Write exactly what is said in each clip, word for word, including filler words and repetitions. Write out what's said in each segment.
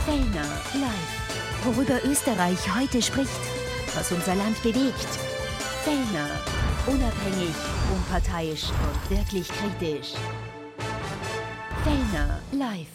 Fellner live. Worüber Österreich heute spricht, was unser Land bewegt. Fellner. Unabhängig, unparteiisch und wirklich kritisch. Fellner live.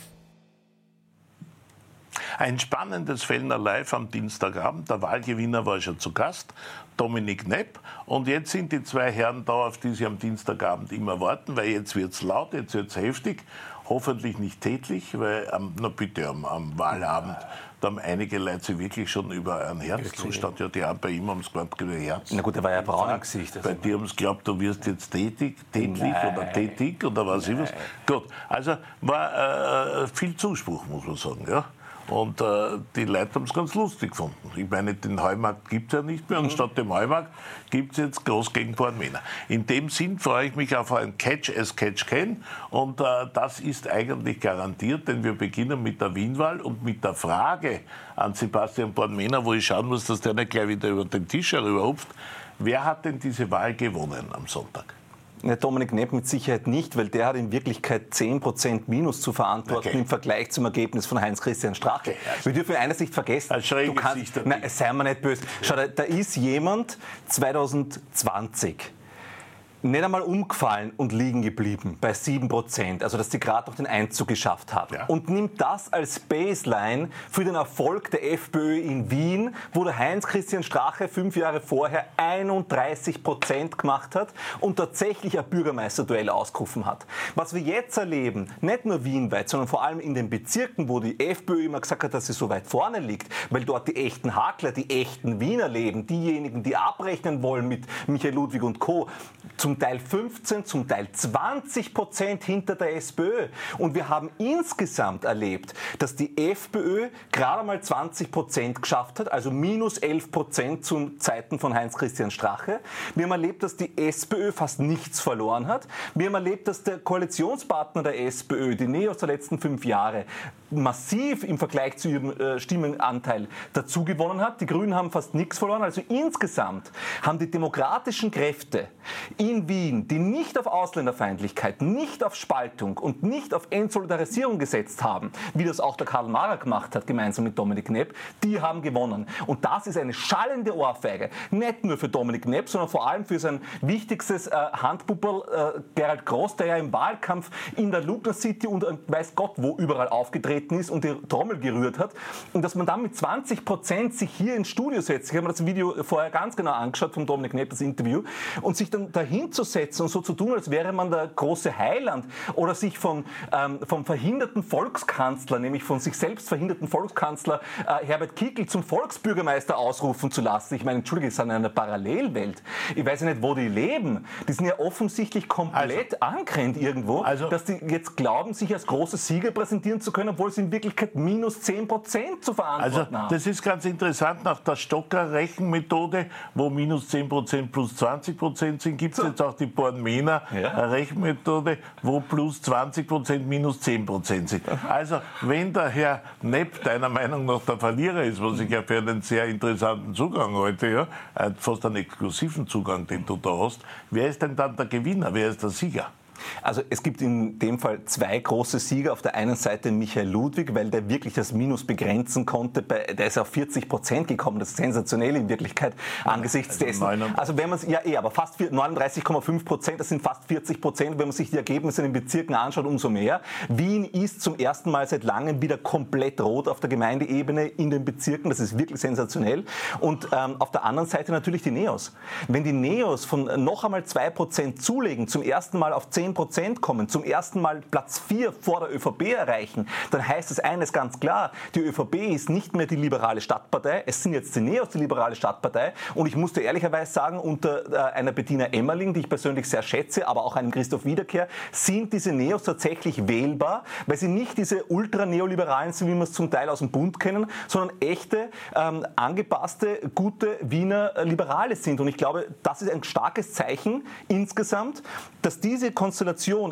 Ein spannendes Fellner Live am Dienstagabend. Der Wahlgewinner war schon zu Gast, Dominik Knepp. Und jetzt sind die zwei Herren da, auf die Sie am Dienstagabend immer warten, weil jetzt wird es laut, jetzt wird es heftig. Hoffentlich nicht tätlich, weil am, na bitte, am, am Wahlabend, da haben einige Leute sich wirklich schon über einen Herzzustand, ja, die haben bei ihm haben es geglaubt, über Herz. Na gut, der war ja braun im Gesicht. Also bei dir haben sie geglaubt, du wirst jetzt tätig, tätlich Nein. oder tätig oder was ich was. Gut, also war äh, viel Zuspruch, muss man sagen, ja. Und äh, die Leute haben es ganz lustig gefunden. Ich meine, den Heumarkt gibt es ja nicht mehr. Und mhm. statt dem Heumarkt gibt es jetzt Groß gegen Bornmänner. In dem Sinn freue ich mich auf ein Catch as Catch Can. Und äh, das ist eigentlich garantiert, denn wir beginnen mit der Wienwahl und mit der Frage an Sebastian Bornmänner, wo ich schauen muss, dass der nicht gleich wieder über den Tisch herüberhupft. Wer hat denn diese Wahl gewonnen am Sonntag? Ja, Dominik Knepp mit Sicherheit nicht, weil der hat in Wirklichkeit zehn Prozent Minus zu verantworten okay. im Vergleich zum Ergebnis von Heinz-Christian Strache. Okay, also wir dürfen eines nicht vergessen. Als du kannst, nein, sei mir nicht böse. Schau, da, da ist jemand zwanzig zwanzig nicht einmal umgefallen und liegen geblieben bei sieben Prozent, also dass die gerade noch den Einzug geschafft haben. Ja. Und nimmt das als Baseline für den Erfolg der FPÖ in Wien, wo der Heinz-Christian Strache fünf Jahre vorher einunddreißig Prozent gemacht hat und tatsächlich ein Bürgermeisterduell ausgerufen hat. Was wir jetzt erleben, nicht nur wienweit, sondern vor allem in den Bezirken, wo die FPÖ immer gesagt hat, dass sie so weit vorne liegt, weil dort die echten Hakler, die echten Wiener leben, diejenigen, die abrechnen wollen mit Michael Ludwig und Co., zum Teil fünfzehn, zum Teil zwanzig Prozent hinter der SPÖ. Und wir haben insgesamt erlebt, dass die FPÖ gerade mal zwanzig Prozent geschafft hat, also minus elf Prozent zu Zeiten von Heinz-Christian Strache. Wir haben erlebt, dass die SPÖ fast nichts verloren hat. Wir haben erlebt, dass der Koalitionspartner der SPÖ, die Neos der letzten fünf Jahre, massiv im Vergleich zu ihrem äh, Stimmenanteil dazugewonnen hat. Die Grünen haben fast nichts verloren. Also insgesamt haben die demokratischen Kräfte in Wien, die nicht auf Ausländerfeindlichkeit, nicht auf Spaltung und nicht auf Entsolidarisierung gesetzt haben, wie das auch der Karl Maurer gemacht hat, gemeinsam mit Dominik Knepp, die haben gewonnen. Und das ist eine schallende Ohrfeige. Nicht nur für Dominik Knepp, sondern vor allem für sein wichtigstes äh, Handpupperl äh, Gerald Groß, der ja im Wahlkampf in der Lugner City und äh, weiß Gott wo überall aufgetreten ist und die Trommel gerührt hat. Und dass man dann mit zwanzig Prozent sich hier ins Studio setzt, ich habe mir das Video vorher ganz genau angeschaut von Dominik Knepp, das Interview, und sich dann dahin zu setzen und so zu tun, als wäre man der große Heiland oder sich von, ähm, vom verhinderten Volkskanzler, nämlich von sich selbst verhinderten Volkskanzler äh, Herbert Kickl zum Volksbürgermeister ausrufen zu lassen. Ich meine, Entschuldige, es ist in einer Parallelwelt. Ich weiß ja nicht, wo die leben. Die sind ja offensichtlich komplett also, angrennt irgendwo, also, dass die jetzt glauben, sich als große Sieger präsentieren zu können, obwohl sie in Wirklichkeit minus zehn Prozent zu verantworten also, haben. Das ist ganz interessant. Nach der Stocker-Rechenmethode, wo minus zehn Prozent plus zwanzig Prozent sind, gibt es so. jetzt auch die Bornmänner ja. Rechenmethode, wo plus zwanzig Prozent minus zehn Prozent sind. Also, wenn der Herr Knepp deiner Meinung nach der Verlierer ist, was ich ja für einen sehr interessanten Zugang heute, ja, fast einen exklusiven Zugang, den du da hast, wer ist denn dann der Gewinner? Wer ist der Sieger? Also es gibt in dem Fall zwei große Sieger. Auf der einen Seite Michael Ludwig, weil der wirklich das Minus begrenzen konnte. Der ist auf vierzig Prozent gekommen. Das ist sensationell in Wirklichkeit angesichts also dessen. Also wenn man ja eh, aber fast neununddreißig Komma fünf Prozent, das sind fast vierzig Prozent. Wenn man sich die Ergebnisse in den Bezirken anschaut, umso mehr. Wien ist zum ersten Mal seit langem wieder komplett rot auf der Gemeindeebene in den Bezirken. Das ist wirklich sensationell. Und ähm, auf der anderen Seite natürlich die Neos. Wenn die Neos von noch einmal zwei Prozent zulegen, zum ersten Mal auf zehn Prozent kommen, zum ersten Mal Platz vier vor der ÖVP erreichen, dann heißt es eines ganz klar, die ÖVP ist nicht mehr die liberale Stadtpartei, es sind jetzt die Neos die liberale Stadtpartei und ich musste ehrlicherweise sagen, unter äh, einer Bettina Emmerling, die ich persönlich sehr schätze, aber auch einem Christoph Wiederkehr, sind diese Neos tatsächlich wählbar, weil sie nicht diese ultra-neoliberalen sind, wie wir es zum Teil aus dem Bund kennen, sondern echte, ähm, angepasste, gute Wiener äh, Liberale sind. Und ich glaube, das ist ein starkes Zeichen insgesamt, dass diese Konstellation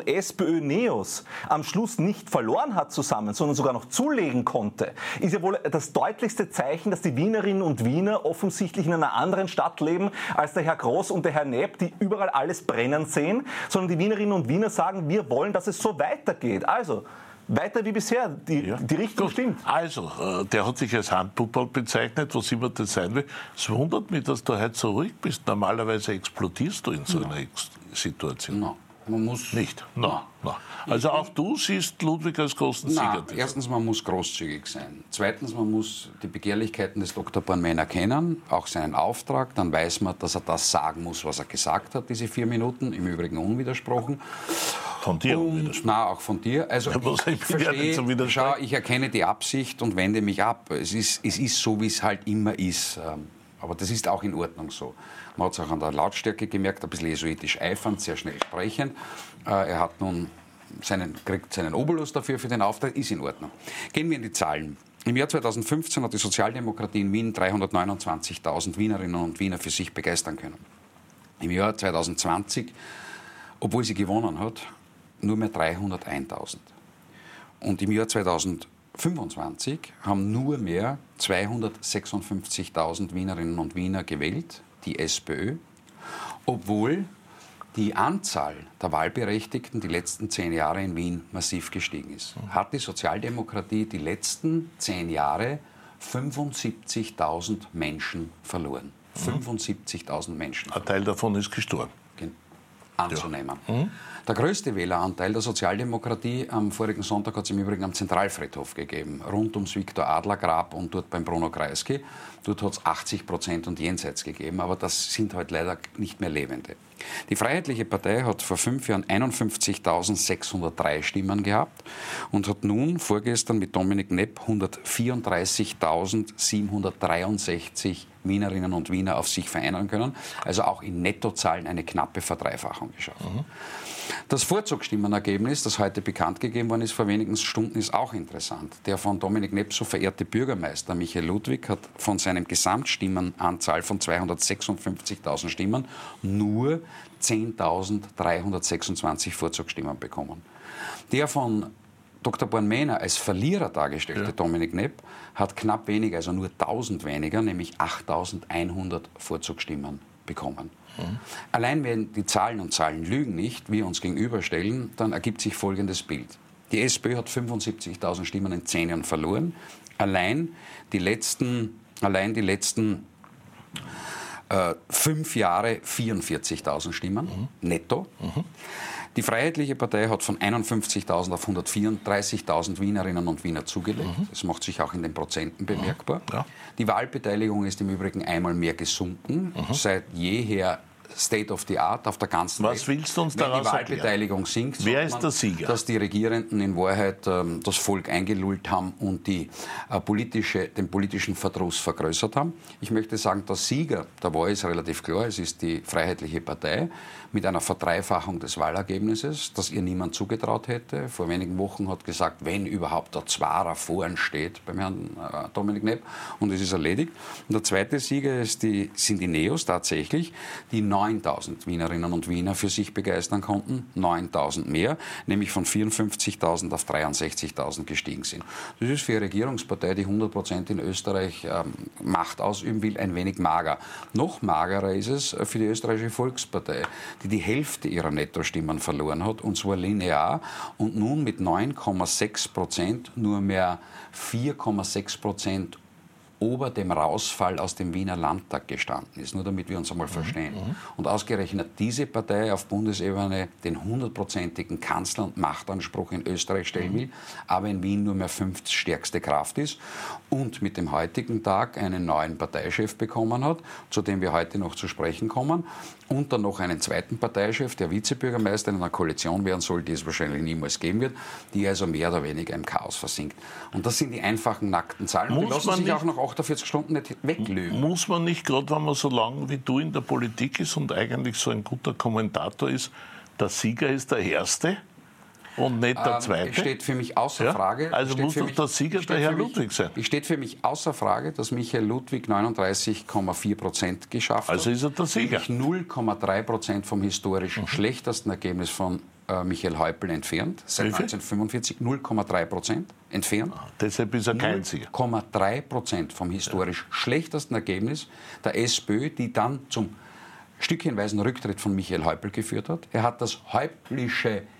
SPÖ-Neos am Schluss nicht verloren hat zusammen, sondern sogar noch zulegen konnte, ist ja wohl das deutlichste Zeichen, dass die Wienerinnen und Wiener offensichtlich in einer anderen Stadt leben als der Herr Groß und der Herr Knepp, die überall alles brennen sehen, sondern die Wienerinnen und Wiener sagen, wir wollen, dass es so weitergeht. Also, weiter wie bisher. Die, Ja. die Richtung Gut. stimmt. Also, äh, der hat sich als Handpuppe bezeichnet, was immer das sein will. Es wundert mich, dass du heute so ruhig bist. Normalerweise explodierst du in so einer Ex Situation. No. Man muss Nicht? No. No. Also auch du siehst Ludwig als großen Sieger. Na, erstens, man muss großzügig sein. Zweitens, man muss die Begehrlichkeiten des Doktor Bornmänner kennen, auch seinen Auftrag. Dann weiß man, dass er das sagen muss, was er gesagt hat, diese vier Minuten, im Übrigen unwidersprochen. Von dir Und, unwidersprochen. na, auch von dir. Also Ja, was ich, ich bin ja nicht zum verstehe, Widersprechen. schau, ich erkenne die Absicht und wende mich ab. Es ist, es ist so, wie es halt immer ist. Ähm, Aber das ist auch in Ordnung so. Man hat es auch an der Lautstärke gemerkt, ein bisschen jesuitisch eifernd, sehr schnell sprechend. Äh, er hat nun seinen, kriegt seinen Obolus dafür für den Auftrag, ist in Ordnung. Gehen wir in die Zahlen. Im Jahr zweitausendfünfzehn hat die Sozialdemokratie in Wien dreihundertneunundzwanzigtausend Wienerinnen und Wiener für sich begeistern können. Im Jahr zweitausendzwanzig, obwohl sie gewonnen hat, nur mehr dreihunderteintausend. Und im Jahr zweitausendfünfundzwanzig haben nur mehr zweihundertsechsundfünfzigtausend Wienerinnen und Wiener gewählt, die SPÖ, obwohl die Anzahl der Wahlberechtigten die letzten zehn Jahre in Wien massiv gestiegen ist. Hat die Sozialdemokratie die letzten zehn Jahre fünfundsiebzigtausend Menschen verloren. fünfundsiebzigtausend Menschen Ein Teil davon ist gestorben. anzunehmen. Ja. Mhm. Der größte Wähleranteil der Sozialdemokratie am vorigen Sonntag hat es im Übrigen am Zentralfriedhof gegeben, rund ums Viktor-Adler-Grab und dort beim Bruno Kreisky. Dort hat es achtzig Prozent und jenseits gegeben, aber das sind halt leider nicht mehr Lebende. Die Freiheitliche Partei hat vor fünf Jahren einundfünfzigtausendsechshundertdrei Stimmen gehabt und hat nun vorgestern mit Dominik Nepp hundertvierunddreißigtausendsiebenhundertdreiundsechzig Wienerinnen und Wiener auf sich vereinen können, also auch in Nettozahlen eine knappe Verdreifachung geschaffen. Mhm. Das Vorzugsstimmenergebnis, das heute bekannt gegeben worden ist vor wenigen Stunden, ist auch interessant. Der von Dominik Nepp so verehrte Bürgermeister Michael Ludwig hat von seinem Gesamtstimmenanzahl von zweihundertsechsundfünfzigtausend Stimmen nur zehntausenddreihundertsechsundzwanzig Vorzugsstimmen bekommen. Der von Doktor Bornmänner als Verlierer dargestellte ja. Dominik Nepp hat knapp weniger, also nur tausend weniger, nämlich achttausendeinhundert Vorzugsstimmen bekommen. Mhm. Allein wenn die Zahlen und Zahlen lügen nicht, wir uns gegenüberstellen, dann ergibt sich folgendes Bild. Die SPÖ hat fünfundsiebzigtausend Stimmen in zehn Jahren verloren. Allein die letzten, allein die letzten äh, fünf Jahre vierundvierzigtausend Stimmen mhm. netto. Mhm. Die Freiheitliche Partei hat von einundfünfzigtausend auf hundertvierunddreißigtausend Wienerinnen und Wiener zugelegt. Mhm. Das macht sich auch in den Prozenten bemerkbar. Ja. Die Wahlbeteiligung ist im Übrigen einmal mehr gesunken. Mhm. Seit jeher State of the Art auf der ganzen Was Welt. willst du uns Wenn daraus die Wahlbeteiligung erklären? sinkt, Wer sagt ist man, der Sieger? dass die Regierenden in Wahrheit ähm, das Volk eingelullt haben und die, äh, politische, den politischen Verdruss vergrößert haben. Ich möchte sagen, der Sieger der Wahl ist relativ klar. Es ist die Freiheitliche Partei mit einer Verdreifachung des Wahlergebnisses, das ihr niemand zugetraut hätte. Vor wenigen Wochen hat gesagt, wenn überhaupt der Zwarer vorn steht beim Herrn äh, Dominik Nepp, und es ist erledigt. Und der zweite Sieger ist die, sind die Neos tatsächlich, die neuntausend Wienerinnen und Wiener für sich begeistern konnten, neuntausend mehr, nämlich von vierundfünfzigtausend auf dreiundsechzigtausend gestiegen sind. Das ist für eine Regierungspartei, die hundert Prozent in Österreich ähm, Macht ausüben will, ein wenig mager. Noch magerer ist es für die österreichische Volkspartei, die die Hälfte ihrer Nettostimmen verloren hat, und zwar linear, und nun mit neun Komma sechs Prozent nur mehr vier Komma sechs Prozent ober dem Rausfall aus dem Wiener Landtag gestanden ist, nur damit wir uns einmal verstehen. Mhm. Und ausgerechnet diese Partei auf Bundesebene den hundertprozentigen Kanzler- und Machtanspruch in Österreich stellen will, mhm. aber in Wien nur mehr fünftstärkste Kraft ist und mit dem heutigen Tag einen neuen Parteichef bekommen hat, zu dem wir heute noch zu sprechen kommen, und dann noch einen zweiten Parteichef, der Vizebürgermeister in einer Koalition werden soll, die es wahrscheinlich niemals geben wird, die also mehr oder weniger im Chaos versinkt. Und das sind die einfachen, nackten Zahlen. Und die lassen sich auch nach achtundvierzig Stunden nicht weglügen. Muss man nicht, gerade wenn man so lange wie du in der Politik ist und eigentlich so ein guter Kommentator ist, der Sieger ist der Erste und nicht der Zweite? Es ähm, steht für mich außer ja? Frage. Also muss doch der Sieger der Herr Ludwig mich, sein. Es steht für mich außer Frage, dass Michael Ludwig neununddreißig Komma vier Prozent geschafft hat. Also ist er der Sieger. null Komma drei Prozent vom historisch mhm. schlechtesten Ergebnis von äh, Michael Häupl entfernt. Seit neunzehnhundertfünfundvierzig null Komma drei Prozent entfernt. Ah, deshalb ist er kein Sieger. null Komma drei Prozent vom historisch ja. schlechtesten Ergebnis der SPÖ, die dann zum stückchenweisen Rücktritt von Michael Häupl geführt hat. Er hat das häuptlische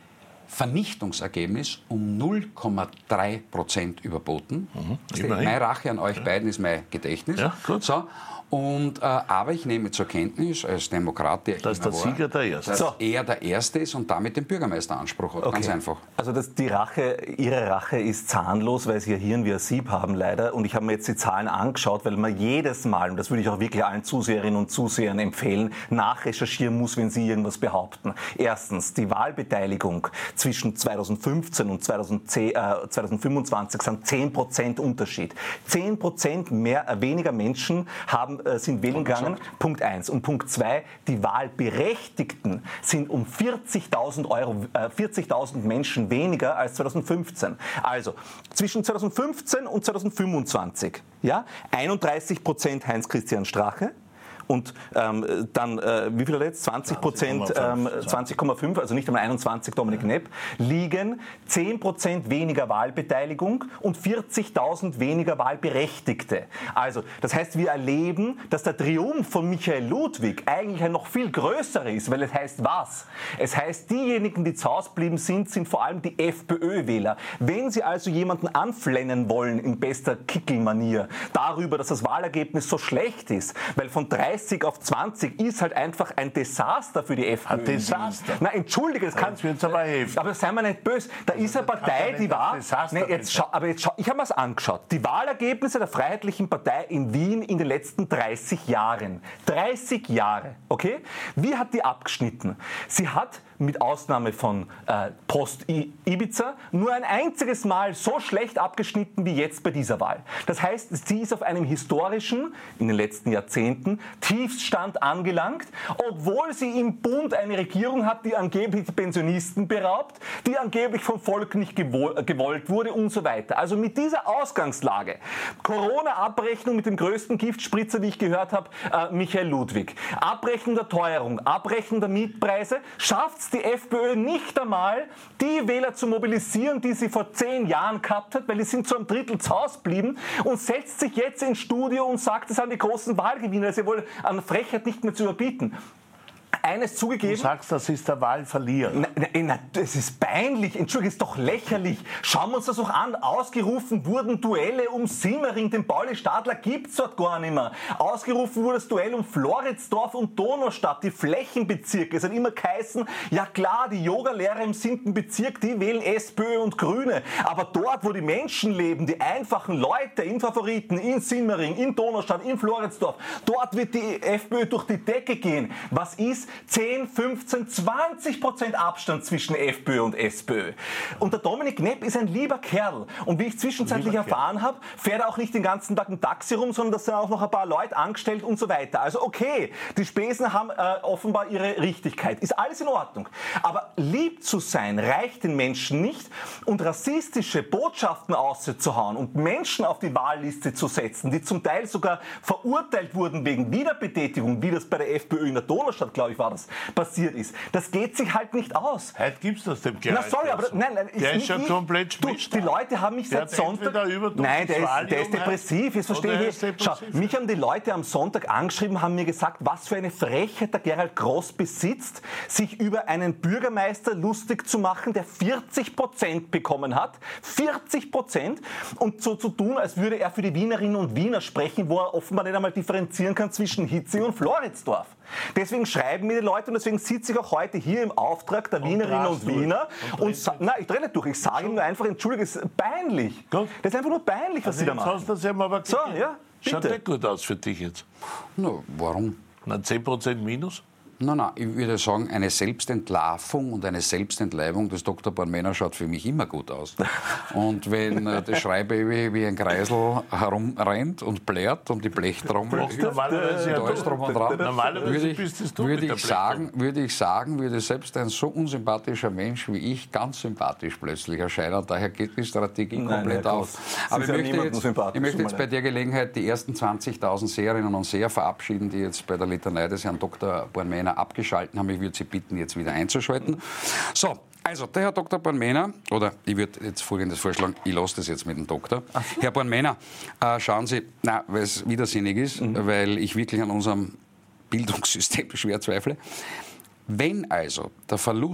Vernichtungsergebnis um null Komma drei Prozent überboten. Mhm, meine Rache an euch ja. beiden ist mein Gedächtnis. Ja, gut. So. Und, äh, aber ich nehme zur Kenntnis, als Demokrat, der dass der Sieger der Erste. dass So. er der Erste ist und damit den Bürgermeisteranspruch hat. Okay. Ganz einfach. Also das, die Rache, Ihre Rache ist zahnlos, weil Sie Ihr Hirn wie ein Sieb haben leider. Und ich habe mir jetzt die Zahlen angeschaut, weil man jedes Mal, und das würde ich auch wirklich allen Zuseherinnen und Zusehern empfehlen, nachrecherchieren muss, wenn Sie irgendwas behaupten. Erstens, die Wahlbeteiligung zwischen zweitausendfünfzehn und zweitausendzehn, äh, zweitausendfünfundzwanzig sind zehn Prozent Unterschied. zehn Prozent mehr, äh, weniger Menschen haben sind wählen gegangen, Punkt eins. Und Punkt zwei, die Wahlberechtigten sind um vierzigtausend Euro, äh, vierzigtausend Menschen weniger als zweitausendfünfzehn. Also zwischen zweitausendfünfzehn und zweitausendfünfundzwanzig, ja, einunddreißig Prozent Heinz-Christian Strache. Und ähm, dann, äh, wie viel hat er jetzt? zwanzig Prozent, ähm, zwanzig Komma fünf, also nicht einmal einundzwanzig, Dominik Knepp, liegen zehn Prozent weniger Wahlbeteiligung und vierzigtausend weniger Wahlberechtigte. Also, das heißt, wir erleben, dass der Triumph von Michael Ludwig eigentlich ein noch viel größerer ist, weil es heißt was? Es heißt, diejenigen, die zu Hause geblieben sind, sind vor allem die FPÖ-Wähler. Wenn Sie also jemanden anflennen wollen in bester Kickel-Manier darüber, dass das Wahlergebnis so schlecht ist, weil von dreißig auf zwanzig ist halt einfach ein Desaster für die FPÖ. Ein Desaster? Na, entschuldige, das kann... Jetzt wird's aber helfen. Aber seien wir nicht böse. Da ist eine Partei, die war... Nee, jetzt schau, aber jetzt schau, ich habe mir das angeschaut. Die Wahlergebnisse der Freiheitlichen Partei in Wien in den letzten dreißig Jahren. dreißig Jahre, okay? Wie hat die abgeschnitten? Sie hat mit Ausnahme von äh, Post-Ibiza nur ein einziges Mal so schlecht abgeschnitten wie jetzt bei dieser Wahl. Das heißt, sie ist auf einem historischen, in den letzten Jahrzehnten, Tiefstand angelangt, obwohl sie im Bund eine Regierung hat, die angeblich die Pensionisten beraubt, die angeblich vom Volk nicht gewollt wurde und so weiter. Also mit dieser Ausgangslage, Corona-Abrechnung mit dem größten Giftspritzer, wie ich gehört habe, äh, Michael Ludwig, Abrechnung der Teuerung, Abrechnung der Mietpreise, schafft es die FPÖ nicht einmal, die Wähler zu mobilisieren, die sie vor zehn Jahren gehabt hat, weil die sind zu einem Drittel zu Hause geblieben und setzt sich jetzt ins Studio und sagt, es sind die großen Wahlgewinner. Das ist ja wohl an Frechheit nicht mehr zu überbieten. Eines zugegeben. Du sagst, das ist der Wahlverlierer. Na, na, na, das ist peinlich. Entschuldigung, das ist doch lächerlich. Schauen wir uns das doch an. Ausgerufen wurden Duelle um Simmering. Den Pauli Stadler gibt es dort gar nicht mehr. Ausgerufen wurde das Duell um Floridsdorf und Donaustadt. Die Flächenbezirke. Es hat immer geheißen, ja klar, die Yogalehrer im siebten Bezirk, die wählen SPÖ und Grüne. Aber dort, wo die Menschen leben, die einfachen Leute in Favoriten, in Simmering, in Donaustadt, in Floridsdorf, dort wird die FPÖ durch die Decke gehen. Was ist? zehn, fünfzehn, zwanzig Prozent Abstand zwischen FPÖ und SPÖ. Und der Dominik Knepp ist ein lieber Kerl. Und wie ich zwischenzeitlich lieber erfahren habe, fährt er auch nicht den ganzen Tag im Taxi rum, sondern dass er auch noch ein paar Leute angestellt und so weiter. Also okay, die Spesen haben äh, offenbar ihre Richtigkeit. Ist alles in Ordnung. Aber lieb zu sein reicht den Menschen nicht und rassistische Botschaften auszuhauen und Menschen auf die Wahlliste zu setzen, die zum Teil sogar verurteilt wurden wegen Wiederbetätigung, wie das bei der FPÖ in der Donaustadt, glaube ich, war das, passiert ist. Das geht sich halt nicht aus. Heute gibt es das dem Gerhard. Na sorry, aber nein, nein, der ist schon ich, komplett du, die Leute haben mich der seit Sonntag... Nein, der ist, der ist depressiv, jetzt verstehe ich. Schau, mich haben die Leute am Sonntag angeschrieben, haben mir gesagt, was für eine Frechheit der Gerald Gross besitzt, sich über einen Bürgermeister lustig zu machen, der vierzig Prozent bekommen hat. vierzig Prozent und so zu tun, als würde er für die Wienerinnen und Wiener sprechen, wo er offenbar nicht einmal differenzieren kann zwischen Hitzing und Floridsdorf. Deswegen schreiben mir die Leute und deswegen sitze ich auch heute hier im Auftrag der und Wienerinnen und Wiener und, und sa- nein, ich drehe nicht durch, ich sage ihm nur einfach, entschuldige, es ist peinlich. Gut. Das ist einfach nur peinlich, was also Sie da machen. Hast du das ja aber so, ja, schaut nicht gut aus für dich jetzt. No, warum? Na, zehn Prozent minus? Nein, nein, ich würde sagen, eine Selbstentlarvung und eine Selbstentleibung des Doktor Bornmänner schaut für mich immer gut aus. Und wenn äh, das Schreibaby wie ein Kreisel herumrennt und blärt und die Blechtrommel normalerweise und alles drum und dran, normalerweise würde ich, bist es du würde mit ich der sagen, würde ich sagen, würde selbst ein so unsympathischer Mensch wie ich ganz sympathisch plötzlich erscheinen. Und daher geht die Strategie Nein, komplett Herr auf. Gross, Aber ich ja möchte, jetzt, ich möchte jetzt bei der Gelegenheit die ersten zwanzigtausend Seherinnen und Seher verabschieden, die jetzt bei der Litanei des Herrn Doktor Bornmänner abgeschaltet haben. Ich würde Sie bitten, jetzt wieder einzuschalten. So, also der Herr Doktor Bornmänner, oder ich würde jetzt Folgendes vorschlagen, ich lasse das jetzt mit dem Doktor. So. Herr Bornmänner, äh, schauen Sie, na, weil es widersinnig ist, mhm. weil ich wirklich an unserem Bildungssystem schwer zweifle. Wenn also der Verlust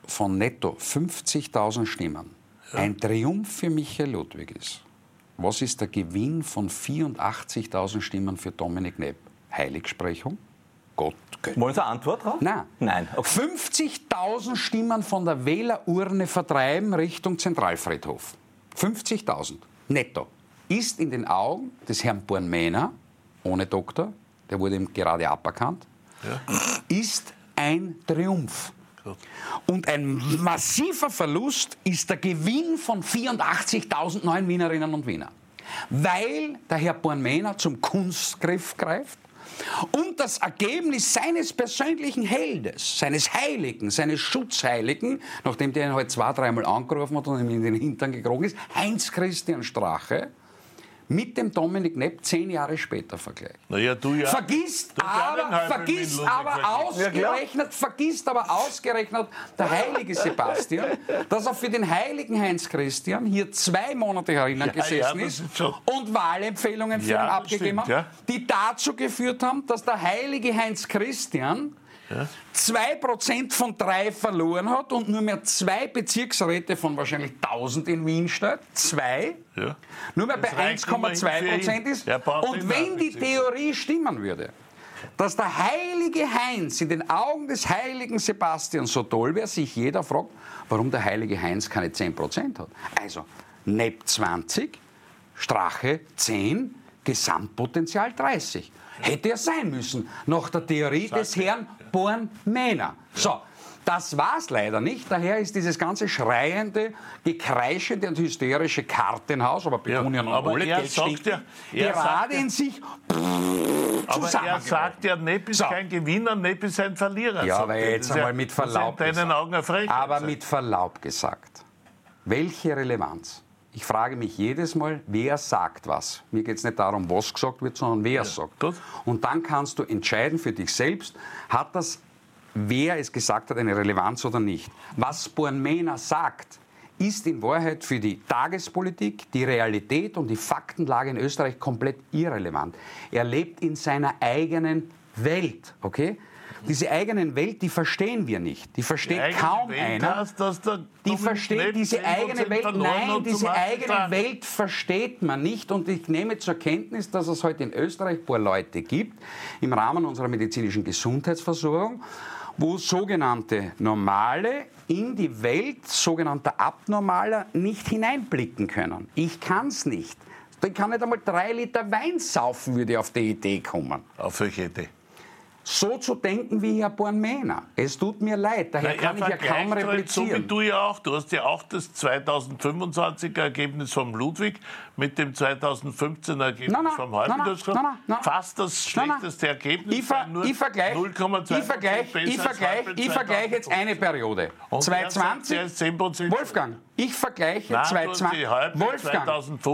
von netto fünfzigtausend Stimmen ja. ein Triumph für Michael Ludwig ist, was ist der Gewinn von vierundachtzigtausend Stimmen für Dominik Knepp? Heiligsprechung? Gott. Gott. Wollen Sie eine Antwort drauf? Nein. Nein. Okay. fünfzigtausend Stimmen von der Wählerurne vertreiben Richtung Zentralfriedhof. fünfzigtausend netto. Ist in den Augen des Herrn Bornmähner, ohne Doktor, der wurde ihm gerade aberkannt, ja. ist ein Triumph. Gut. Und ein massiver Verlust ist der Gewinn von vierundachtzigtausend neuen Wienerinnen und Wiener. Weil der Herr Bornmähner zum Kunstgriff greift und das Ergebnis seines persönlichen Heldes, seines Heiligen, seines Schutzheiligen, nachdem der ihn halt zwei, dreimal angerufen hat und ihm in den Hintern gekrochen ist, Heinz Christian Strache, mit dem Dominik Knepp zehn Jahre später vergleicht. Ja, du ja. Vergisst du aber, vergisst aber ausgerechnet, ja, vergisst aber ausgerechnet der heilige Sebastian, dass er für den heiligen Heinz Christian hier zwei Monate herinnen ja, gesessen ja, ist, ist und Wahlempfehlungen für ja, ihn abgegeben hat, ja. die dazu geführt haben, dass der heilige Heinz Christian ja. zwei Prozent von drei verloren hat und nur mehr zwei Bezirksräte von wahrscheinlich tausend in Wien stellt. Zwei. Ja. Nur mehr das bei eins Komma zwei Prozent ist. Und wenn die Theorie stimmen würde, dass der heilige Heinz in den Augen des heiligen Sebastian so toll wäre, sich jeder fragt, warum der heilige Heinz keine zehn Prozent hat. Also Knepp zwanzig, Strache zehn, Gesamtpotenzial dreißig. Hätte er sein müssen, nach der Theorie des Herrn Bornmähner. So, das war es leider nicht. Daher ist dieses ganze schreiende, gekreischende und hysterische Kartenhaus, aber Betonien ja, und alle er sagt ja, er gerade in sich aber er sagt ja, Knepp ist so. kein Gewinner, Knepp ist ein Verlierer. Ja, aber jetzt einmal ja, mit Verlaub gesagt. Augen aber mit Verlaub gesagt, welche Relevanz? Ich frage mich jedes Mal, wer sagt was. Mir geht es nicht darum, was gesagt wird, sondern wer ja, es sagt. Gut. Und dann kannst du entscheiden für dich selbst, hat das, wer es gesagt hat, eine Relevanz oder nicht. Was Bornmähner sagt, ist in Wahrheit für die Tagespolitik, die Realität und die Faktenlage in Österreich komplett irrelevant. Er lebt in seiner eigenen Welt, okay? Diese eigenen Welt, die verstehen wir nicht. Die versteht die kaum Welt einer. Heißt, dass der die versteht diese eigene Welt. Nein, diese eigene Welt versteht man nicht. Und ich nehme zur Kenntnis, dass es heute in Österreich ein paar Leute gibt, im Rahmen unserer medizinischen Gesundheitsversorgung, wo sogenannte Normale in die Welt sogenannter Abnormaler nicht hineinblicken können. Ich kann es nicht. Ich kann nicht einmal drei Liter Wein saufen, würde ich auf die Idee kommen. Auf welche Idee? So zu denken wie Herr Bornmähner. Es tut mir leid, daher Na, kann ich ja kaum replizieren. So wie du ja auch. Du hast ja auch das zweitausendfünfundzwanziger Ergebnis vom Ludwig mit dem zweitausendfünfzehner Ergebnis nein, nein, vom Halben. Nein, nein, nein, nein, Fast das schlechteste nein, Ergebnis. Ich, ver, ich vergleiche null Komma zwei Prozent ich vergleich, ich vergleich, ich vergleich jetzt eine Periode. zweitausendzwanzig, Wolfgang, ich vergleiche zweitausendzwanzig, Wolfgang,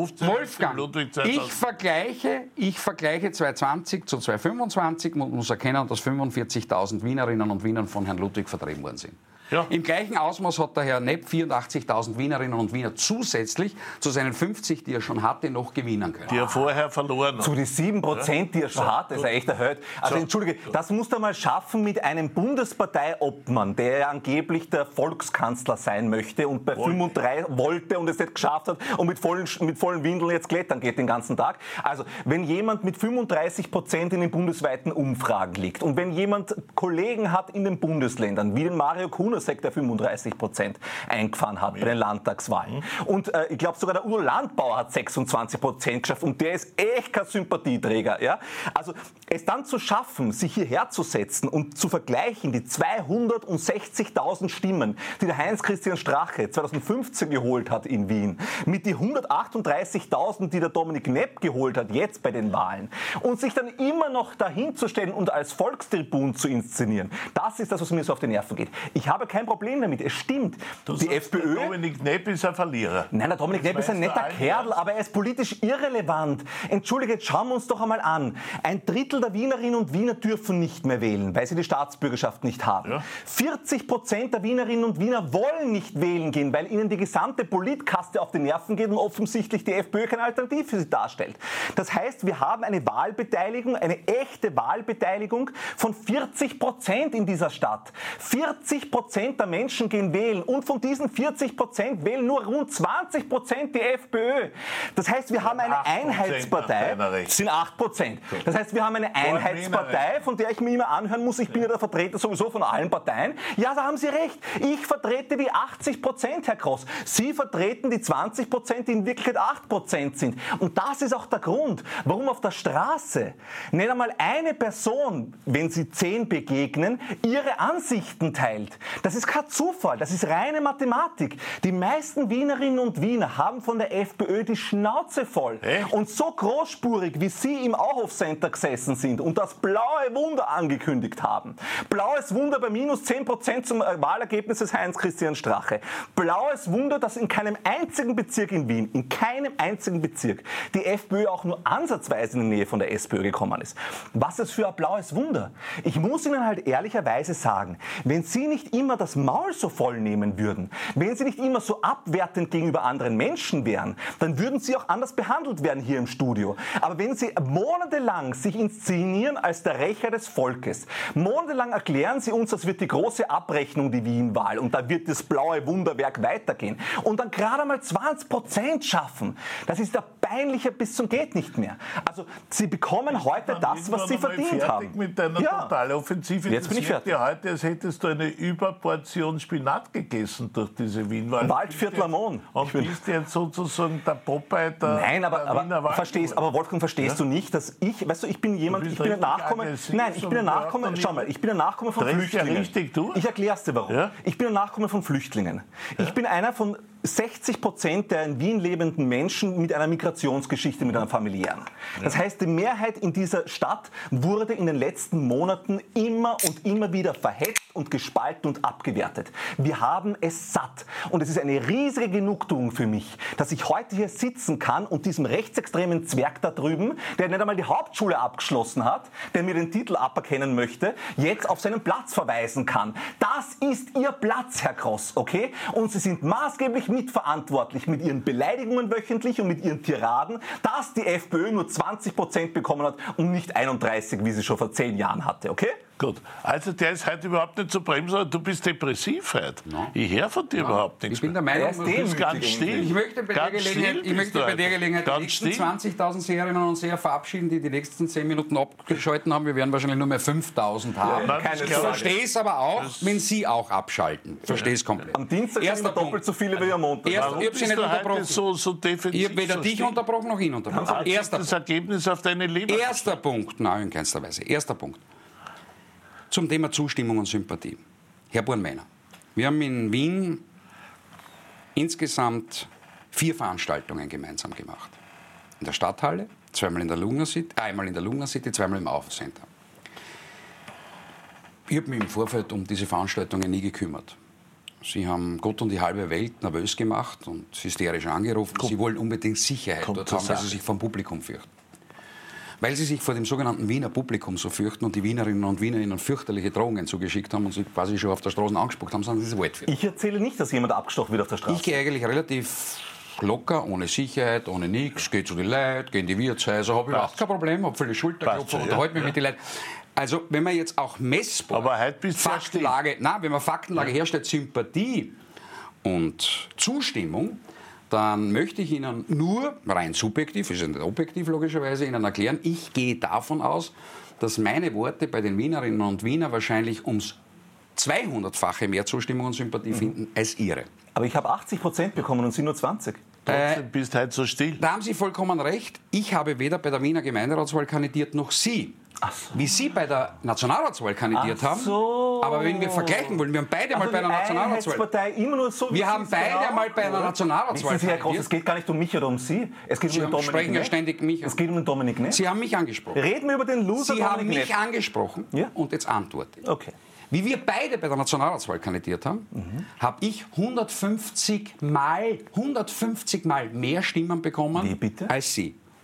Wolfgang, ich vergleiche, ich vergleiche zweitausendzwanzig zu zweitausendfünfundzwanzig und muss erkennen, dass fünfundvierzigtausend Wienerinnen und Wiener von Herrn Ludwig vertrieben worden sind. Ja. Im gleichen Ausmaß hat der Herr Knepp vierundachtzigtausend Wienerinnen und Wiener zusätzlich zu seinen fünfzig, die er schon hatte, noch gewinnen können. Die er vorher verloren hat. Zu die sieben Prozent, die er schon so, hat, das ist ja echt erhöht. Also so. Entschuldige, das musst du mal schaffen mit einem Bundesparteiobmann, der ja angeblich der Volkskanzler sein möchte und bei fünfunddreißig wollte und es nicht geschafft hat und mit vollen, mit vollen Windeln jetzt klettern geht den ganzen Tag. Also wenn jemand mit fünfunddreißig Prozent in den bundesweiten Umfragen liegt und wenn jemand Kollegen hat in den Bundesländern, wie den Mario Kuhner, der fünfunddreißig Prozent eingefahren hat bei den Landtagswahlen. Und äh, ich glaube, sogar der Udo Landbauer hat sechsundzwanzig Prozent geschafft und der ist echt kein Sympathieträger. Ja? Also es dann zu schaffen, sich hierher zu setzen und zu vergleichen, die zweihundertsechzigtausend Stimmen, die der Heinz-Christian Strache zweitausendfünfzehn geholt hat in Wien, mit die hundertachtunddreißigtausend, die der Dominik Knepp geholt hat, jetzt bei den Wahlen, und sich dann immer noch dahin zu stellen und als Volkstribun zu inszenieren, das ist das, was mir so auf die Nerven geht. Ich habe kein Problem damit. Es stimmt. Du die sagst, FPÖ. Der Dominik Knepp ist ein Verlierer. Nein, der Dominik Knepp ist ein netter Kerl, aber er ist politisch irrelevant. Entschuldige, jetzt schauen wir uns doch einmal an. Ein Drittel der Wienerinnen und Wiener dürfen nicht mehr wählen, weil sie die Staatsbürgerschaft nicht haben. Ja. vierzig Prozent der Wienerinnen und Wiener wollen nicht wählen gehen, weil ihnen die gesamte Politkaste auf die Nerven geht und offensichtlich die FPÖ keine Alternative für sie darstellt. Das heißt, wir haben eine Wahlbeteiligung, eine echte Wahlbeteiligung von vierzig Prozent in dieser Stadt. vierzig Prozent Prozent der Menschen gehen wählen und von diesen vierzig Prozent wählen nur rund zwanzig Prozent die FPÖ. Das heißt, wir haben eine Einheitspartei. Das sind acht Prozent. Das heißt, wir haben eine Einheitspartei, von der ich mir immer anhören muss, ich bin ja der Vertreter sowieso von allen Parteien. Ja, da haben Sie recht. Ich vertrete die achtzig Prozent, Herr Gross. Sie vertreten die zwanzig Prozent, die in Wirklichkeit acht Prozent sind. Und das ist auch der Grund, warum auf der Straße nicht einmal eine Person, wenn sie zehn begegnen, ihre Ansichten teilt. Das ist kein Zufall, das ist reine Mathematik. Die meisten Wienerinnen und Wiener haben von der FPÖ die Schnauze voll. Echt? Und so großspurig, wie Sie im Auhof Center gesessen sind und das blaue Wunder angekündigt haben. Blaues Wunder bei minus zehn Prozent zum Wahlergebnis des Heinz-Christian Strache. Blaues Wunder, dass in keinem einzigen Bezirk in Wien, in keinem einzigen Bezirk, die FPÖ auch nur ansatzweise in die Nähe von der SPÖ gekommen ist. Was ist für ein blaues Wunder? Ich muss Ihnen halt ehrlicherweise sagen, wenn Sie nicht immer das Maul so voll nehmen würden, wenn Sie nicht immer so abwertend gegenüber anderen Menschen wären, dann würden Sie auch anders behandelt werden hier im Studio. Aber wenn Sie monatelang sich inszenieren als der Rächer des Volkes, monatelang erklären Sie uns, das wird die große Abrechnung, die Wien-Wahl, und da wird das blaue Wunderwerk weitergehen, und dann gerade mal zwanzig Prozent schaffen, das ist ja peinlicher bis zum geht nicht mehr. Also Sie bekommen heute das, was Sie verdient haben. Mit deiner ja. Totaloffensive. Jetzt bin ich fertig. Ja heute, als hättest du eine Überportion Spinat gegessen durch diese Wien-Wahl. Waldviertler Mohn. Und bist jetzt sozusagen der Popeye der Nein, aber, der aber, verstehst, aber Wolfgang, verstehst ja? du nicht, dass ich, weißt du, ich bin jemand, ich bin ein Nachkomme, nein, ich bin ein Nachkomme, schau mal, ich bin ein Nachkomme von Flüchtlingen. Ja richtig durch? Ich erkläre es dir warum. Ja? Ich bin ein Nachkomme von Flüchtlingen. Ja? Ich bin einer von sechzig Prozent der in Wien lebenden Menschen mit einer Migrationsgeschichte, mit einer familiären. Das heißt, die Mehrheit in dieser Stadt wurde in den letzten Monaten immer und immer wieder verhetzt und gespalten und abgewertet. Wir haben es satt. Und es ist eine riesige Genugtuung für mich, dass ich heute hier sitzen kann und diesem rechtsextremen Zwerg da drüben, der nicht einmal die Hauptschule abgeschlossen hat, der mir den Titel aberkennen möchte, jetzt auf seinen Platz verweisen kann. Das ist Ihr Platz, Herr Gross, okay? Und Sie sind maßgeblich mitverantwortlich mit Ihren Beleidigungen wöchentlich und mit Ihren Tiraden, dass die FPÖ nur zwanzig Prozent bekommen hat und nicht einunddreißig, wie sie schon vor zehn Jahren hatte, okay? Gut, also der ist heute überhaupt nicht zu bremsen, du bist depressiv heute. No. Ich höre von dir no. überhaupt nichts. Ich bin der Meinung, du bist ganz still. Ich möchte bei der Gelegenheit, ich möchte bei der Gelegenheit die nächsten zwanzigtausend Seherinnen und Seher verabschieden, die die nächsten zehn Minuten abgeschalten haben. Wir werden wahrscheinlich nur mehr fünftausend haben. Ja, ich verstehe es aber auch, das wenn Sie auch abschalten. Verstehe es komplett. Am Dienstag sind wir doppelt so viele wie am Montag. Erst, ich habe Sie nicht unterbrochen. So, so defensiv, ich habe weder so dich unterbrochen noch ihn unterbrochen. Also erster das Ergebnis auf deine Leber. Erster Punkt, nein, in keinster Weise. Erster Punkt. Zum Thema Zustimmung und Sympathie. Herr Bornmeiner, wir haben in Wien insgesamt vier Veranstaltungen gemeinsam gemacht. In der Stadthalle, zweimal in der Lugner City, einmal in der Lugner City, zweimal im Auhof Center. Ich habe mich im Vorfeld um diese Veranstaltungen nie gekümmert. Sie haben Gott und die halbe Welt nervös gemacht und hysterisch angerufen. Kommt, Sie wollen unbedingt Sicherheit dort haben, weil Sie sich vom Publikum fürchten. Weil sie sich vor dem sogenannten Wiener Publikum so fürchten und die Wienerinnen und Wiener ihnen fürchterliche Drohungen zugeschickt haben und sie quasi schon auf der Straße angespuckt haben, sondern sie ist Waldviertel. Ich erzähle nicht, dass jemand abgestochen wird auf der Straße. Ich gehe eigentlich relativ locker, ohne Sicherheit, ohne nichts, gehe zu den Leuten, gehe in die Wirtshäuser, habe überhaupt kein Problem, habe viele Schulterklopfer, unterhalte mich ja. mit den Leuten. Also wenn man jetzt auch messbar Aber heute bist Faktenlage, nein, wenn man Faktenlage ja. herstellt, Sympathie und Zustimmung, dann möchte ich Ihnen nur, rein subjektiv, ist ja nicht objektiv logischerweise, Ihnen erklären, ich gehe davon aus, dass meine Worte bei den Wienerinnen und Wienern wahrscheinlich ums zweihundertfache mehr Zustimmung und Sympathie mhm. finden als Ihre. Aber ich habe achtzig Prozent bekommen und Sie nur zwanzig. Trotzdem äh, bist halt so still. Da haben Sie vollkommen recht. Ich habe weder bei der Wiener Gemeinderatswahl kandidiert, noch Sie. Ach so. Wie Sie bei der Nationalratswahl kandidiert Ach haben. So. Aber wenn wir vergleichen wollen, wir haben beide also mal bei der Nationalratswahl. Immer nur so, wir haben beide genau, mal bei einer Nationalratswahl kandidiert. Herr Gross, es geht gar nicht um mich oder um Sie. Es geht Sie um den Dominik sprechen ja ständig mich Es geht um den Dominik Nett. Sie haben mich angesprochen. Reden wir über den Loser Sie Dominik haben mich Nett. angesprochen ja? und jetzt antworte ich. Okay. Wie wir beide bei der Nationalratswahl kandidiert haben, mhm. habe ich hundertfünfzig Mal, hundertfünfzig Mal mehr Stimmen bekommen Wie bitte? als Sie.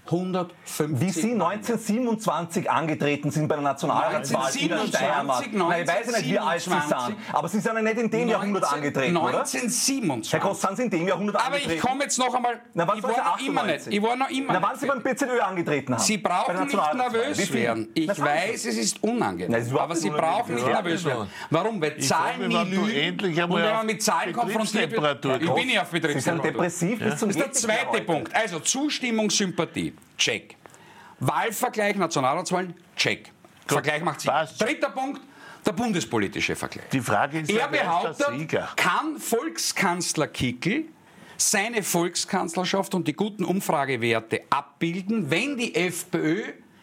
hundertfünfzig Wie Sie neunzehnhundertsiebenundzwanzig angetreten sind bei der Nationalratswahl in der Steiermark. Nein, ich weiß nicht, wie alt Sie sind, aber Sie sind ja nicht in dem Jahrhundert angetreten, oder? neunzehnhundertsiebenundzwanzig. Herr Kost, sind Sie in dem Jahrhundert aber angetreten? Aber ich komme jetzt noch einmal, Na, ich war noch immer nicht. Ich war noch immer Na, wann Sie beim B Z Ö angetreten haben? Sie brauchen nicht nervös werden. Ich Na, weiß, es ist unangenehm, Na, ist aber Sie brauchen nicht nervös werden. Warum? Weil Zahlen nie lügen und wenn man mit Zahlen konfrontiert wird, ich bin ja auf Betriebstemperatur. Sie sind depressiv. Das ist der zweite Punkt. Also Zustimmung, Sympathie, check. Wahlvergleich, Nationalratswahlen, check. Gut. Vergleich macht Sinn. Dritter Punkt, der bundespolitische Vergleich. Die Frage ist, er behauptet, kann Volkskanzler Kickl seine Volkskanzlerschaft und die guten Umfragewerte abbilden, wenn die FPÖ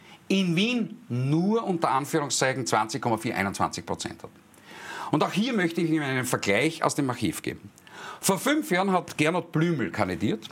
in Wien nur unter Anführungszeichen zwanzig Komma vier, einundzwanzig Prozent hat. Und auch hier möchte ich Ihnen einen Vergleich aus dem Archiv geben. Vor fünf Jahren hat Gernot Blümel kandidiert,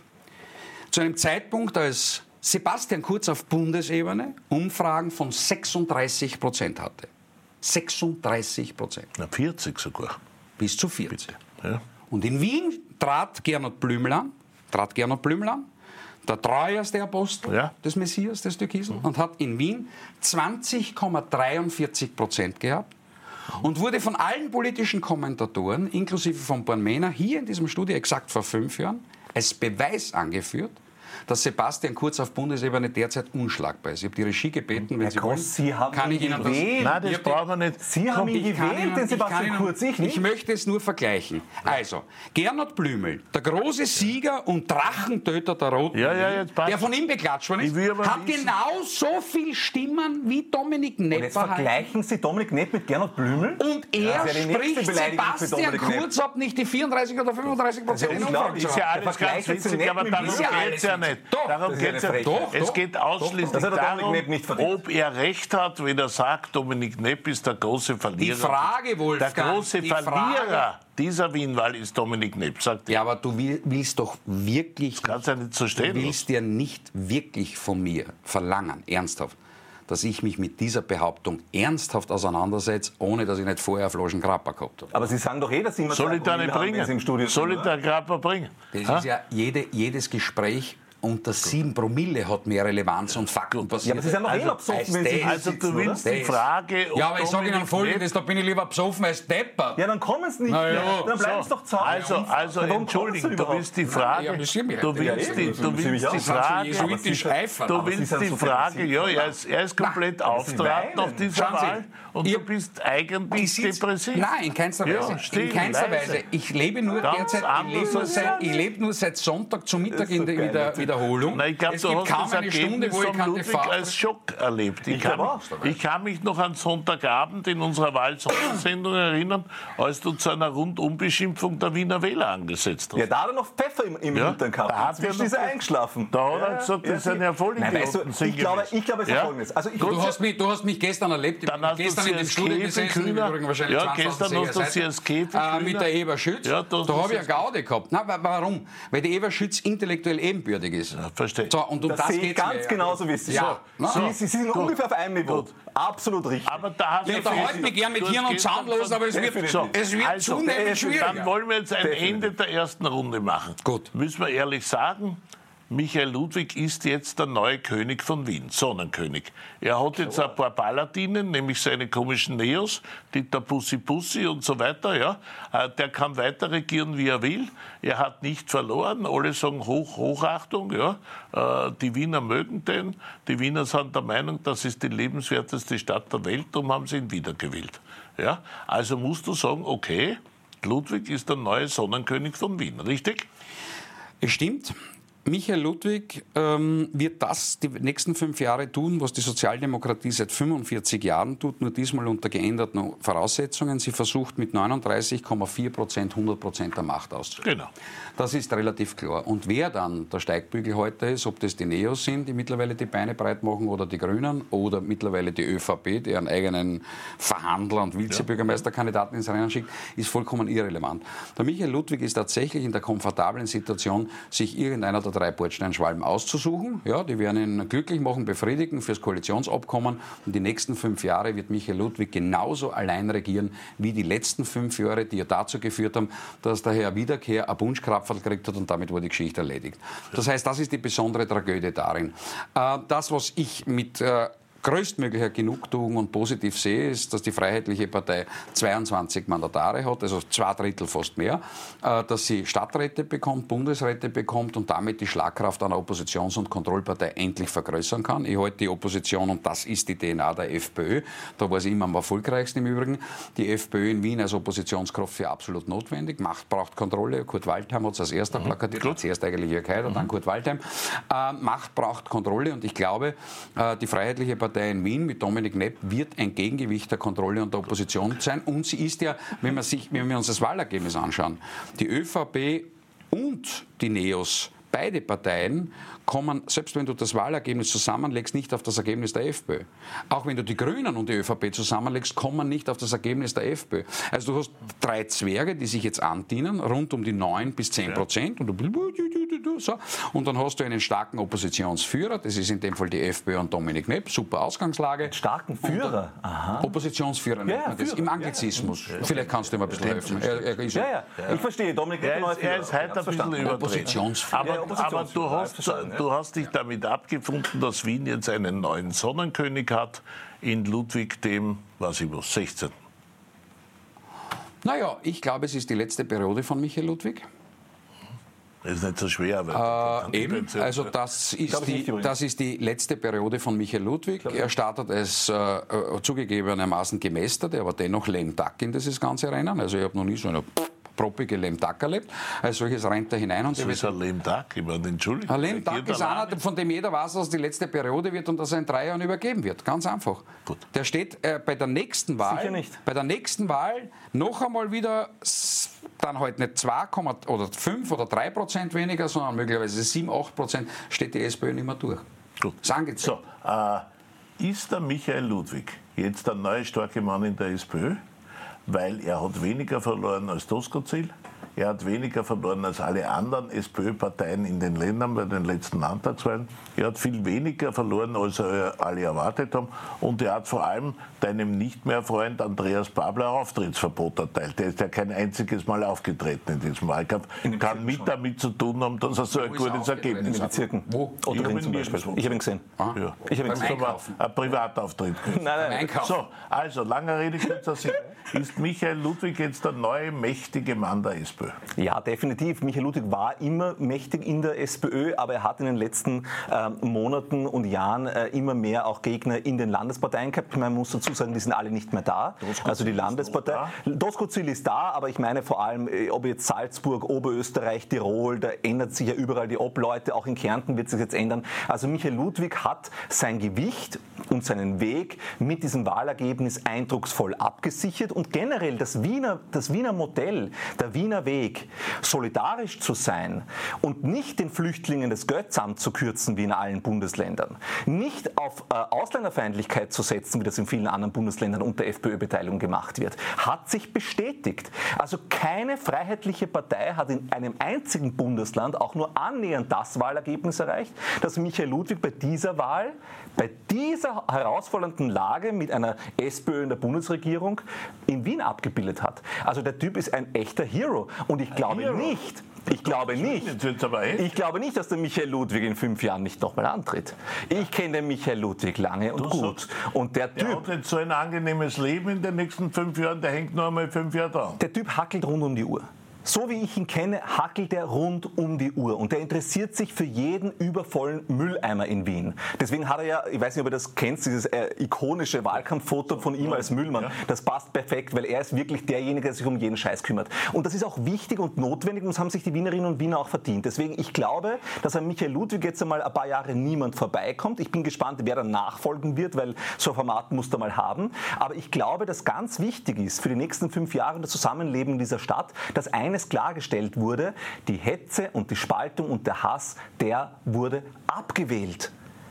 zu einem Zeitpunkt, als Sebastian Kurz auf Bundesebene Umfragen von sechsunddreißig Prozent hatte. sechsunddreißig Prozent. Na, vierzig sogar. Bis zu vierzig. Ja. Und in Wien trat Gernot Blümel an, trat Gernot Blümel an, der treueste Apostel ja. des Messias, des Türkisen, mhm. und hat in Wien zwanzig Komma dreiundvierzig Prozent gehabt und wurde von allen politischen Kommentatoren, inklusive von Bornmena, hier in diesem Studio exakt vor fünf Jahren, als Beweis angeführt, dass Sebastian Kurz auf Bundesebene derzeit unschlagbar ist. Ich habe die Regie gebeten, wenn Herr Sie Groß, wollen, Sie haben kann ich Ihnen das... Nein, das brauchen wir nicht. Sie haben ihn gewählt, den Sebastian Kurz, ich nicht. Ich möchte es nur vergleichen. Also, Gernot Blümel, der große Sieger und Drachentöter der Roten, ja, ja, der von ihm beklatscht worden ist, hat wissen. genau so viel Stimmen wie Dominik Knepp. Und jetzt vergleichen Sie Dominik Knepp mit Gernot Blümel? Und er ja, spricht Sebastian Kurz ab, nicht die vierunddreißig oder fünfunddreißig Prozent. Das ist ja, ist ja alles ganz witzig, aber darum geht es ja nicht. Darum geht es ja nicht. Doch, es geht ausschließlich doch, doch. darum, ob er recht hat, wenn er sagt, Dominik Knepp ist der große Verlierer. Die Frage, Wolfgang, der große die Verlierer Frage. dieser Wien-Wahl ist Dominik Knepp, sagt er. Ja, aber du willst doch wirklich... Das kannst du ja nicht so stehen. Du willst ja nicht wirklich von mir verlangen, ernsthaft, dass ich mich mit dieser Behauptung ernsthaft auseinandersetze, ohne dass ich nicht vorher auf Flaschen Grappa gehabt habe. Aber Sie sagen doch eh, dass Sie immer Soll ich da nicht bringen? Im Studio Soll ich da Grappa bringen? Das ha? ist ja jede, jedes Gespräch unter sieben Promille hat mehr Relevanz und Fakten passiert. Ja, aber Sie sind noch also, eh besoffen, wenn Sie Also du willst oder? die Frage... Ja, aber ich sage Ihnen Folgendes, da bin ich lieber besoffen als deppert. Ja, dann kommen Sie nicht Na, mehr. ja. Dann bleiben Sie so. doch zu Hause. Also, also Entschuldigung, du willst die Frage... Ja, du willst die, du willst die Frage... Du willst die Frage... Ja, er ist, er ist komplett auftraten auf dieser Wahl und du bist eigentlich depressiv. Nein, in keinster Weise. Ja, in keinster Weise. Ich lebe nur derzeit... Ich lebe nur seit, ich lebe nur seit Sonntag zum Mittag in der Wiederholung. Es gibt kaum eine Stunde, wo ich Ludwig als Schock erlebt. Ich, ich, kann mich, ich kann mich noch an Sonntagabend in unserer Wahlsondersendung erinnern, als du zu einer Rundumbeschimpfung der Wiener Wähler angesetzt hast. Ja, da hat er noch Pfeffer im, im ja, Hintern gehabt. Da hat er ist er eingeschlafen. Da hat er gesagt, das sind ja voll Idioten. Ich glaube, ich glaube, es ist Folgendes. Also du, hast mich, du hast mich gestern erlebt. Dann hast gestern du in dem Studio gesessen. Ja, gestern hast du sie als äh, mit der Eva Schütz. Ja, da habe ich eine Gaude gehabt. Na, warum? Weil die Eva Schütz intellektuell ebenbürtig ist. Ja, verstehe. So, und um das, das sehe ich ganz ja. genauso wie Sie. Ja. So. Sie, Sie sind gut. ungefähr auf einem Niveau. Gut. Absolut richtig. Aber da ich unterhalte mich gern mit Hirn und Zahnlos, aber es wird, so, es wird also, zunehmend schwieriger. Dann wollen wir jetzt ein Definitiv. Ende der ersten Runde machen. Gut. Müssen wir ehrlich sagen, Michael Ludwig ist jetzt der neue König von Wien, Sonnenkönig. Er hat jetzt ein paar Paladinen, nämlich seine komischen Neos, die der Pussy Pussy und so weiter. Ja. Der kann weiter regieren, wie er will. Er hat nicht verloren. Alle sagen Hoch, Hochachtung. Ja. Die Wiener mögen den. Die Wiener sind der Meinung, das ist die lebenswerteste Stadt der Welt, darum haben sie ihn wiedergewählt. Ja. Also musst du sagen, okay, Ludwig ist der neue Sonnenkönig von Wien, richtig? Es stimmt. Michael Ludwig ähm, wird das die nächsten fünf Jahre tun, was die Sozialdemokratie seit fünfundvierzig Jahren tut, nur diesmal unter geänderten Voraussetzungen. Sie versucht mit neununddreißig Komma vier Prozent hundert Prozent der Macht auszuüben. Genau. Das ist relativ klar. Und wer dann der Steigbügel heute ist, ob das die Neos sind, die mittlerweile die Beine breit machen, oder die Grünen, oder mittlerweile die ÖVP, die ihren eigenen Verhandler und Vizebürgermeisterkandidaten ins Rennen schickt, ist vollkommen irrelevant. Der Michael Ludwig ist tatsächlich in der komfortablen Situation, sich irgendeiner der drei Bordsteinschwalben auszusuchen. Ja, die werden ihn glücklich machen, befriedigen fürs Koalitionsabkommen. Und die nächsten fünf Jahre wird Michael Ludwig genauso allein regieren wie die letzten fünf Jahre, die ja dazu geführt haben, dass der Herr Wiederkehr ein Bunschkrapferl gekriegt hat und damit wurde die Geschichte erledigt. Das heißt, das ist die besondere Tragödie darin. Das, was ich mit größtmöglicher Genugtuung und positiv sehe, ist, dass die Freiheitliche Partei zweiundzwanzig Mandatare hat, also zwei Drittel fast mehr, dass sie Stadträte bekommt, Bundesräte bekommt und damit die Schlagkraft einer Oppositions- und Kontrollpartei endlich vergrößern kann. Ich halte die Opposition, und das ist die D N A der FPÖ, da war sie immer am erfolgreichsten im Übrigen, die FPÖ in Wien als Oppositionskraft für absolut notwendig. Macht braucht Kontrolle. Kurt Waldheim hat es als erster mhm. plakatiert, zuerst eigentlich Jörg Haider, mhm. dann Kurt Waldheim. Äh, Macht braucht Kontrolle und ich glaube, äh, die Freiheitliche Partei in Wien mit Dominik Knepp wird ein Gegengewicht der Kontrolle und der Opposition sein. Und sie ist ja, wenn wir, sich, wenn wir uns das Wahlergebnis anschauen, die ÖVP und die NEOS, beide Parteien kommen, selbst wenn du das Wahlergebnis zusammenlegst, nicht auf das Ergebnis der FPÖ. Auch wenn du die Grünen und die ÖVP zusammenlegst, kommen nicht auf das Ergebnis der FPÖ. Also du hast drei Zwerge, die sich jetzt andienen, rund um die neun bis zehn Prozent. Und, du, so. Und dann hast du einen starken Oppositionsführer, das ist in dem Fall die FPÖ und Dominik Knepp, super Ausgangslage. Einen starken Führer? Aha. Oppositionsführer nennt man das, im Anglizismus. Ja, ja. Vielleicht kannst du ihm ein bisschen helfen. Er, er ist ja, ja, ja. Ich verstehe, Dominik Knepp ist, er ist heute ein bisschen überdreht. Oppositionsführer. Aber, ja, aber du, hast, du hast dich damit abgefunden, dass Wien jetzt einen neuen Sonnenkönig hat, in Ludwig dem, was ich was, sechzehnten Naja, ich glaube, es ist die letzte Periode von Michael Ludwig. Das ist nicht so schwer. Weil äh, eben, also das ist, die, das ist die letzte Periode von Michael Ludwig. Er startet als äh, zugegebenermaßen gemästert, aber dennoch lame duck in dieses ganze Rennen. Also ich habe noch nie so eine proppige lame duck erlebt. Als solches rennt er hinein. Und das ist ein lame duck, ich meine, Entschuldigung. Ein lame duck ist einer, von dem jeder weiß, dass es die letzte Periode wird und dass er in drei Jahren übergeben wird. Ganz einfach. Gut. Der steht äh, bei der nächsten Wahl, Sicher nicht. bei der nächsten Wahl noch einmal wieder dann halt nicht zwei oder fünf oder drei Prozent weniger, sondern möglicherweise sieben, acht Prozent steht die SPÖ nicht mehr durch. Gut. So, äh, ist der Michael Ludwig jetzt der neue starke Mann in der SPÖ? Weil er hat weniger verloren als Doskozil, er hat weniger verloren als alle anderen SPÖ-Parteien in den Ländern bei den letzten Landtagswahlen. Er hat viel weniger verloren, als er alle erwartet haben. Und er hat vor allem deinem Nicht-mehr-Freund Andreas Babler Auftrittsverbot erteilt. Der ist ja kein einziges Mal aufgetreten in diesem Wahlkampf. In Kann mit damit zu tun haben, dass er so ein gutes Ergebnis hat. In den Bezirken. Wo? Ich habe ihn zum Beispiel. Ich habe ihn gesehen. Ah. Ja. Ich habe ihn gesehen. Ein Privatauftritt. Nein, nein. So, also, langer Rede, kurzer Sinn. Ist Michael Ludwig jetzt der neue mächtige Mann der SPÖ? Ja, definitiv. Michael Ludwig war immer mächtig in der SPÖ, aber er hat in den letzten äh, Monaten und Jahren äh, immer mehr auch Gegner in den Landesparteien gehabt. Man muss dazu sagen, die sind alle nicht mehr da. Also die Landespartei. Doskozil ist da, aber ich meine vor allem, ob jetzt Salzburg, Oberösterreich, Tirol, da ändert sich ja überall die Obleute, auch in Kärnten wird sich jetzt ändern. Also Michael Ludwig hat sein Gewicht und seinen Weg mit diesem Wahlergebnis eindrucksvoll abgesichert und generell das Wiener, das Wiener Modell, der Wiener Weg, solidarisch zu sein und nicht den Flüchtlingen das Götzamt zu kürzen wie in allen Bundesländern, nicht auf äh, Ausländerfeindlichkeit zu setzen, wie das in vielen anderen Bundesländern unter FPÖ-Beteiligung gemacht wird, hat sich bestätigt. Also keine freiheitliche Partei hat in einem einzigen Bundesland auch nur annähernd das Wahlergebnis erreicht, das Michael Ludwig bei dieser Wahl, bei dieser herausfordernden Lage mit einer SPÖ in der Bundesregierung in Wien abgebildet hat. Also der Typ ist ein echter Hero. Und ich glaube Hero. nicht, ich glaube nicht, ich glaube nicht, dass der Michael Ludwig in fünf Jahren nicht nochmal antritt. Ich kenne den Michael Ludwig lange und du gut. Sagst, und der Typ, der hat jetzt so ein angenehmes Leben in den nächsten fünf Jahren, der hängt noch einmal fünf Jahre dran. Der Typ hackelt rund um die Uhr. So wie ich ihn kenne, hackelt er rund um die Uhr und er interessiert sich für jeden übervollen Mülleimer in Wien. Deswegen hat er ja, ich weiß nicht, ob ihr das kennt, dieses äh, ikonische Wahlkampffoto von ihm als Müllmann. Ja. Das passt perfekt, weil er ist wirklich derjenige, der sich um jeden Scheiß kümmert. Und das ist auch wichtig und notwendig und das haben sich die Wienerinnen und Wiener auch verdient. Deswegen, ich glaube, dass an Michael Ludwig jetzt einmal ein paar Jahre niemand vorbeikommt. Ich bin gespannt, wer dann nachfolgen wird, weil so ein Format muss er mal haben. Aber ich glaube, dass ganz wichtig ist für die nächsten fünf Jahre das Zusammenleben in dieser Stadt, dass eines klargestellt wurde, die Hetze und die Spaltung und der Hass, der wurde abgewählt.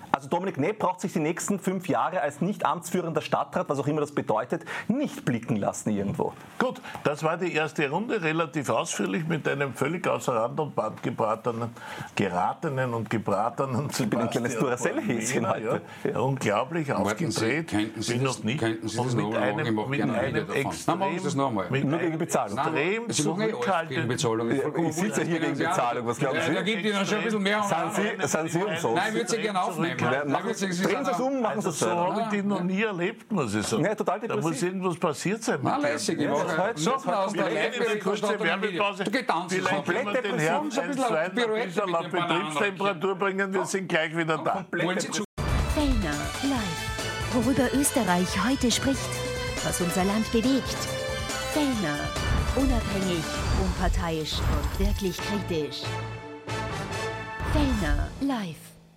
Also Dominik Knepp braucht sich die nächsten fünf Jahre als nicht amtsführender Stadtrat, was auch immer das bedeutet, nicht blicken lassen irgendwo. Gut, das war die erste Runde, relativ ausführlich mit einem völlig außer Rand und Band gebratenen, geratenen und gebratenen Ich bin ein kleines Duracell-Häschen heute. Ja. Ja. Unglaublich aufgedreht, könnten Sie bin das, noch nicht. könnten Sie das und mit noch einem, machen? mit einem extrem, Nein, das noch mal. mit Nur gegen einem Bezahlung. extrem Sie machen eh alles gegen Bezahlung. Ich sitze hier gegen Bezahlung, was glauben Sie? Da gibt Ihnen schon ein bisschen mehr. Sind Sie, sind Sie umsonst? Nein, ich würde Sie gerne aufnehmen. Drehen Sie es um, machen Sie es So selber. habe ich die noch nie erlebt, muss ich sagen. Ja, total Da depressiv. muss irgendwas passiert sein. Na, lässig. Ich mache so, Sachen aus der Kurze Werbepause. Du gehst tanzen. Vielleicht können wir den Herrn ein bisschen ein, zwei, ein Pirouette bisschen mit auf den Bananen. Betriebstemperatur bringen. Wir sind gleich wieder da. Wollen Sie zu? Fellner live. Worüber Österreich heute spricht, was unser Land bewegt. Fellner. Unabhängig, unparteiisch und wirklich kritisch. Fellner live.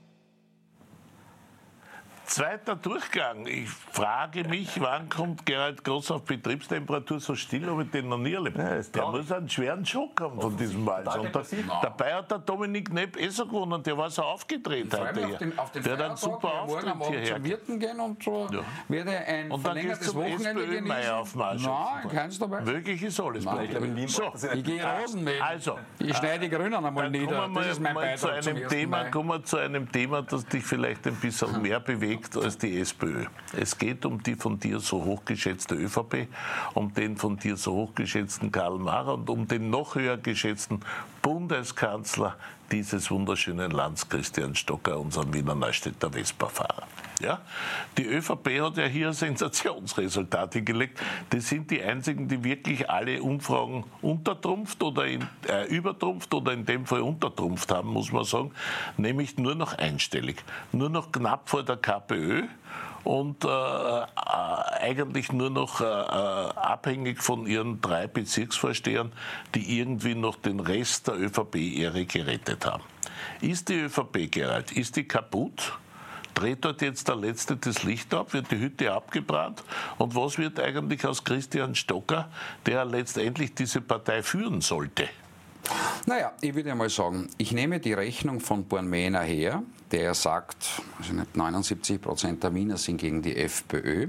Zweiter Durchgang. Ich frage mich, wann kommt Gerald Groß auf Betriebstemperatur so still, habe ich den noch nie erlebt. Ja, ist der traurig. muss einen schweren Schock haben von diesem Wahlsonntag. depressiv. Dabei hat der Dominik Knepp eh so gewonnen, der war so aufgedreht Ich freue heute. mich auf den, auf den der hat einen Feiertag. super Ich werde morgen am Auftritt Abend hierher. zum Wirten gehen und so werde ein Und dann gehst verlängertes du zum Wochenende genießen. SPÖ-Mai-Aufmarsch. Nein, keins dabei. Möglich ist alles. Nein, ich glaube, in Wien so, macht das ja Ich gehe Rosen mähen. also, Ich schneide die Grünen einmal Dann nieder. kommen wir Das ist mein mal zu Beitrag zum einem ersten Thema, Mai. kommen wir zu einem Thema, das dich vielleicht ein bisschen mehr bewegt als die SPÖ. Es geht um die von dir so hochgeschätzte ÖVP, um den von dir so hochgeschätzten Karl Marr und um den noch höher geschätzten Bundeskanzler dieses wunderschönen Landes, Christian Stocker, unseren Wiener Neustädter Vespa-Fahrer. Ja? Die ÖVP hat ja hier ein Sensationsresultat hingelegt. Das sind die einzigen, die wirklich alle Umfragen untertrumpft oder in, äh, übertrumpft oder in dem Fall untertrumpft haben, muss man sagen. Nämlich nur noch einstellig. Nur noch knapp vor der KPÖ. Und äh, äh, eigentlich nur noch äh, abhängig von ihren drei Bezirksvorstehern, die irgendwie noch den Rest der ÖVP-Ehre gerettet haben. Ist die ÖVP, Gerald, ist die kaputt? Dreht dort jetzt der Letzte das Licht ab? Wird die Hütte abgebrannt? Und was wird eigentlich aus Christian Stocker, der letztendlich diese Partei führen sollte? Naja, ich würde einmal sagen, ich nehme die Rechnung von Bornmehner her, der sagt, also nicht neunundsiebzig Prozent der Wiener sind gegen die FPÖ.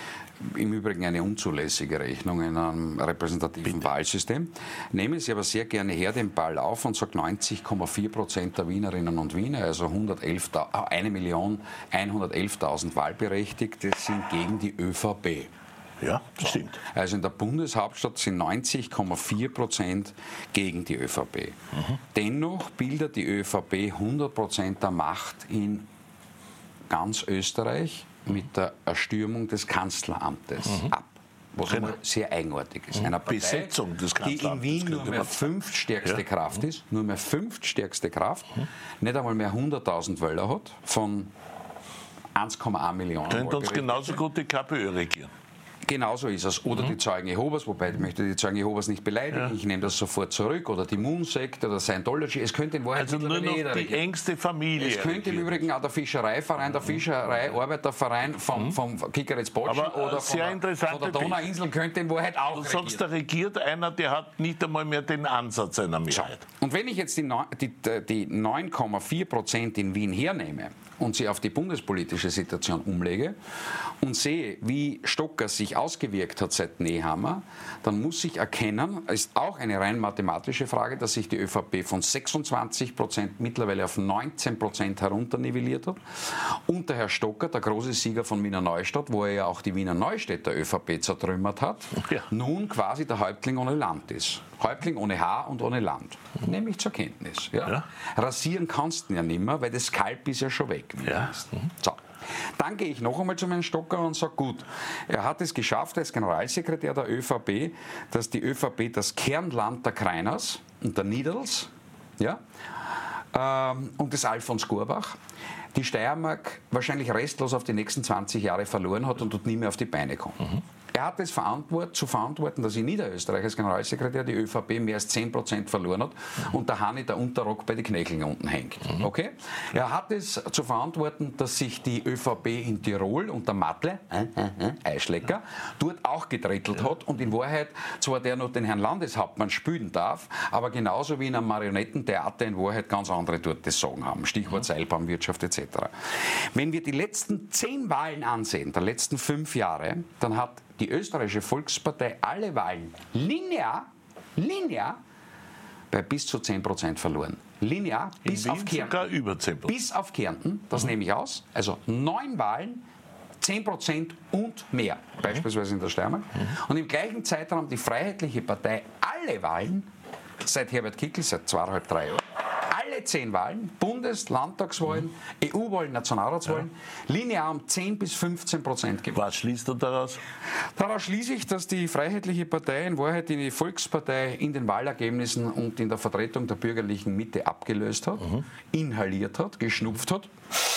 Im Übrigen eine unzulässige Rechnung in einem repräsentativen Bitte. Wahlsystem. Nehme sie aber sehr gerne her den Ball auf und sage neunzig Komma vier Prozent der Wienerinnen und Wiener, also eine Million hundertelftausend Wahlberechtigte, sind gegen die ÖVP. Ja, das stimmt. Also in der Bundeshauptstadt sind neunzig Komma vier Prozent gegen die ÖVP. Mhm. Dennoch bildet die ÖVP hundert Prozent der Macht in ganz Österreich mit der Erstürmung des Kanzleramtes mhm. ab. Was genau. einmal sehr eigenartig ist. Einer Partei, Besetzung des die in Wien nur mehr fünftstärkste ja. Kraft ist, nur mehr fünftstärkste Kraft, mhm. nicht einmal mehr hunderttausend Wähler hat, von eins Komma eins Millionen. Könnte uns genauso gut die KPÖ regieren. Genauso ist es. Oder mhm. die Zeugen Jehovas, wobei ich möchte die Zeugen Jehovas nicht beleidigen. Ja. Ich nehme das sofort zurück. Oder die Moon-Sekte oder Scientology. Es könnte in Wahrheit also nur noch die regieren. Engste Familie. Es könnte im Übrigen auch der Fischereiverein, der Fischereiarbeiterverein vom, mhm. vom Kikeritz-Botschen oder von der, von der Donauinsel könnte in Wahrheit auch Du regieren. sagst, da regiert einer, der hat nicht einmal mehr den Ansatz einer Mehrheit. So. Und wenn ich jetzt die, die, die neun Komma vier Prozent in Wien hernehme und sie auf die bundespolitische Situation umlege und sehe, wie Stocker sich ausgewirkt hat seit Nehammer, dann muss ich erkennen, es ist auch eine rein mathematische Frage, dass sich die ÖVP von sechsundzwanzig Prozent mittlerweile auf neunzehn Prozent herunternivelliert hat. Und der Herr Stocker, der große Sieger von Wiener Neustadt, wo er ja auch die Wiener Neustädter ÖVP zertrümmert hat, ja. nun quasi der Häuptling ohne Land ist. Häuptling ohne Haar und ohne Land. Mhm. Nehme ich zur Kenntnis. Ja? Ja. Rasieren kannst du ja nicht mehr, weil das Kalb ist ja schon weg. Ja. Mhm. So. Dann gehe ich noch einmal zu meinem Stocker und sage, gut, er hat es geschafft als Generalsekretär der ÖVP, dass die ÖVP das Kernland der Kreiners und der Niederls, ja, ähm, und des Alfons Gorbach, die Steiermark wahrscheinlich restlos auf die nächsten zwanzig Jahre verloren hat und dort nie mehr auf die Beine kommt. Mhm. Er hat es verantwort, zu verantworten, dass in Niederösterreich als Generalsekretär die ÖVP mehr als zehn Prozent verloren hat und der Hani der Unterrock bei den Knöcheln unten hängt. Okay? Er hat es zu verantworten, dass sich die ÖVP in Tirol unter Matle, äh, äh, äh, Eischlecker, dort auch gedrettelt hat und in Wahrheit zwar der noch den Herrn Landeshauptmann spielen darf, aber genauso wie in einem Marionettentheater in Wahrheit ganz andere dort das Sagen haben. Stichwort Seilbahnwirtschaft et cetera. Wenn wir die letzten zehn Wahlen ansehen, der letzten fünf Jahre, dann hat die österreichische Volkspartei alle Wahlen linear, linear bei bis zu zehn Prozent verloren. Linear bis auf Kärnten. Sogar über zehn Prozent. Bis auf Kärnten, das mhm. nehme ich aus. Also neun Wahlen, zehn Prozent und mehr, beispielsweise in der Steiermark. Mhm. Und im gleichen Zeitraum die Freiheitliche Partei alle Wahlen, seit Herbert Kickl, seit zweieinhalb, drei Jahren, alle zehn Wahlen, Bundes-, Landtagswahlen, mhm. E U-Wahlen, Nationalratswahlen, ja. linear um zehn bis fünfzehn Prozent gewonnen. Was schließt du daraus? Daraus schließe ich, dass die Freiheitliche Partei in Wahrheit die Volkspartei in den Wahlergebnissen und in der Vertretung der bürgerlichen Mitte abgelöst hat, mhm. inhaliert hat, geschnupft hat.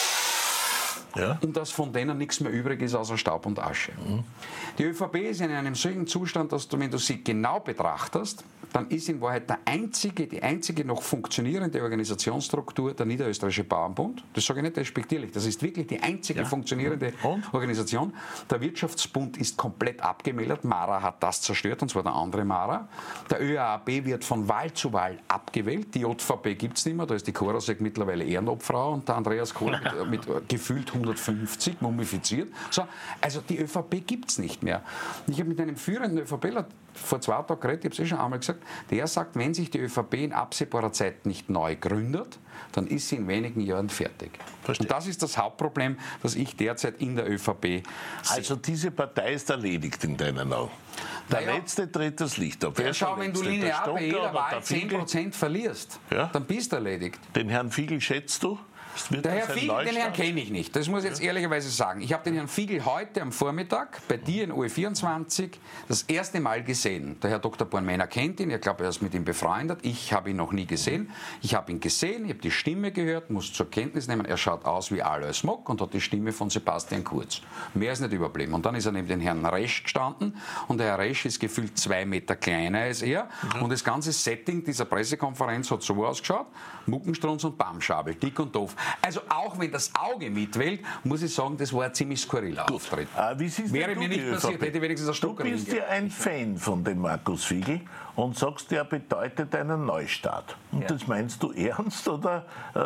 Ja. Und dass von denen nichts mehr übrig ist außer Staub und Asche. Mhm. Die ÖVP ist in einem solchen Zustand, dass du, wenn du sie genau betrachtest, dann ist in Wahrheit der einzige, die einzige noch funktionierende Organisationsstruktur der Niederösterreichische Bauernbund. Das sage ich nicht respektierlich, das ist wirklich die einzige ja. funktionierende und? Organisation. Der Wirtschaftsbund ist komplett abgemeldet. Mara hat das zerstört, und zwar der andere Mara. Der ÖAAB wird von Wahl zu Wahl abgewählt. Die J V P gibt es nicht mehr, da ist die Korosek mittlerweile Ehrenobfrau und der Andreas Kohl mit, mit gefühlt hundertfünfzig mumifiziert. So, also die ÖVP gibt es nicht mehr. Ich habe mit einem führenden ÖVPler vor zwei Tagen geredet, ich habe es eh schon einmal gesagt, der sagt, wenn sich die ÖVP in absehbarer Zeit nicht neu gründet, dann ist sie in wenigen Jahren fertig. Verstehe. Und das ist das Hauptproblem, das ich derzeit in der ÖVP sehe. Also diese Partei ist erledigt in deinen Augen. Der naja, letzte tritt das Licht auf. Ja, schau, wenn du linear bei jeder Wahl zehn Prozent verlierst, ja? dann bist du erledigt. Den Herrn Fiegel schätzt du? Der Herr Fiegel, den Herrn kenne ich nicht. Das muss ich jetzt ehrlicherweise sagen. Ich habe den Herrn Fiegel heute am Vormittag bei dir in O E vierundzwanzig das erste Mal gesehen. Der Herr Doktor Bornmänner kennt ihn, ich glaube, er ist mit ihm befreundet. Ich habe ihn noch nie gesehen. Ich habe ihn gesehen, ich habe die Stimme gehört, muss zur Kenntnis nehmen, er schaut aus wie Alois Mock und hat die Stimme von Sebastian Kurz. Mehr ist nicht überblieben. Und dann ist er neben den Herrn Resch gestanden und der Herr Resch ist gefühlt zwei Meter kleiner als er. Mhm. Und das ganze Setting dieser Pressekonferenz hat so ausgeschaut: Muckenstrunz und Bamschabel, dick und doof. Also auch wenn das Auge mitwählt, muss ich sagen, das war ein ziemlich skurriler Auftritt. Ah, wie Wäre mir nicht passiert, hätte ich wenigstens einen Stocker. Du bist ja ein Fan von dem Markus Fiegel und sagst, der bedeutet einen Neustart. Und ja. das meinst du ernst oder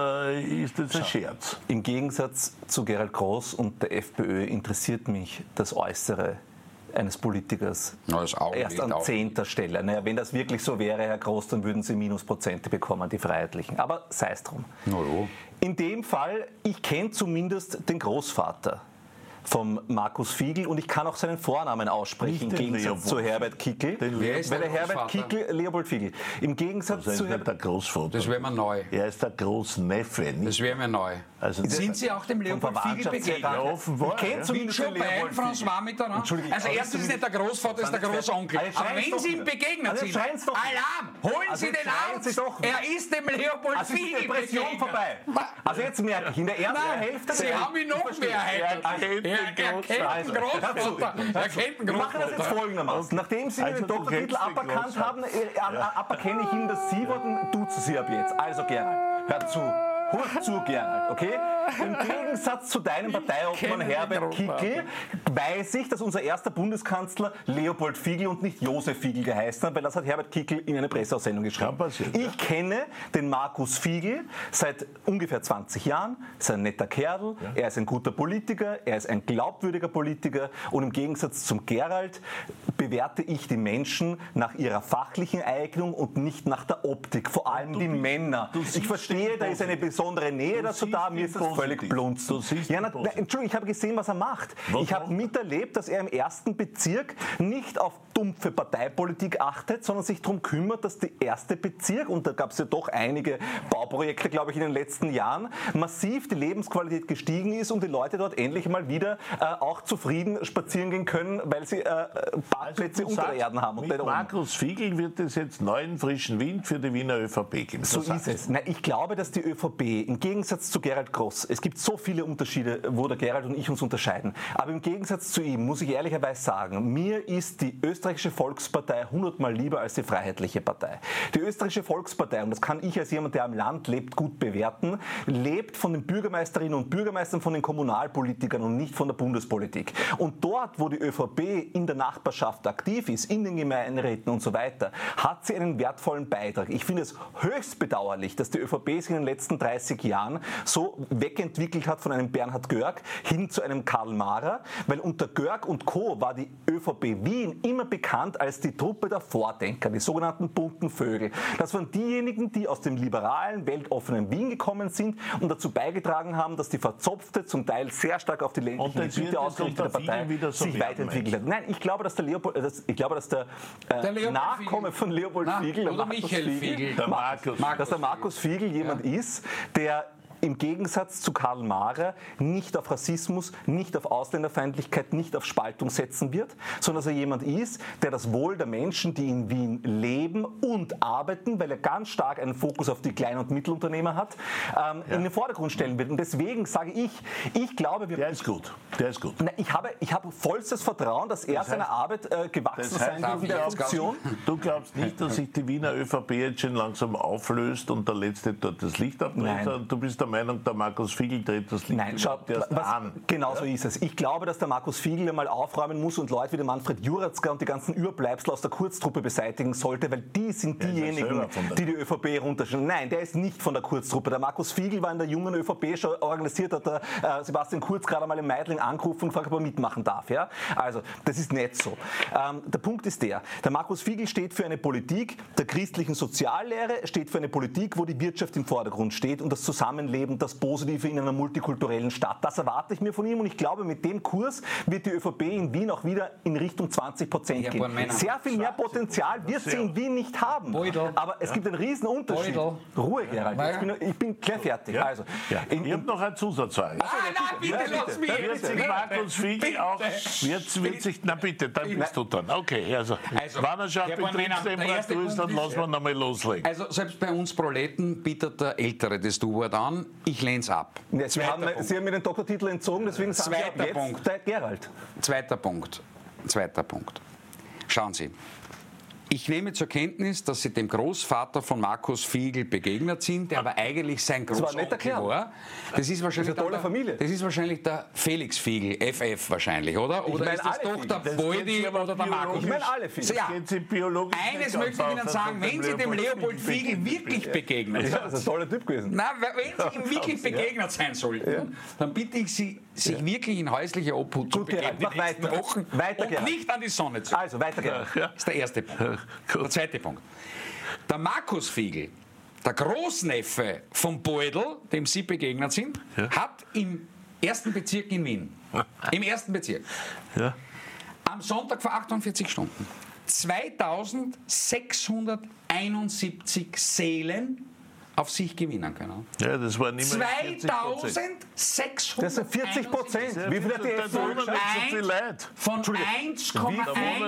äh, ist das ein Scherz? Im Gegensatz zu Gerald Groß und der FPÖ interessiert mich das Äußere eines Politikers Na, das erst an zehnter Stelle. Naja, wenn das wirklich so wäre, Herr Groß, dann würden Sie Minusprozente bekommen, die Freiheitlichen. Aber sei es drum. No. In dem Fall, ich kenne zumindest den Großvater vom Markus Fiegel und ich kann auch seinen Vornamen aussprechen, im Gegensatz Leopold. zu Herbert Kickl. Wer ist weil der, der Herbert Kickl, Leopold Fiegel. Im Gegensatz also zu Herbert... der Großvater. Das wäre mir neu. Er ist der Großneffe. Nicht? Das wäre mir neu. Also sind Sie auch dem Leopold Fiegel begegnet? Ja, offenbar. Ich kenne ja. zumindest schon beiden François miteinander. Also erstens ist nicht der Großvater, ist der Großonkel. Aber wenn Sie ihm begegnet sind, Alarm! Holen Sie den Arzt! Er ist dem Leopold Fiegel begegnet. Vorbei. Also jetzt merke ich, in der ersten Nein, Hälfte... Sie haben ihn noch mehr erheitert. Er kennt den Großvater. Er kennt den Wir machen das jetzt folgendermaßen. Nachdem Sie also den Doktortitel aberkannt haben, äh, aberkenne ich Ihnen das Sie wurden, duzen Sie ab jetzt. Also Gerald, hör zu. Hör zu, Gerald, okay? Im Gegensatz zu deinem Parteiobmann Herbert Kickl weiß ich, dass unser erster Bundeskanzler Leopold Fiegel und nicht Josef Fiegel geheißen hat, weil das hat Herbert Kickl in eine Presseaussendung geschrieben. Ich kenne den Markus Fiegel seit ungefähr zwanzig Jahren, ist ein netter Kerl, ja. er ist ein guter Politiker, er ist ein glaubwürdiger Politiker und im Gegensatz zum Gerald bewerte ich die Menschen nach ihrer fachlichen Eignung und nicht nach der Optik, vor allem die bist, Männer. Ich verstehe, da ist eine besondere Nähe du dazu da, mir ist das völlig blunz. Ja, na, na, Entschuldigung, ich habe gesehen, was er macht. Was ich habe miterlebt, dass er im ersten Bezirk nicht auf dumpfe Parteipolitik achtet, sondern sich darum kümmert, dass der erste Bezirk, und da gab es ja doch einige Bauprojekte, glaube ich, in den letzten Jahren, massiv die Lebensqualität gestiegen ist und die Leute dort endlich mal wieder äh, auch zufrieden spazieren gehen können, weil sie äh, Parkplätze also unter der Erden haben. Und mit Markus Fiegel wird es jetzt neuen frischen Wind für die Wiener ÖVP geben. So ist es. Na, ich glaube, dass die ÖVP im Gegensatz zu Gerald Groß das. Es gibt so viele Unterschiede, wo der Gerald und ich uns unterscheiden. Aber im Gegensatz zu ihm muss ich ehrlicherweise sagen, mir ist die österreichische Volkspartei hundertmal lieber als die Freiheitliche Partei. Die österreichische Volkspartei, und das kann ich als jemand, der am Land lebt, gut bewerten, lebt von den Bürgermeisterinnen und Bürgermeistern, von den Kommunalpolitikern und nicht von der Bundespolitik. Und dort, wo die ÖVP in der Nachbarschaft aktiv ist, in den Gemeinderäten und so weiter, hat sie einen wertvollen Beitrag. Ich finde es höchst bedauerlich, dass die ÖVP sich in den letzten dreißig Jahren so wegentwickelt hat von einem Bernhard Görg hin zu einem Karl Mahrer, weil unter Görg und Co. war die ÖVP Wien immer bekannt als die Truppe der Vordenker, die sogenannten bunten Vögel. Das waren diejenigen, die aus dem liberalen, weltoffenen Wien gekommen sind und dazu beigetragen haben, dass die verzopfte, zum Teil sehr stark auf die ländliche Süde ausgerichtete Partei so sich weiterentwickelt hat. Nein, ich glaube, dass der, Leopold, dass, ich glaube, dass der, äh, der Nachkomme von Leopold Na, Fiegel, der Markus Michael Fiegel, Fiegel. Der Markus, Markus, dass der Markus Fiegel jemand ja. ist, der im Gegensatz zu Karl Mahrer nicht auf Rassismus, nicht auf Ausländerfeindlichkeit, nicht auf Spaltung setzen wird, sondern dass er jemand ist, der das Wohl der Menschen, die in Wien leben und arbeiten, weil er ganz stark einen Fokus auf die Klein- und Mittelunternehmer hat, ähm, ja. in den Vordergrund stellen wird. Und deswegen sage ich, ich glaube... Wir der ist gut, der ist gut. Na, ich, habe, ich habe vollstes Vertrauen, dass er das heißt, seiner Arbeit äh, gewachsen sein wird in der Funktion. Du glaubst nicht, dass sich die Wiener ÖVP jetzt schon langsam auflöst und der Letzte dort das Licht abdreht? Du bist der Meinung, der Markus Fiegel dreht das Licht Nein, schau, erst was, an. Genau ja? so ist es. Ich glaube, dass der Markus Fiegel einmal aufräumen muss und Leute wie der Manfred Juratzka und die ganzen Überbleibsel aus der Kurztruppe beseitigen sollte, weil die sind ja, diejenigen, die die ÖVP runterstellen. Nein, der ist nicht von der Kurztruppe. Der Markus Fiegel war in der jungen ÖVP schon organisiert, hat der äh, Sebastian Kurz gerade einmal im Meidling angerufen und gefragt, ob er mitmachen darf. Ja? Also, das ist nicht so. Ähm, der Punkt ist der, der Markus Fiegel steht für eine Politik der christlichen Soziallehre, steht für eine Politik, wo die Wirtschaft im Vordergrund steht und das Zusammenleben, das Positive in einer multikulturellen Stadt. Das erwarte ich mir von ihm und ich glaube, mit dem Kurs wird die ÖVP in Wien auch wieder in Richtung zwanzig Prozent gehen. Sehr viel mehr Potenzial wird sie in Wien nicht haben. Beudel. Aber es gibt einen riesen Unterschied. Beudel. Ruhe, Gerald. Ich bin, ich bin gleich fertig. Ja. Also, ja. in, ich habe noch eine Zusatzfrage. Ah, nein, bitte, lass mich. Wird sich Markus Fiegel auch... Wird, wird sich, na bitte, dann bist du dann. Okay, also, also wenn er schon Betriebstemperatur ist, dann lassen wir nochmal loslegen. Also selbst bei uns Proleten bietet der Ältere das Du-Wort an. Ich lehne es ab. Ja, Sie, haben, Sie haben mir den Doktortitel entzogen, deswegen sagen Zweiter Sie jetzt Punkt. der Gerald. Zweiter Punkt. Zweiter Punkt. Schauen Sie. Ich nehme zur Kenntnis, dass Sie dem Großvater von Markus Fiegel begegnet sind, der aber eigentlich sein Großonkel war. Das ist wahrscheinlich, das ist eine tolle Familie. Das ist wahrscheinlich der Felix Fiegel, F F wahrscheinlich, oder? Oder ist das doch der Boldi oder der Markus? Ich meine alle Fiegel. Ja. Eines möchte ich Ihnen sagen, wenn Sie dem Leopold Fiegel wirklich begegnet ja, das ist ein toller Typ gewesen. Na, wenn Sie ihm wirklich begegnet sein sollten, ja. dann bitte ich Sie, sich ja. wirklich in häusliche Obhut zu begeben die nächsten Wochen weiter, und Gerald. nicht an die Sonne zu. Also, weiter Gerald. Das ist der erste Punkt. Der zweite Punkt. Der Markus Fiegel, der Großneffe vom Beudel, dem Sie begegnet sind, ja. hat im ersten Bezirk in Wien, im ersten Bezirk, ja. am Sonntag vor achtundvierzig Stunden zweitausendsechshunderteinundsiebzig Seelen auf sich gewinnen können. Ja, das war nicht mehr zweitausendsechshundert. Das sind vierzig Prozent. Wie viel hat die F D U so viel Leute? Von eins Komma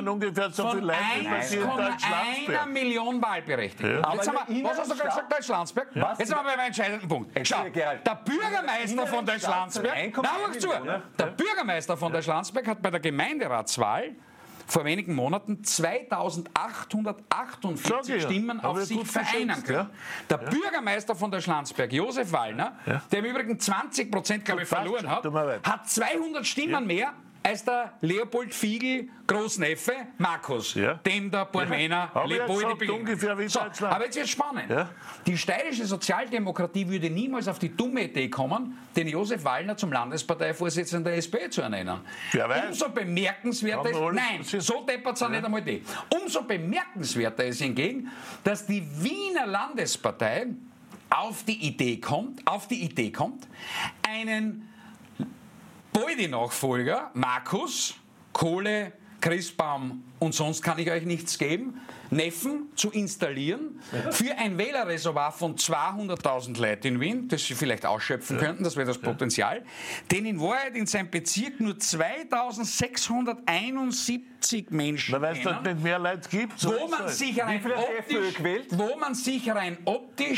eins Million Wahlberechtigte. Ja. Aber Jetzt haben wir, was hast du gerade gesagt, Deutschlandsberg? Ja. Jetzt sind wir beim entscheidenden Punkt. Schau, der Bürgermeister von Deutschlandsberg, na, hör zu, der Bürgermeister von Deutschlandsberg hat bei der Gemeinderatswahl vor wenigen Monaten zweitausendachthundertachtundvierzig ja. Stimmen auf sich vereinen können. Ja. Der ja. Bürgermeister von der Schlanzberg, Josef Wallner, ja. der im Übrigen zwanzig Prozent, glaube ich, verloren hat, hat zweihundert Stimmen ja. mehr als der Leopold Fiegel Großneffe Markus, ja. dem der Bornmäner ja. Leopold begegnet. So, aber jetzt wird es spannend. Ja. Die steirische Sozialdemokratie würde niemals auf die dumme Idee kommen, den Josef Wallner zum Landesparteivorsitzenden der S P Ö zu ernennen. Umso bemerkenswerter ist, nein, so deppert es nicht einmal die. Umso bemerkenswerter ist hingegen, dass die Wiener Landespartei auf die Idee kommt, auf die Idee kommt, einen Beudi-Nachfolger, Markus, Kohle, Christbaum und sonst kann ich euch nichts geben, Neffen zu installieren für ein Wählerreservoir von zweihunderttausend Leuten in Wien, das sie vielleicht ausschöpfen könnten, das wäre das Potenzial, den in Wahrheit in seinem Bezirk nur zweitausendsechshunderteinundsiebzig Menschen Na, weil es dort nicht mehr Leute gibt. So wo, man sich rein optisch, wo man sich rein optisch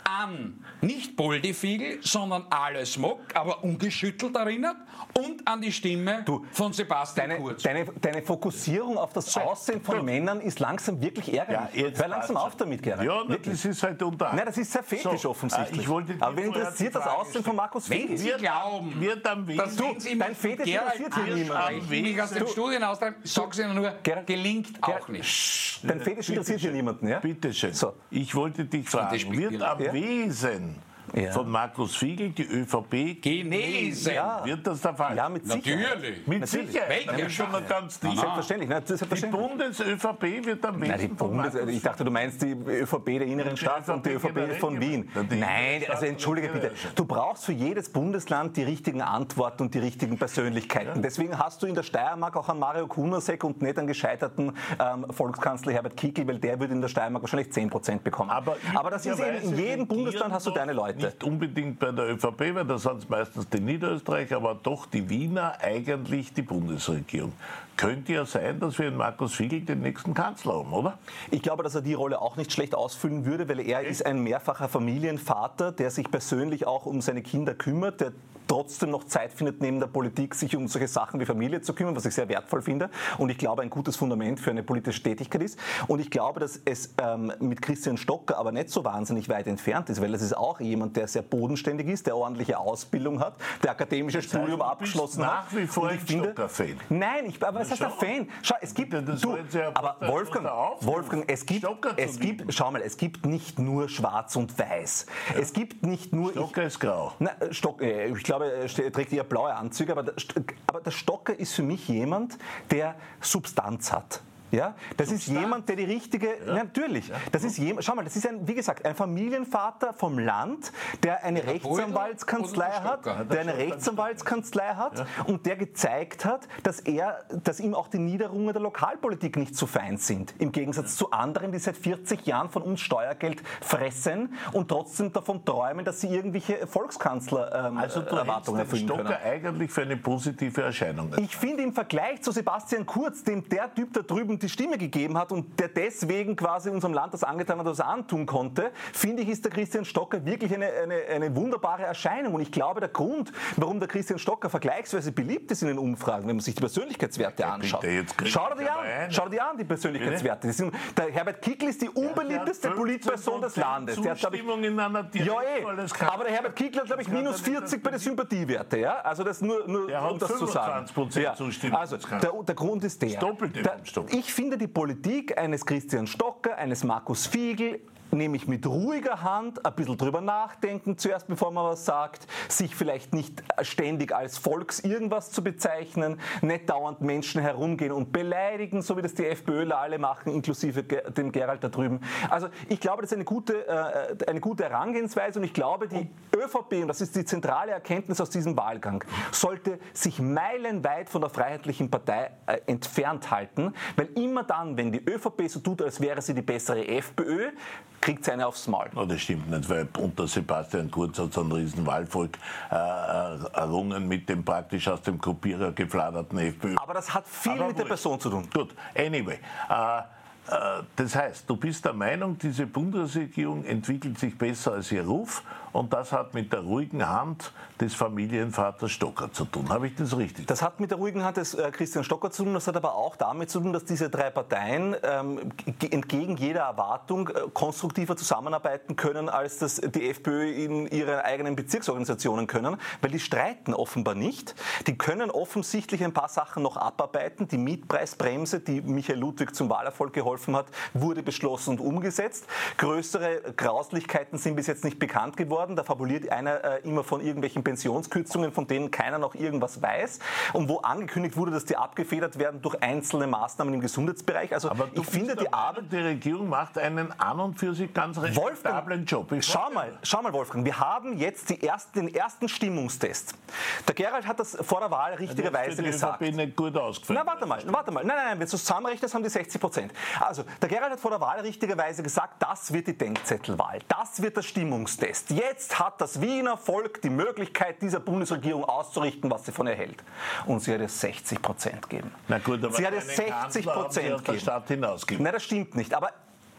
an nicht Poldi-Fiegel, sondern Alois Mock, aber ungeschüttelt erinnert und an die Stimme du, von Sebastian deine, Kurz. Deine, deine Fokussierung auf das Aussehen von Männern ist langsam wirklich ärgerlich. Ja, Hör langsam auf damit, Gerhard. Ja, das ist halt unter. Nein, das ist sehr fetisch So, offensichtlich. äh, ich wollte dir aber wen vorher interessiert die das Frage Aussehen von Markus Wenn Fiegel? Sie glauben, wird am dass Wesen- wenn Sie dein mit Fetisch Gerald interessiert hier niemand. Hirsch mich aus den Du- Studien austreiben, sag's Ihnen nur, Gerald- gelingt Gerald- auch nicht. Dein Fetisch interessiert hier niemanden, ja? Bitte schön. So. Ich wollte dich das fragen, spielt wird ihr- am Ja? Wesen Ja. von Markus Fiegel die ÖVP Genesen. Ja. Wird das der Fall? Ja, mit Sicherheit. Natürlich. Mit Natürlich. Sicherheit. Welcher Da bin ich schon mal ganz dicht. Selbstverständlich. Nein, das ist Die selbstverständlich. Bundes-ÖVP wird am Wesen Nein, die von Bundes Markus ich dachte, du meinst die ÖVP der inneren Stadt und die ÖVP von Wien. Nein, also entschuldige bitte. Du brauchst für jedes Bundesland die richtigen Antworten und die richtigen Persönlichkeiten. Deswegen hast du in der Steiermark auch einen Mario Kunasek und nicht einen gescheiterten ähm, Volkskanzler Herbert Kickl, weil der würde in der Steiermark wahrscheinlich zehn Prozent bekommen. Aber, Aber das ist eben, in jedem Bundesland hast du deine Leute. Nicht unbedingt bei der ÖVP, weil das sind meistens die Niederösterreicher, aber doch die Wiener eigentlich die Bundesregierung. Könnte ja sein, dass wir in Markus Fiegel den nächsten Kanzler haben, oder? Ich glaube, dass er die Rolle auch nicht schlecht ausfüllen würde, weil er ist ein mehrfacher Familienvater, der sich persönlich auch um seine Kinder kümmert, der trotzdem noch Zeit findet, neben der Politik sich um solche Sachen wie Familie zu kümmern, was ich sehr wertvoll finde und ich glaube, ein gutes Fundament für eine politische Tätigkeit ist. Und ich glaube, dass es ähm, mit Christian Stocker aber nicht so wahnsinnig weit entfernt ist, weil das ist auch jemand, der sehr bodenständig ist, der ordentliche Ausbildung hat, der akademisches Das heißt, Studium du bist abgeschlossen nach hat. wie vor Und ein ich finde- Stocker-Fan. Nein, ich, aber was heißt der schon. Fan? Schau, es gibt, Bitte, das du, wollen Sie ja aber unter- Wolfgang, unter Aufruf, Wolfgang, es gibt, Stocker zu es gibt, lieben. schau mal, es gibt nicht nur Schwarz und Weiß. Es gibt nicht nur Stocker ist grau. na, Stock, äh, ich glaube, er ste- trägt eher blaue Anzüge, aber der, St- aber der Stocker ist für mich jemand, der Substanz hat. Ja, das ist jemand, der die richtige, ja. natürlich, das ist jemand, schau mal, das ist ein, wie gesagt, ein Familienvater vom Land, der eine Der Rechtsanwaltskanzlei Poldl hat, oder der der eine Rechtsanwaltskanzlei hat und der gezeigt hat, dass er, dass ihm auch die Niederungen der Lokalpolitik nicht zu fein sind, im Gegensatz zu anderen, die seit vierzig Jahren von uns Steuergeld fressen und trotzdem davon träumen, dass sie irgendwelche Volkskanzler ähm, Also du Erwartungen hältst den erfüllen können. Stocker eigentlich für eine positive Erscheinung. Ich finde im Vergleich zu Sebastian Kurz, dem der Typ da drüben die Stimme gegeben hat und der deswegen quasi unserem Land das angetan hat, was er antun konnte, finde ich, ist der Christian Stocker wirklich eine, eine, eine wunderbare Erscheinung. Und ich glaube, der Grund, warum der Christian Stocker vergleichsweise beliebt ist in den Umfragen, wenn man sich die Persönlichkeitswerte anschaut. bitte, jetzt kriegt Schau dir er die an, dabei ein. schau dir die an, die Persönlichkeitswerte. Die sind, der Herbert Kickl ist die unbeliebteste Politperson des Landes. Der hat, glaub ich, Zustimmung in einer ja, eh. alles kann. Aber der Herbert Kickl hat, glaube ich, minus vierzig bei den Sympathiewerte. Ja? Also das nur, nur Der hat um das zu sagen. fünfundzwanzig Prozent Zustimmung. Also der, der Grund ist der. Das Doppelte der vom Stocker. ich finde die Politik eines Christian Stocker, eines Markus Fiegel, nämlich mit ruhiger Hand ein bisschen drüber nachdenken, zuerst bevor man was sagt, sich vielleicht nicht ständig als Volks irgendwas zu bezeichnen, nicht dauernd Menschen herumgehen und beleidigen, so wie das die FPÖler alle machen, inklusive dem Gerald da drüben. Also ich glaube, das ist eine gute, äh, eine gute Herangehensweise und ich glaube, die ÖVP, und das ist die zentrale Erkenntnis aus diesem Wahlgang, sollte sich meilenweit von der Freiheitlichen Partei äh, entfernt halten, weil immer dann, wenn die ÖVP so tut, als wäre sie die bessere FPÖ, kriegt sie eine aufs Maul. No, das stimmt nicht, weil unter Sebastian Kurz hat so ein riesen Wahlvolk äh, errungen mit dem praktisch aus dem Kopierer gefladerten FPÖ. Aber das hat viel Aber mit der wurscht. Person zu tun. Gut, anyway. Äh, äh, das heißt, du bist der Meinung, diese Bundesregierung entwickelt sich besser als ihr Ruf und das hat mit der ruhigen Hand des Familienvaters Stocker zu tun. Habe ich das richtig? Das hat mit der ruhigen Hand des äh, Christian Stocker zu tun, das hat aber auch damit zu tun, dass diese drei Parteien ähm, g- entgegen jeder Erwartung äh, konstruktiver zusammenarbeiten können, als das die FPÖ in ihren eigenen Bezirksorganisationen können, weil die streiten offenbar nicht. Die können offensichtlich ein paar Sachen noch abarbeiten. Die Mietpreisbremse, die Michael Ludwig zum Wahlerfolg geholfen hat, wurde beschlossen und umgesetzt. Größere Grauslichkeiten sind bis jetzt nicht bekannt geworden. Da fabuliert einer äh, immer von irgendwelchen Pensionskürzungen, von denen keiner noch irgendwas weiß und wo angekündigt wurde, dass die abgefedert werden durch einzelne Maßnahmen im Gesundheitsbereich. Also Aber du ich finde, bist die der Arbeit... Meinung, die Regierung macht einen an und für sich ganz respektablen Job. Ich Schau mal, schau mal, Wolfgang, wir haben jetzt die ersten, den ersten Stimmungstest. Der Gerald hat das vor der Wahl richtigerweise gesagt. Ich bin nicht gut ausgefallen. Na, warte mal, warte mal. Nein, nein, nein, wenn du es zusammenrechnest, haben die sechzig Prozent. Also, der Gerald hat vor der Wahl richtigerweise gesagt, das wird die Denkzettelwahl, das wird der Stimmungstest. Jetzt hat das Wiener Volk die Möglichkeit, dieser Bundesregierung auszurichten, was sie von ihr hält. Und sie hat es sechzig Prozent gegeben. Na gut, aber sie hat es einen sechzig Kanzler haben sie Prozent aus der gegeben. Stadt hinausgegeben. Nein, das stimmt nicht. Aber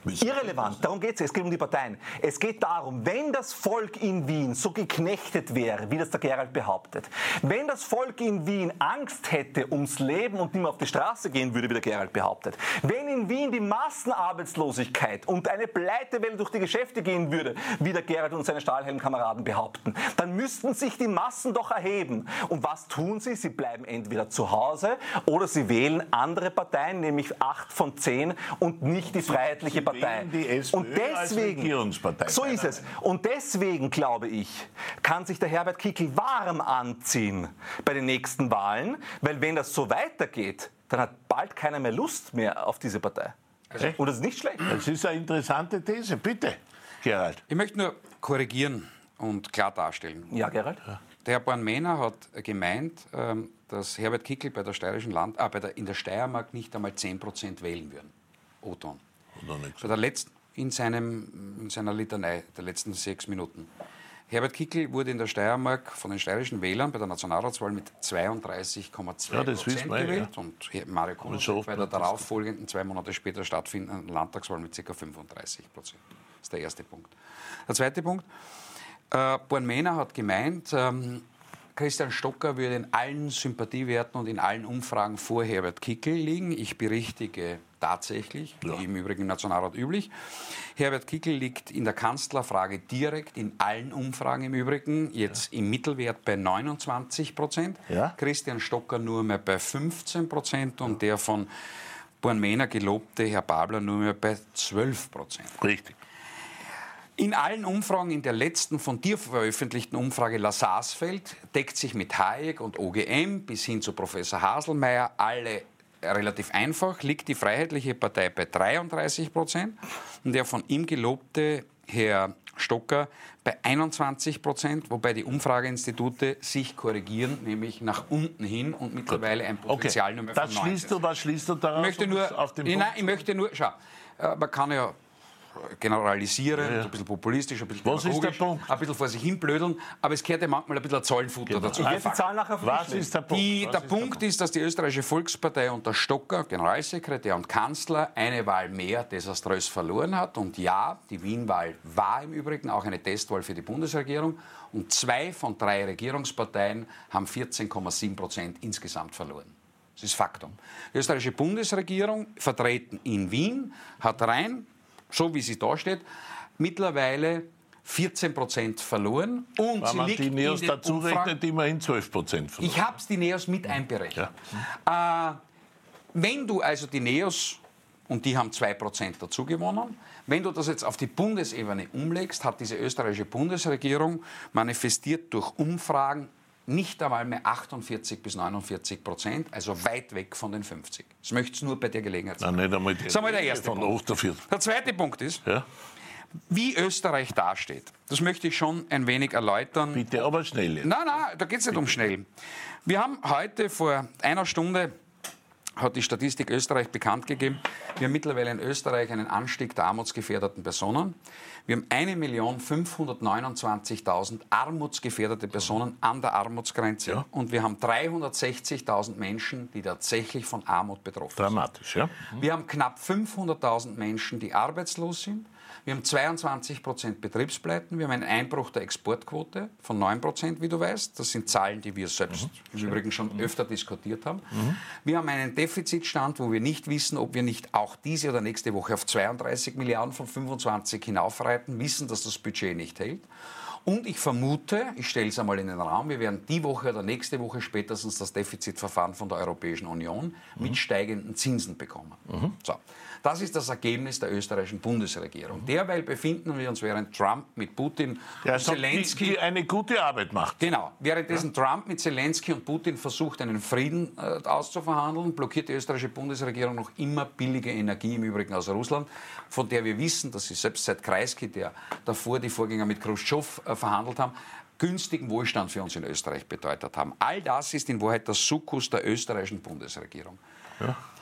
Irrelevant, darum geht es. Es geht um die Parteien. Es geht darum, wenn das Volk in Wien so geknechtet wäre, wie das der Gerald behauptet, wenn das Volk in Wien Angst hätte ums Leben und nicht mehr auf die Straße gehen würde, wie der Gerald behauptet, wenn in Wien die Massenarbeitslosigkeit und eine Pleitewelle durch die Geschäfte gehen würde, wie der Gerald und seine Stahlhelm-Kameraden behaupten, dann müssten sich die Massen doch erheben. Und was tun sie? Sie bleiben entweder zu Hause oder sie wählen andere Parteien, nämlich acht von zehn und nicht die Freiheitliche Partei. Die SPÖ und deswegen, als Regierungspartei. so ist es. Und deswegen, glaube ich, kann sich der Herbert Kickl warm anziehen bei den nächsten Wahlen, weil wenn das so weitergeht, dann hat bald keiner mehr Lust mehr auf diese Partei. Also, und das ist nicht schlecht. Das ist eine interessante These. Bitte, Gerald. Ich möchte nur korrigieren und klar darstellen. Ja, Gerald? Der Herr Bornmähner hat gemeint, dass Herbert Kickl bei der steirischen Land, äh, bei der, in der Steiermark nicht einmal zehn Prozent wählen würden. O-Ton. Bei der letzten, in, seinem, in seiner Litanei der letzten sechs Minuten. Herbert Kickl wurde in der Steiermark von den steirischen Wählern bei der Nationalratswahl mit zweiunddreißig Komma zwei ja, Prozent gewählt. Ja. Und Mario Konopek bei der darauffolgenden, zwei Monate später stattfindenden Landtagswahl mit ca. fünfunddreißig Prozent. Das ist der erste Punkt. Der zweite Punkt. Äh, Bornmähner hat gemeint, ähm, Christian Stocker würde in allen Sympathiewerten und in allen Umfragen vor Herbert Kickl liegen. Ich berichtige tatsächlich, ja. Wie im Übrigen im Nationalrat üblich. Herbert Kickl liegt in der Kanzlerfrage direkt in allen Umfragen im Übrigen, jetzt ja. Im Mittelwert bei neunundzwanzig Prozent. Ja. Christian Stocker nur mehr bei fünfzehn Prozent und ja. Der von Bornmähner gelobte Herr Babler nur mehr bei zwölf Prozent. Richtig. In allen Umfragen, in der letzten von dir veröffentlichten Umfrage La Sarsfeld, deckt sich mit Hayek und O G M bis hin zu Professor Haselmeier alle relativ einfach, liegt die Freiheitliche Partei bei dreiunddreißig Prozent und der von ihm gelobte Herr Stocker bei einundzwanzig Prozent, wobei die Umfrageinstitute sich korrigieren, nämlich nach unten hin und mittlerweile ein Potenzial okay. nur mehr von neunzehn. Schließt du, was schließt du daraus? Ich möchte nur, auf den nein, Punkt? ich möchte nur, schau, man kann ja generalisieren, ja, ja. ein bisschen populistisch, ein bisschen Was ist der Punkt? ein bisschen vor sich hin blödeln, aber es gehört ja manchmal ein bisschen ein Zollenfutter genau. dazu. Ich werde die Zahlen nachher Was ist der Punkt? Die, der ist Punkt der Punkt ist, dass die österreichische Volkspartei unter Stocker, Generalsekretär und Kanzler, eine Wahl mehr desaströs verloren hat. Und ja, die Wien-Wahl war im Übrigen auch eine Testwahl für die Bundesregierung. Und zwei von drei Regierungsparteien haben vierzehn Komma sieben Prozent insgesamt verloren. Das ist Faktum. Die österreichische Bundesregierung, vertreten in Wien, hat rein, so wie sie da steht, mittlerweile vierzehn Prozent verloren. Und Wenn sie man liegt die Neos in den dazu Umfragen, rechnet, immerhin zwölf Prozent verloren. ich habe die Neos mit einberechnet. Ja. Äh, wenn du also die Neos, und die haben zwei Prozent dazu gewonnen, wenn du das jetzt auf die Bundesebene umlegst, hat diese österreichische Bundesregierung manifestiert durch Umfragen nicht einmal mehr achtundvierzig bis neunundvierzig Prozent, also weit weg von den fünfzig. Das möchte ich nur bei der Gelegenheit sagen. Nein, nicht einmal die, das ist einmal der erste von Punkt. achtundsechzig. Der zweite Punkt ist, ja? wie Österreich dasteht. Das möchte ich schon ein wenig erläutern. Bitte, aber schnell jetzt. Nein, nein, da geht es nicht um schnell. Wir haben heute vor einer Stunde, hat die Statistik Österreich bekannt gegeben, wir haben mittlerweile in Österreich einen Anstieg der armutsgefährdeten Personen. Wir haben eine Million fünfhundertneunundzwanzigtausend armutsgefährdete Personen an der Armutsgrenze. Ja. Und wir haben dreihundertsechzigtausend Menschen, die tatsächlich von Armut betroffen Dramatisch, sind. ja. Wir haben knapp fünfhunderttausend Menschen, die arbeitslos sind. Wir haben zweiundzwanzig Prozent Betriebspleiten. Wir haben einen Einbruch der Exportquote von neun Prozent, wie du weißt. Das sind Zahlen, die wir selbst mhm. im Übrigen schon mhm. öfter diskutiert haben. Mhm. Wir haben einen Defizitstand, wo wir nicht wissen, ob wir nicht auch diese oder nächste Woche auf zweiunddreißig Milliarden von fünfundzwanzig hinaufreiten, wissen, dass das Budget nicht hält. Und ich vermute, ich stelle es einmal in den Raum, wir werden die Woche oder nächste Woche spätestens das Defizitverfahren von der Europäischen Union mhm. mit steigenden Zinsen bekommen. Mhm. So. Das ist das Ergebnis der österreichischen Bundesregierung. Mhm. Derweil befinden wir uns, während Trump mit Putin ja, und Zelensky... Die, die eine gute Arbeit macht. Genau. Währenddessen ja. Trump mit Zelensky und Putin versucht, einen Frieden äh, auszuverhandeln, blockiert die österreichische Bundesregierung noch immer billige Energie, im Übrigen aus Russland, von der wir wissen, dass sie selbst seit Kreisky, der davor die Vorgänger mit Khrushchev äh, verhandelt haben, günstigen Wohlstand für uns in Österreich bedeutet haben. All das ist in Wahrheit der Sukkus der österreichischen Bundesregierung. Ja.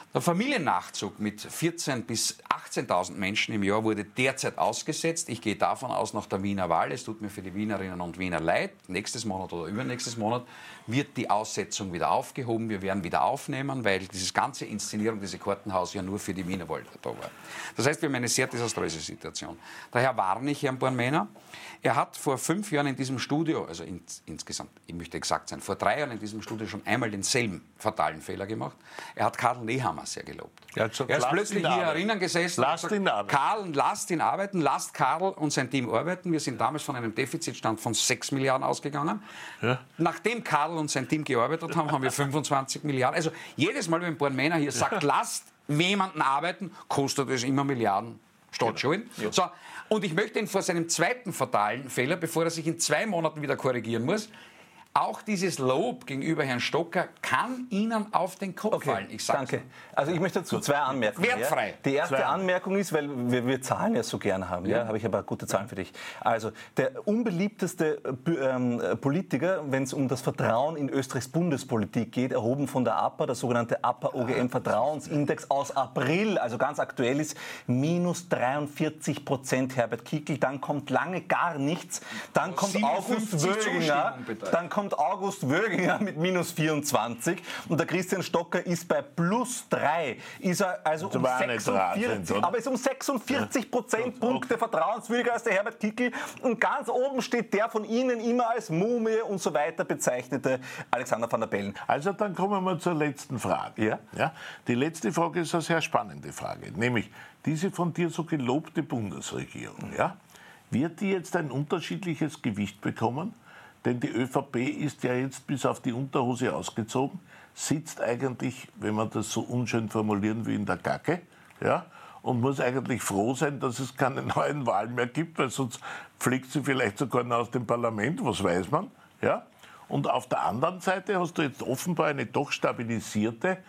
Der Familiennachzug mit vierzehntausend bis achtzehntausend Menschen im Jahr wurde derzeit ausgesetzt. Ich gehe davon aus, nach der Wiener Wahl, es tut mir für die Wienerinnen und Wiener leid, nächstes Monat oder übernächstes Monat wird die Aussetzung wieder aufgehoben. Wir werden wieder aufnehmen, weil diese ganze Inszenierung, diese Kartenhaus ja nur für die Wiener Wahl da war. Das heißt, wir haben eine sehr desaströse Situation. Daher warne ich Herrn Bornmähner. Er hat vor fünf Jahren in diesem Studio, also in, insgesamt, ich möchte exakt sein, vor drei Jahren in diesem Studio schon einmal denselben fatalen Fehler gemacht. Er hat Karl Nehammer sehr gelobt. Er, hat gesagt, er ist plötzlich hier herinnen gesessen lasst und gesagt, Karl, lasst ihn arbeiten, lasst Karl und sein Team arbeiten. Wir sind damals von einem Defizitstand von sechs Milliarden ausgegangen. Ja. Nachdem Karl und sein Team gearbeitet haben, haben wir fünfundzwanzig Milliarden. Also jedes Mal, wenn Bornmähner hier sagt, lasst jemanden arbeiten, kostet es immer Milliarden Staatsschulden. Ja. So, und ich möchte ihn vor seinem zweiten fatalen Fehler, bevor er sich in zwei Monaten wieder korrigieren muss, auch dieses Lob gegenüber Herrn Stocker kann Ihnen auf den Kopf okay, fallen. Ich sag's danke. Ihnen. Also ich möchte dazu zwei Anmerkungen. Wertfrei. Ja. Die erste zwei. Anmerkung ist, weil wir, wir Zahlen ja so gerne haben, ja. Ja, habe ich aber gute Zahlen für dich. Also der unbeliebteste ähm, Politiker, wenn es um das Vertrauen in Österreichs Bundespolitik geht, erhoben von der A P A, der sogenannte A P A-O G M-Vertrauensindex aus April, also ganz aktuell ist, minus dreiundvierzig Prozent Herbert Kickl, dann kommt lange gar nichts, dann kommt August Wöginger, dann kommt kommt August Wöginger mit minus vierundzwanzig und der Christian Stocker ist bei plus drei. Ist er also um sechsundvierzig, aber ist um sechsundvierzig Prozentpunkte vertrauenswürdiger als der Herbert Kickl. Und ganz oben steht der von Ihnen immer als Mumie und so weiter bezeichnete Alexander Van der Bellen. Also dann kommen wir zur letzten Frage. Ja? Ja, die letzte Frage ist eine sehr spannende Frage, nämlich diese von dir so gelobte Bundesregierung. Ja? Wird die jetzt ein unterschiedliches Gewicht bekommen? Denn die ÖVP ist ja jetzt bis auf die Unterhose ausgezogen, sitzt eigentlich, wenn man das so unschön formulieren will, in der Gacke, ja, und muss eigentlich froh sein, dass es keine neuen Wahlen mehr gibt, weil sonst fliegt sie vielleicht sogar noch aus dem Parlament, was weiß man. Ja. Und auf der anderen Seite hast du jetzt offenbar eine doch stabilisierte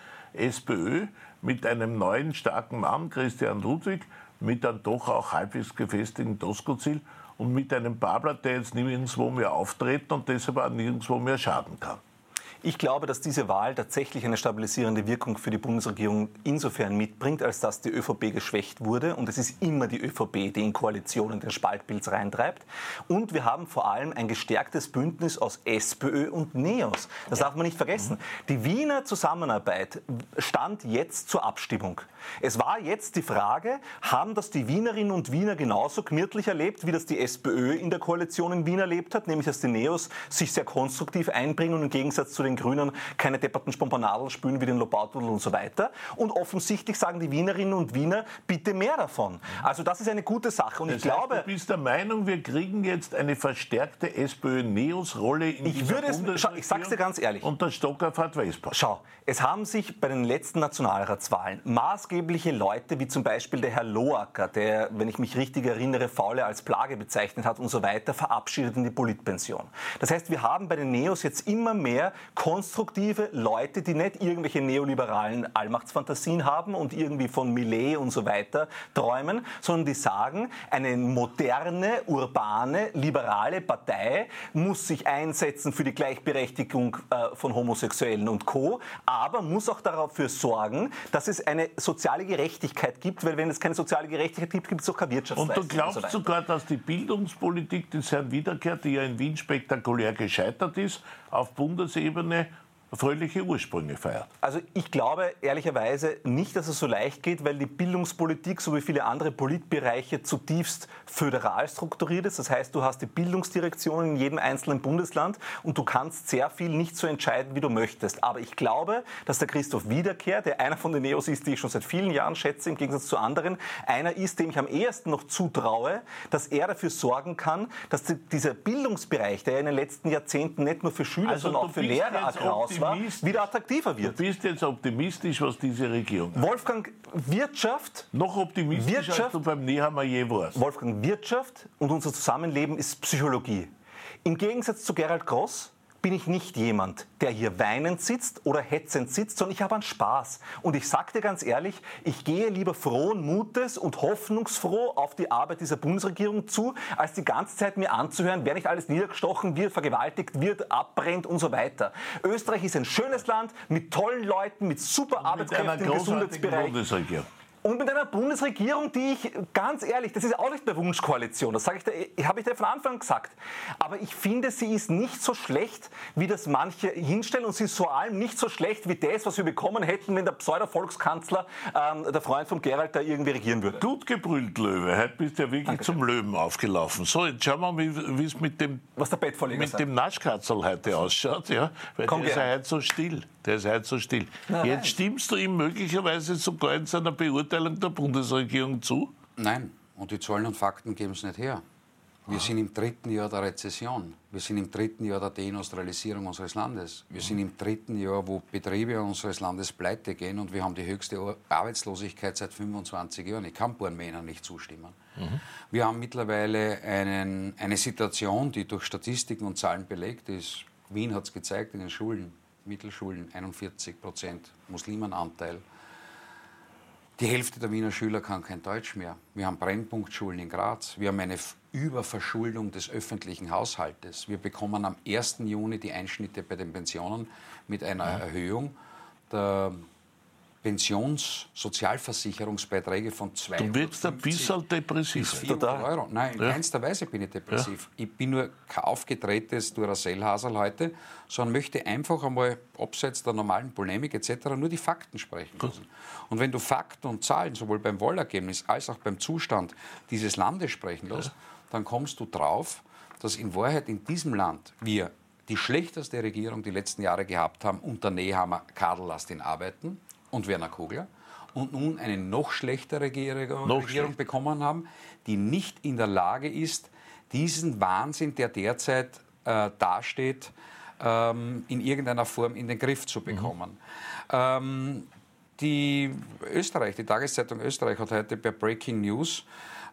SPÖ mit einem neuen starken Mann, Christian Ludwig, mit einem doch auch halbwegs gefestigten Doskozil, und mit einem Babler, der jetzt nirgendwo mehr auftreten und deshalb auch nirgendwo mehr schaden kann. Ich glaube, dass diese Wahl tatsächlich eine stabilisierende Wirkung für die Bundesregierung insofern mitbringt, als dass die ÖVP geschwächt wurde. Und es ist immer die ÖVP, die in Koalitionen den Spaltpilz reintreibt. Und wir haben vor allem ein gestärktes Bündnis aus SPÖ und NEOS. Das darf man nicht vergessen. Die Wiener Zusammenarbeit stand jetzt zur Abstimmung. Es war jetzt die Frage, haben das die Wienerinnen und Wiener genauso gemütlich erlebt, wie das die SPÖ in der Koalition in Wien erlebt hat, nämlich dass die NEOS sich sehr konstruktiv einbringen und im Gegensatz zu den Grünen keine depperten Spompanadel spülen wie den Lobautl und so weiter. Und offensichtlich sagen die Wienerinnen und Wiener, bitte mehr davon. Also das ist eine gute Sache. Und das ich glaube, heißt, du bist der Meinung, wir kriegen jetzt eine verstärkte SPÖ-Neos-Rolle in ich dieser würde es, schau, ich sag's dir ganz ehrlich. Und der Stocker fährt Vespa. Schau, es haben sich bei den letzten Nationalratswahlen maßgebliche Leute, wie zum Beispiel der Herr Loacker, der, wenn ich mich richtig erinnere, Faule als Plage bezeichnet hat und so weiter, verabschiedet in die Politpension. Das heißt, wir haben bei den Neos jetzt immer mehr konstruktive Leute, die nicht irgendwelche neoliberalen Allmachtsfantasien haben und irgendwie von Millet und so weiter träumen, sondern die sagen, eine moderne, urbane, liberale Partei muss sich einsetzen für die Gleichberechtigung äh, von Homosexuellen und Co., aber muss auch dafür sorgen, dass es eine soziale Gerechtigkeit gibt, weil wenn es keine soziale Gerechtigkeit gibt, gibt es auch keine Wirtschaftsleistung. Und du glaubst und so sogar, dass die Bildungspolitik des Herrn Wiederkehr, die ja in Wien spektakulär gescheitert ist, auf Bundesebene fröhliche Ursprünge feiert? Also ich glaube ehrlicherweise nicht, dass es so leicht geht, weil die Bildungspolitik, so wie viele andere Politbereiche, zutiefst föderal strukturiert ist. Das heißt, du hast die Bildungsdirektion in jedem einzelnen Bundesland und du kannst sehr viel nicht so entscheiden, wie du möchtest. Aber ich glaube, dass der Christoph Wiederkehr, der einer von den Neos ist, die ich schon seit vielen Jahren schätze, im Gegensatz zu anderen, einer ist, dem ich am ehesten noch zutraue, dass er dafür sorgen kann, dass die, dieser Bildungsbereich, der in den letzten Jahrzehnten nicht nur für Schüler, also sondern auch für Lehrer raus war, wieder attraktiver wird. Du bist jetzt optimistisch, was diese Regierung hat. Wolfgang, Wirtschaft... Noch optimistischer, Wirtschaft, als du beim Nehammer je warst. Wolfgang, Wirtschaft und unser Zusammenleben ist Psychologie. Im Gegensatz zu Gerald Gross bin ich nicht jemand, der hier weinend sitzt oder hetzend sitzt, sondern ich habe einen Spaß. Und ich sage dir ganz ehrlich, ich gehe lieber frohen Mutes und hoffnungsfroh auf die Arbeit dieser Bundesregierung zu, als die ganze Zeit mir anzuhören, wer nicht alles niedergestochen wird, vergewaltigt wird, abbrennt und so weiter. Österreich ist ein schönes Land mit tollen Leuten, mit super Arbeitskräften im Gesundheitsbereich. Und mit einer Bundesregierung, die ich, ganz ehrlich, das ist auch nicht eine Wunschkoalition, das sage ich da, habe ich dir von Anfang an gesagt. Aber ich finde, sie ist nicht so schlecht, wie das manche hinstellen, und sie ist vor allem nicht so schlecht wie das, was wir bekommen hätten, wenn der Pseudo-Volkskanzler, ähm, der Freund von Gerald, da irgendwie regieren würde. Gut gebrüllt, Löwe. Heute bist du ja wirklich Danke. Zum Löwen aufgelaufen. So, jetzt schauen wir mal, wie es mit dem, was der Bettvorleger mit sagt. dem Naschkatzel heute ausschaut. Ja? Weil Komm, der ist ja heute so still. Der ist heute so still. Nein, jetzt stimmst du ihm möglicherweise sogar in seiner Beurteilung der Bundesregierung zu? Nein, und die Zahlen und Fakten geben es nicht her. Wir sind im dritten Jahr der Rezession. Wir sind im dritten Jahr der Deindustrialisierung unseres Landes. Wir sind im dritten Jahr, wo Betriebe unseres Landes pleite gehen, und wir haben die höchste Arbeitslosigkeit seit fünfundzwanzig Jahren. Ich kann Bornmännern nicht zustimmen. Mhm. Wir haben mittlerweile einen, eine Situation, die durch Statistiken und Zahlen belegt ist. Wien hat es gezeigt in den Schulen, Mittelschulen, einundvierzig Prozent Muslimenanteil. Die Hälfte der Wiener Schüler kann kein Deutsch mehr. Wir haben Brennpunktschulen in Graz. Wir haben eine Überverschuldung des öffentlichen Haushaltes. Wir bekommen am ersten Juni die Einschnitte bei den Pensionen mit einer ja. Erhöhung der Pensionssozialversicherungsbeiträge von zweihundertfünfzig. Du wirkst ein bisschen depressiv. Euro. Nein, in ja. keinster Weise bin ich depressiv. Ja. Ich bin nur kein aufgedrehtes Duracell-Hasel heute, sondern möchte einfach einmal, abseits der normalen Polemik et cetera, nur die Fakten sprechen lassen. Und wenn du Fakten und Zahlen sowohl beim Wahlergebnis als auch beim Zustand dieses Landes sprechen lässt, ja. dann kommst du drauf, dass in Wahrheit in diesem Land wir die schlechteste Regierung die letzten Jahre gehabt haben unter Nehammer, Kadel-Last in Arbeiten und Werner Kogler, und nun eine noch schlechtere Regierung, noch Regierung schlecht. bekommen haben, die nicht in der Lage ist, diesen Wahnsinn, der derzeit äh, dasteht, ähm, in irgendeiner Form in den Griff zu bekommen. Mhm. Ähm, die Österreich, die Tageszeitung Österreich hat heute per Breaking News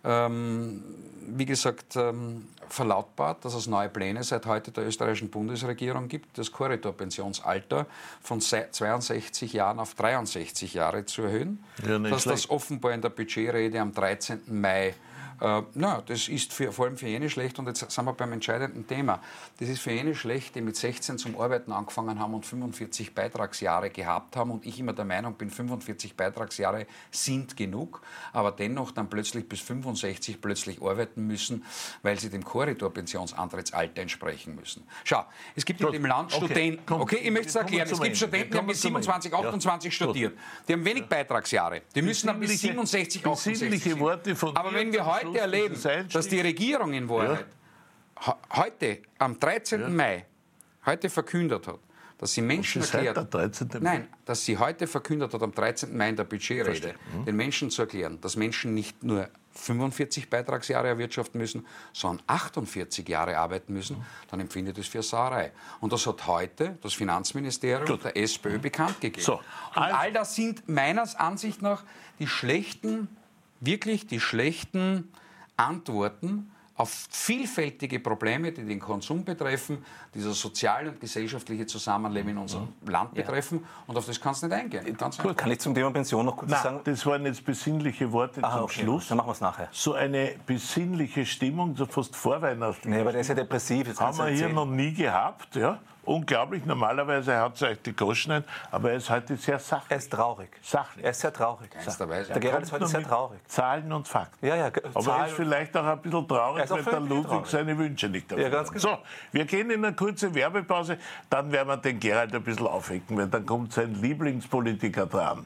Ähm, wie gesagt, ähm, verlautbart, dass es neue Pläne seit heute der österreichischen Bundesregierung gibt, das Korridorpensionsalter von zweiundsechzig Jahren auf dreiundsechzig Jahre zu erhöhen. Ja, dass schlecht. Das offenbar in der Budgetrede am dreizehnten Mai Äh, na, das ist für, vor allem für jene schlecht, und jetzt sind wir beim entscheidenden Thema. Das ist für jene schlecht, die mit sechzehn zum Arbeiten angefangen haben und fünfundvierzig Beitragsjahre gehabt haben, und ich immer der Meinung bin, fünfundvierzig Beitragsjahre sind genug, aber dennoch dann plötzlich bis fünfundsechzig plötzlich arbeiten müssen, weil sie dem Korridorpensionsantrittsalter entsprechen müssen. Schau, es gibt in dem Land okay, Studenten, komm, okay, ich möchte es erklären, es gibt Studenten, die haben bis siebenundzwanzig, achtundzwanzig ja. studiert. Die haben wenig Beitragsjahre, die müssen dann bis siebenundsechzig, achtundsechzig. Worte von aber wenn wir heute erleben, dass die Regierung in Wahrheit ja. heute am dreizehnten Ja. Mai heute verkündet hat, dass sie Menschen erklärt, nein, dass sie heute verkündet hat am dreizehnten Mai in der Budgetrede, mhm. den Menschen zu erklären, dass Menschen nicht nur fünfundvierzig Beitragsjahre erwirtschaften müssen, sondern achtundvierzig Jahre arbeiten müssen, mhm. dann empfinde ich das für Sauerei. Und das hat heute das Finanzministerium Gut. der SPÖ mhm. bekannt gegeben. So, und also. all das sind meines Ansichts nach die schlechten wirklich die schlechten Antworten auf vielfältige Probleme, die den Konsum betreffen, die das soziale und gesellschaftliche Zusammenleben in unserem mhm. Land betreffen. Ja. Und auf das kannst du nicht eingehen. Ganz Gut, kann ich zum Thema Pension noch kurz Nein, sagen? Das waren jetzt besinnliche Worte ah, zum okay. Schluss. Dann machen wir es nachher. So eine besinnliche Stimmung, so fast vorweihnachtlich. Nee, aber der ist ja depressiv. Jetzt haben wir hier noch nie gehabt. Ja? Unglaublich, normalerweise haut es euch die Goschen ein, aber er ist heute sehr sachlich. Er ist traurig. Sachlich. Er ist sehr traurig. Weise. Der Gerald ist heute sehr traurig. Zahlen und Fakten. Ja, ja, aber Zahlen er ist vielleicht auch ein bisschen traurig, weil der Ludwig traurig. seine Wünsche nicht erfüllt. Ja, ganz genau. So, wir gehen in eine kurze Werbepause, dann werden wir den Gerald ein bisschen aufwecken, weil dann kommt sein Lieblingspolitiker dran.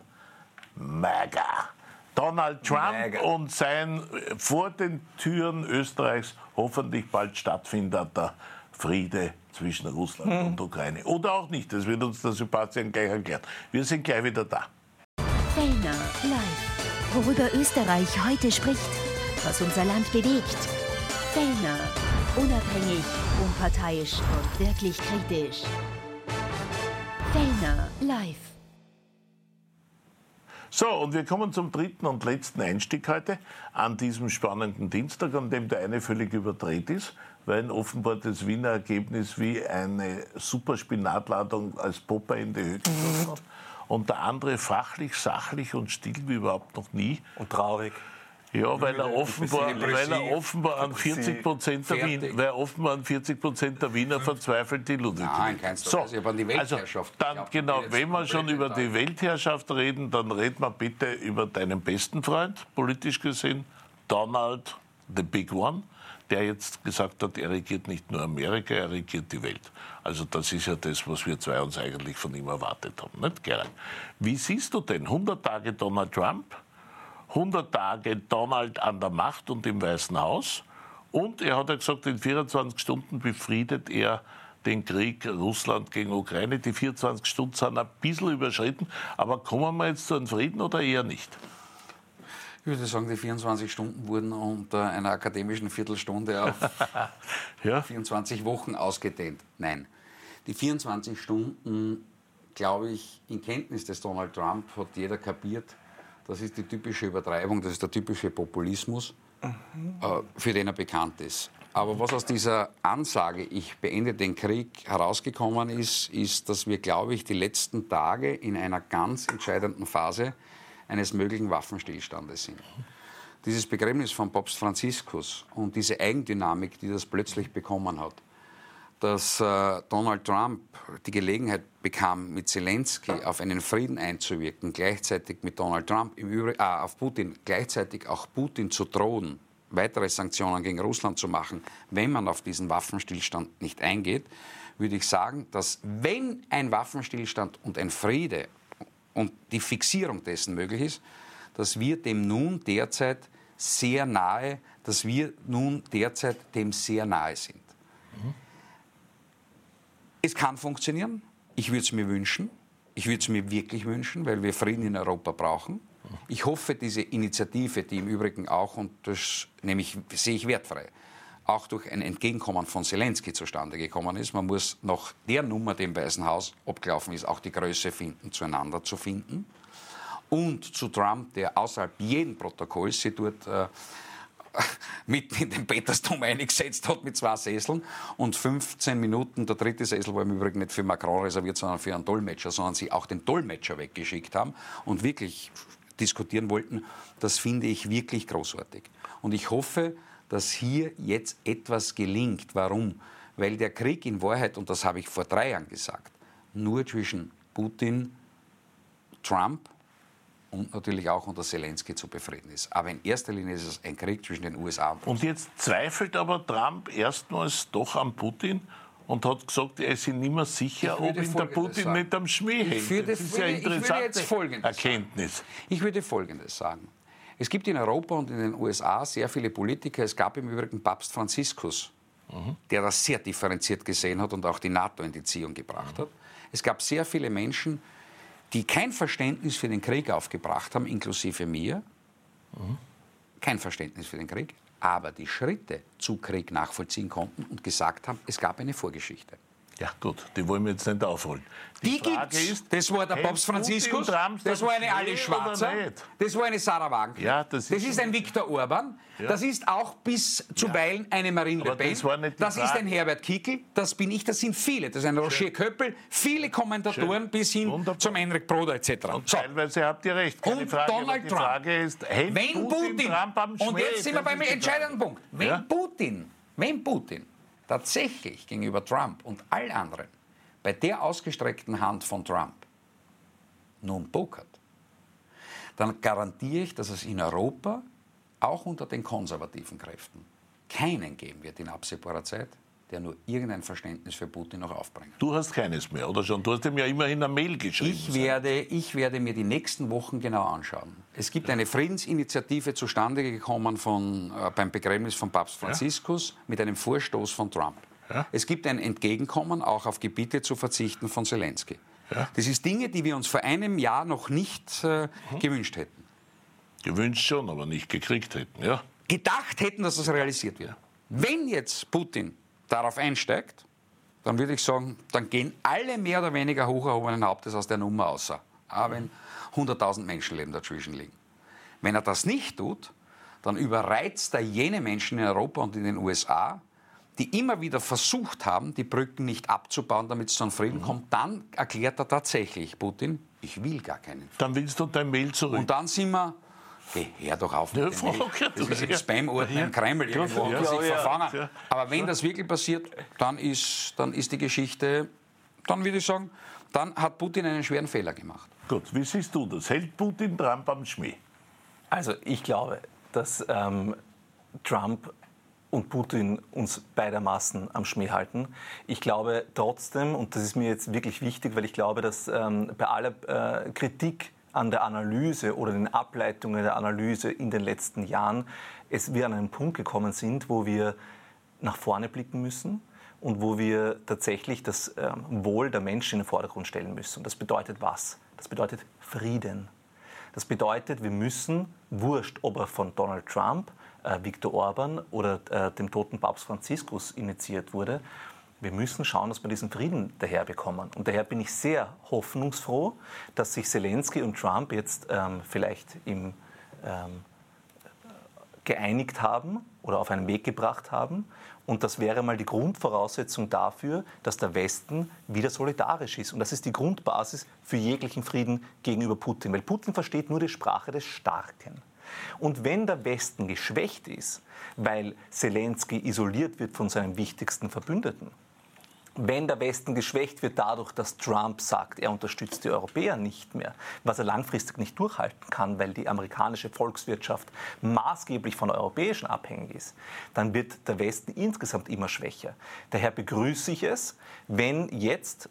MAGA. Donald Trump Mega. und sein vor den Türen Österreichs hoffentlich bald stattfindender Friede zwischen Russland hm. und Ukraine. Oder auch nicht, das wird uns der Sebastian gleich erklären. Wir sind gleich wieder da. Fellner live. Worüber Österreich heute spricht, was unser Land bewegt. Fellner. Unabhängig, unparteiisch und wirklich kritisch. Fellner live. So, und wir kommen zum dritten und letzten Einstieg heute an diesem spannenden Dienstag, an dem der eine völlig überdreht ist, weil ihn offenbar das Wiener Ergebnis wie eine super Spinatladung als Popper in die Höhe geschossen hat. Und der andere fachlich, sachlich und still wie überhaupt noch nie. Und traurig. Ja, weil er offenbar, weil er offenbar an vierzig Prozent der Wien, weil er offenbar an vierzig Prozent der Wiener verzweifelt, die Ludwig. Nein, keinster so, Weise, aber an die Weltherrschaft. Also, dann glaub, genau, wenn wir schon über die Weltherrschaft reden, dann reden wir bitte über deinen besten Freund, politisch gesehen, Donald, the big one, der jetzt gesagt hat, er regiert nicht nur Amerika, er regiert die Welt. Also das ist ja das, was wir zwei uns eigentlich von ihm erwartet haben, nicht, Gerhard? Wie siehst du denn hundert Tage Donald Trump, hundert Tage Donald an der Macht und im Weißen Haus. Und er hat ja gesagt, in vierundzwanzig Stunden befriedet er den Krieg Russland gegen Ukraine. Die vierundzwanzig Stunden sind ein bisschen überschritten. Aber kommen wir jetzt zu einem Frieden oder eher nicht? Ich würde sagen, die vierundzwanzig Stunden wurden unter einer akademischen Viertelstunde auf ja? vierundzwanzig Wochen ausgedehnt. Nein, die vierundzwanzig Stunden, glaube ich, in Kenntnis des Donald Trump hat jeder kapiert. Das ist die typische Übertreibung, das ist der typische Populismus, mhm. äh, für den er bekannt ist. Aber was aus dieser Ansage, ich beende den Krieg, herausgekommen ist, ist, dass wir, glaube ich, die letzten Tage in einer ganz entscheidenden Phase eines möglichen Waffenstillstandes sind. Dieses Begräbnis von Papst Franziskus und diese Eigendynamik, die das plötzlich bekommen hat, dass äh, Donald Trump die Gelegenheit bekam, mit Zelensky auf einen Frieden einzuwirken, gleichzeitig mit Donald Trump, im Übrigen, äh, auf Putin, gleichzeitig auch Putin zu drohen, weitere Sanktionen gegen Russland zu machen, wenn man auf diesen Waffenstillstand nicht eingeht, würde ich sagen, dass wenn ein Waffenstillstand und ein Friede und die Fixierung dessen möglich ist, dass wir dem nun derzeit sehr nahe, dass wir nun derzeit dem sehr nahe sind. Mhm. Es kann funktionieren. Ich würde es mir wünschen. Ich würde es mir wirklich wünschen, weil wir Frieden in Europa brauchen. Ich hoffe, diese Initiative, die im Übrigen auch, und das nämlich sehe ich wertfrei, auch durch ein Entgegenkommen von Zelensky zustande gekommen ist. Man muss nach der Nummer, die im Weißen Haus abgelaufen ist, auch die Größe finden, zueinander zu finden. Und zu Trump, der außerhalb jeden Protokolls sich dort äh, mitten in den Petersdom eingesetzt hat mit zwei Sesseln und fünfzehn Minuten, der dritte Sessel war im Übrigen nicht für Macron reserviert, sondern für einen Dolmetscher, sondern sie auch den Dolmetscher weggeschickt haben und wirklich diskutieren wollten, das finde ich wirklich großartig. Und ich hoffe, dass hier jetzt etwas gelingt. Warum? Weil der Krieg in Wahrheit, und das habe ich vor drei Jahren gesagt, nur zwischen Putin, Trump und natürlich auch unter Zelensky zu befrieden ist. Aber in erster Linie ist es ein Krieg zwischen den U S A und Russland. Und jetzt zweifelt aber Trump erstmals doch an Putin und hat gesagt, er ist sich nicht mehr sicher, ob ihn der Putin sagen. nicht am Schmäh hält. Würde, das ist ja eine interessante Erkenntnis. Sagen. Ich würde Folgendes sagen. Es gibt in Europa und in den U S A sehr viele Politiker. Es gab im Übrigen Papst Franziskus, mhm. der das sehr differenziert gesehen hat und auch die NATO in die Ziehung gebracht mhm. hat. Es gab sehr viele Menschen, die kein Verständnis für den Krieg aufgebracht haben, inklusive mir. Mhm. Kein Verständnis für den Krieg, aber die Schritte zu Krieg nachvollziehen konnten und gesagt haben, es gab eine Vorgeschichte. Ja gut, die wollen wir jetzt nicht aufholen. Die, die Frage gibt's. Ist, das war der Papst Franziskus, das war eine Alice Schwarzer, das war eine Sarah Wagenknecht, ja, das, das ist ein Viktor Orban, ja. das ist auch bis zuweilen ja. eine Marine Le Pen, das, das ist ein Herbert Kickl, das bin ich, das sind viele, das ist ein Roger Schön. Köppel, viele Kommentatoren Schön. bis hin Wunderbar. zum Enric Broder et cetera. Und so. Teilweise habt ihr recht, keine und Frage, Donald die Trump. Frage ist, hält wenn Putin, Putin Trump am Schmäh? Und jetzt sind wir beim entscheidenden Punkt. Wenn ja? Putin, wenn Putin tatsächlich gegenüber Trump und allen anderen bei der ausgestreckten Hand von Trump nun pokert, dann garantiere ich, dass es in Europa, auch unter den konservativen Kräften, keinen geben wird in absehbarer Zeit, der nur irgendein Verständnis für Putin noch aufbringt. Du hast keines mehr, oder schon? Du hast ihm ja immerhin eine Mail geschrieben. Ich werde, ich werde mir die nächsten Wochen genau anschauen. Es gibt eine Friedensinitiative zustande gekommen von, äh, beim Begräbnis von Papst Franziskus ja? mit einem Vorstoß von Trump. Ja? Es gibt ein Entgegenkommen, auch auf Gebiete zu verzichten von Zelensky. Ja? Das ist Dinge, die wir uns vor einem Jahr noch nicht äh, mhm. gewünscht hätten. Gewünscht schon, aber nicht gekriegt hätten, ja? Gedacht hätten, dass das realisiert wird. Wenn jetzt Putin darauf einsteigt, dann würde ich sagen, dann gehen alle mehr oder weniger hoch erhobenen Hauptes aus der Nummer außer. auch wenn hunderttausend Menschenleben dazwischen liegen. Wenn er das nicht tut, dann überreizt er jene Menschen in Europa und in den U S A, die immer wieder versucht haben, die Brücken nicht abzubauen, damit es zu einem Frieden mhm. kommt. Dann erklärt er tatsächlich, Putin, ich will gar keinen Frieden. Dann willst du dein Mail zurück. Und dann sind wir... Geh, hör doch auf mit ja, dem Mail. Das ist im Spam-Ordner im Kreml irgendwo, ja, ja, sich ja, verfangen. ja. Aber wenn das wirklich passiert, dann ist, dann ist die Geschichte, dann würde ich sagen, dann hat Putin einen schweren Fehler gemacht. Gut, wie siehst du das? Hält Putin Trump am Schmäh? Also ich glaube, dass ähm, Trump und Putin uns beidermaßen am Schmäh halten. Ich glaube trotzdem, und das ist mir jetzt wirklich wichtig, weil ich glaube, dass ähm, bei aller äh, Kritik an der Analyse oder den Ableitungen der Analyse in den letzten Jahren, es wir an einen Punkt gekommen sind, wo wir nach vorne blicken müssen und wo wir tatsächlich das ähm, Wohl der Menschen in den Vordergrund stellen müssen. Und das bedeutet was? Das bedeutet Frieden. Das bedeutet, wir müssen, wurscht, ob er von Donald Trump, äh, Viktor Orban oder äh, dem toten Papst Franziskus initiiert wurde, wir müssen schauen, dass wir diesen Frieden daherbekommen. Und daher bin ich sehr hoffnungsfroh, dass sich Zelensky und Trump jetzt ähm, vielleicht im, ähm, geeinigt haben oder auf einen Weg gebracht haben. Und das wäre mal die Grundvoraussetzung dafür, dass der Westen wieder solidarisch ist. Und das ist die Grundbasis für jeglichen Frieden gegenüber Putin. Weil Putin versteht nur die Sprache des Starken. Und wenn der Westen geschwächt ist, weil Zelensky isoliert wird von seinem wichtigsten Verbündeten, wenn der Westen geschwächt wird dadurch, dass Trump sagt, er unterstützt die Europäer nicht mehr, was er langfristig nicht durchhalten kann, weil die amerikanische Volkswirtschaft maßgeblich von der europäischen abhängig ist, dann wird der Westen insgesamt immer schwächer. Daher begrüße ich es, wenn jetzt,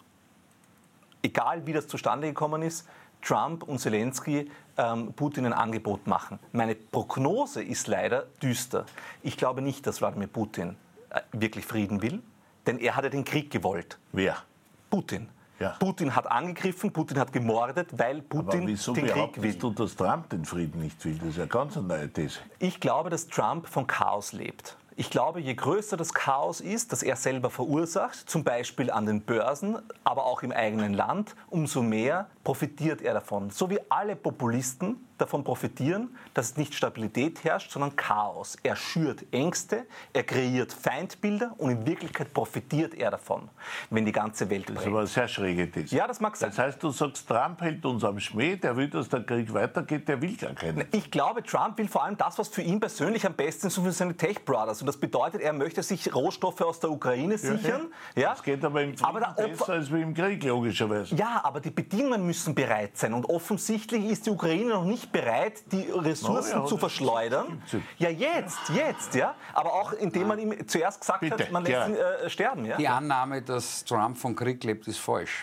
egal wie das zustande gekommen ist, Trump und Zelensky ähm, Putin ein Angebot machen. Meine Prognose ist leider düster. Ich glaube nicht, dass Wladimir Putin äh, wirklich Frieden will. Denn er hat ja den Krieg gewollt. Wer? Putin. Ja. Putin hat angegriffen, Putin hat gemordet, weil Putin Aber wieso den Krieg will. behauptest du, dass Trump den Frieden nicht will? Das ist ja ganz eine neue These. Ich glaube, dass Trump von Chaos lebt. Ich glaube, je größer das Chaos ist, das er selber verursacht, zum Beispiel an den Börsen, aber auch im eigenen Land, umso mehr profitiert er davon. So wie alle Populisten davon profitieren, dass nicht Stabilität herrscht, sondern Chaos. Er schürt Ängste, er kreiert Feindbilder und in Wirklichkeit profitiert er davon, wenn die ganze Welt brennt. Das ist aber eine sehr schräge These. Ja, das mag sein. Das heißt, du sagst, Trump hält uns am Schmäh, der will, dass der Krieg weitergeht, der will gar keinen. Ich glaube, Trump will vor allem das, was für ihn persönlich am besten ist, für seine Tech-Brothers. Und das bedeutet, er möchte sich Rohstoffe aus der Ukraine sichern. Ja, ja. Das geht aber im Frieden aber der Opfer besser als wie im Krieg, logischerweise. Ja, aber die Bedingungen müssen bereit sein. Und offensichtlich ist die Ukraine noch nicht bereit, die Ressourcen no, ja, zu verschleudern. Ja, jetzt, jetzt, ja. Aber auch indem man ihm zuerst gesagt Bitte, hat, man lässt ihn äh, sterben. Ja? Die Annahme, dass Trump von Krieg lebt, ist falsch.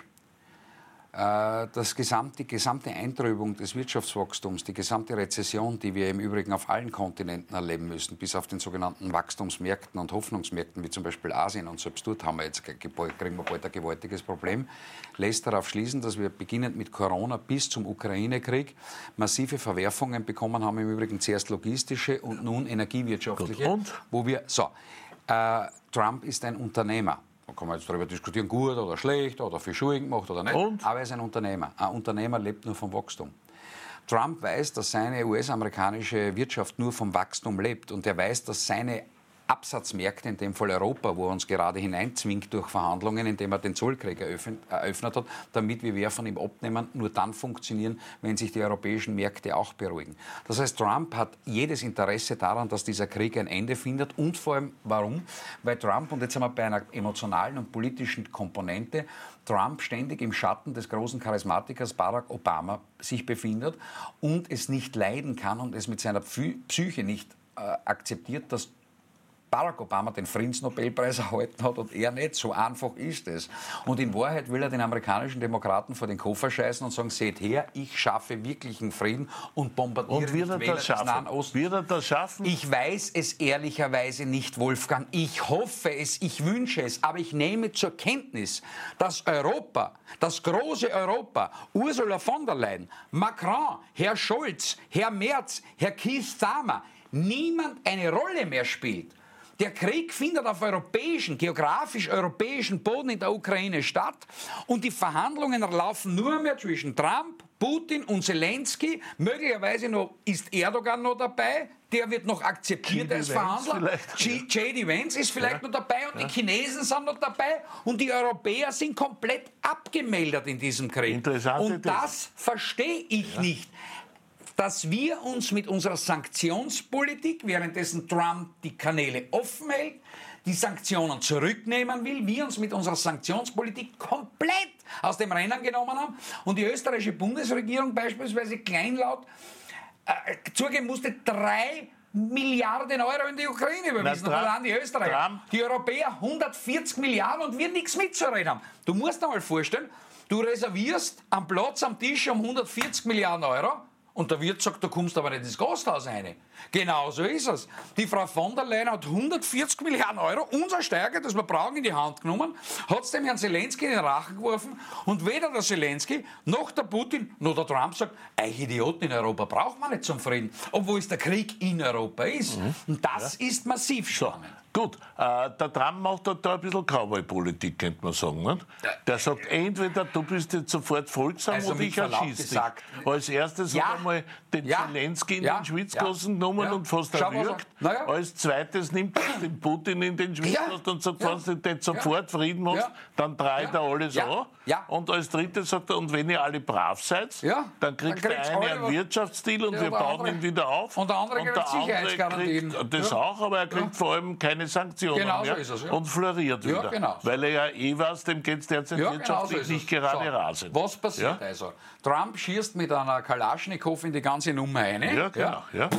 Das gesamte, die gesamte Eintrübung des Wirtschaftswachstums, die gesamte Rezession, die wir im Übrigen auf allen Kontinenten erleben müssen, bis auf den sogenannten Wachstumsmärkten und Hoffnungsmärkten, wie zum Beispiel Asien, und selbst dort haben wir jetzt, kriegen wir bald ein gewaltiges Problem, lässt darauf schließen, dass wir beginnend mit Corona bis zum Ukraine-Krieg massive Verwerfungen bekommen haben, im Übrigen zuerst logistische und nun energiewirtschaftliche. Gut. Und? Wo wir, so, äh, Trump ist ein Unternehmer. Da kann man jetzt darüber diskutieren, gut oder schlecht, oder viel Schulden gemacht oder nicht. Und? Aber er ist ein Unternehmer. Ein Unternehmer lebt nur vom Wachstum. Trump weiß, dass seine U S-amerikanische Wirtschaft nur vom Wachstum lebt. Und er weiß, dass seine Absatzmärkte, in dem Fall Europa, wo er uns gerade hineinzwingt durch Verhandlungen, indem er den Zollkrieg eröffnet, eröffnet hat, damit wir wer von ihm abnehmen, nur dann funktionieren, wenn sich die europäischen Märkte auch beruhigen. Das heißt, Trump hat jedes Interesse daran, dass dieser Krieg ein Ende findet. Und vor allem, warum? Weil Trump, und jetzt sind wir bei einer emotionalen und politischen Komponente, Trump ständig im Schatten des großen Charismatikers Barack Obama sich befindet und es nicht leiden kann und es mit seiner Psyche nicht äh, akzeptiert, dass Barack Obama den Friedensnobelpreis erhalten hat und er nicht. So einfach ist es. Und in Wahrheit will er den amerikanischen Demokraten vor den Koffer scheißen und sagen, seht her, ich schaffe wirklichen Frieden und bombardiere und wird er Wähler das des schaffen? Nahen Ostens. Wird er das schaffen? Ich weiß es ehrlicherweise nicht, Wolfgang. Ich hoffe es, ich wünsche es, aber ich nehme zur Kenntnis, dass Europa, das große Europa, Ursula von der Leyen, Macron, Herr Scholz, Herr Merz, Herr Keir Starmer, niemand eine Rolle mehr spielt. Der Krieg findet auf europäischen, geografisch europäischen Boden in der Ukraine statt und die Verhandlungen laufen nur mehr zwischen Trump, Putin und Zelensky, möglicherweise noch ist Erdogan noch dabei, der wird noch akzeptiert als Verhandler. J D Vance ist vielleicht ja. noch dabei und ja. die Chinesen sind noch dabei und die Europäer sind komplett abgemeldet in diesem Krieg. Und das verstehe ich ja. nicht. Dass wir uns mit unserer Sanktionspolitik, währenddessen Trump die Kanäle offen hält, die Sanktionen zurücknehmen will, wir uns mit unserer Sanktionspolitik komplett aus dem Rennen genommen haben und die österreichische Bundesregierung beispielsweise kleinlaut äh, zugeben musste, drei Milliarden Euro in die Ukraine überwiesen. Na, Trump, und dann die Österreicher. Trump. Die Europäer hundertvierzig Milliarden und wir nichts mitzureden haben. Du musst dir mal vorstellen, du reservierst einen Platz am Tisch um hundertvierzig Milliarden Euro und der Wirt sagt, du kommst aber nicht ins Gasthaus rein. Genau so ist es. Die Frau von der Leyen hat hundertvierzig Milliarden Euro, unser Stärke, das wir brauchen, in die Hand genommen, hat es dem Herrn Zelensky in den Rachen geworfen und weder der Zelensky noch der Putin noch der Trump sagt, euch Idioten in Europa braucht man nicht zum Frieden, obwohl es der Krieg in Europa ist. Mhm. Und das ja. ist massiv spannend. So. Gut, äh, der Trump macht da ein bisschen Cowboy-Politik, könnte man sagen. Nicht? Der sagt entweder, du bist jetzt sofort folgsam also und ich erschieße dich. Als erstes ja. hat er mal den ja. Zelensky in ja. den Schwitzkasten ja. genommen ja. und fast Schau, erwürgt. Ja. Als zweites nimmt er den Putin in den Schwitzkasten ja. und sagt, ja. wenn du nicht sofort ja. Frieden machst, ja. dann dreht ja. er alles ja. an. Ja. Und als drittes sagt er, und wenn ihr alle brav seid, ja. dann kriegt dann der eine einen Wirtschaftsdeal und ja, wir bauen andere. ihn wieder auf. Und der andere, und der kriegt Sicherheitsgarantien. Kriegt das ja. auch, aber er kriegt ja. vor allem keine Sanktionen genau mehr so ist es, ja. und floriert wieder. Ja, genau so. Weil er ja eh weiß, dem geht es derzeit ja, wirtschaftlich genau so nicht gerade so. rasend. Was passiert ja? also? Trump schießt mit einer Kalaschnikow in die ganze Nummer rein ja, genau. ja.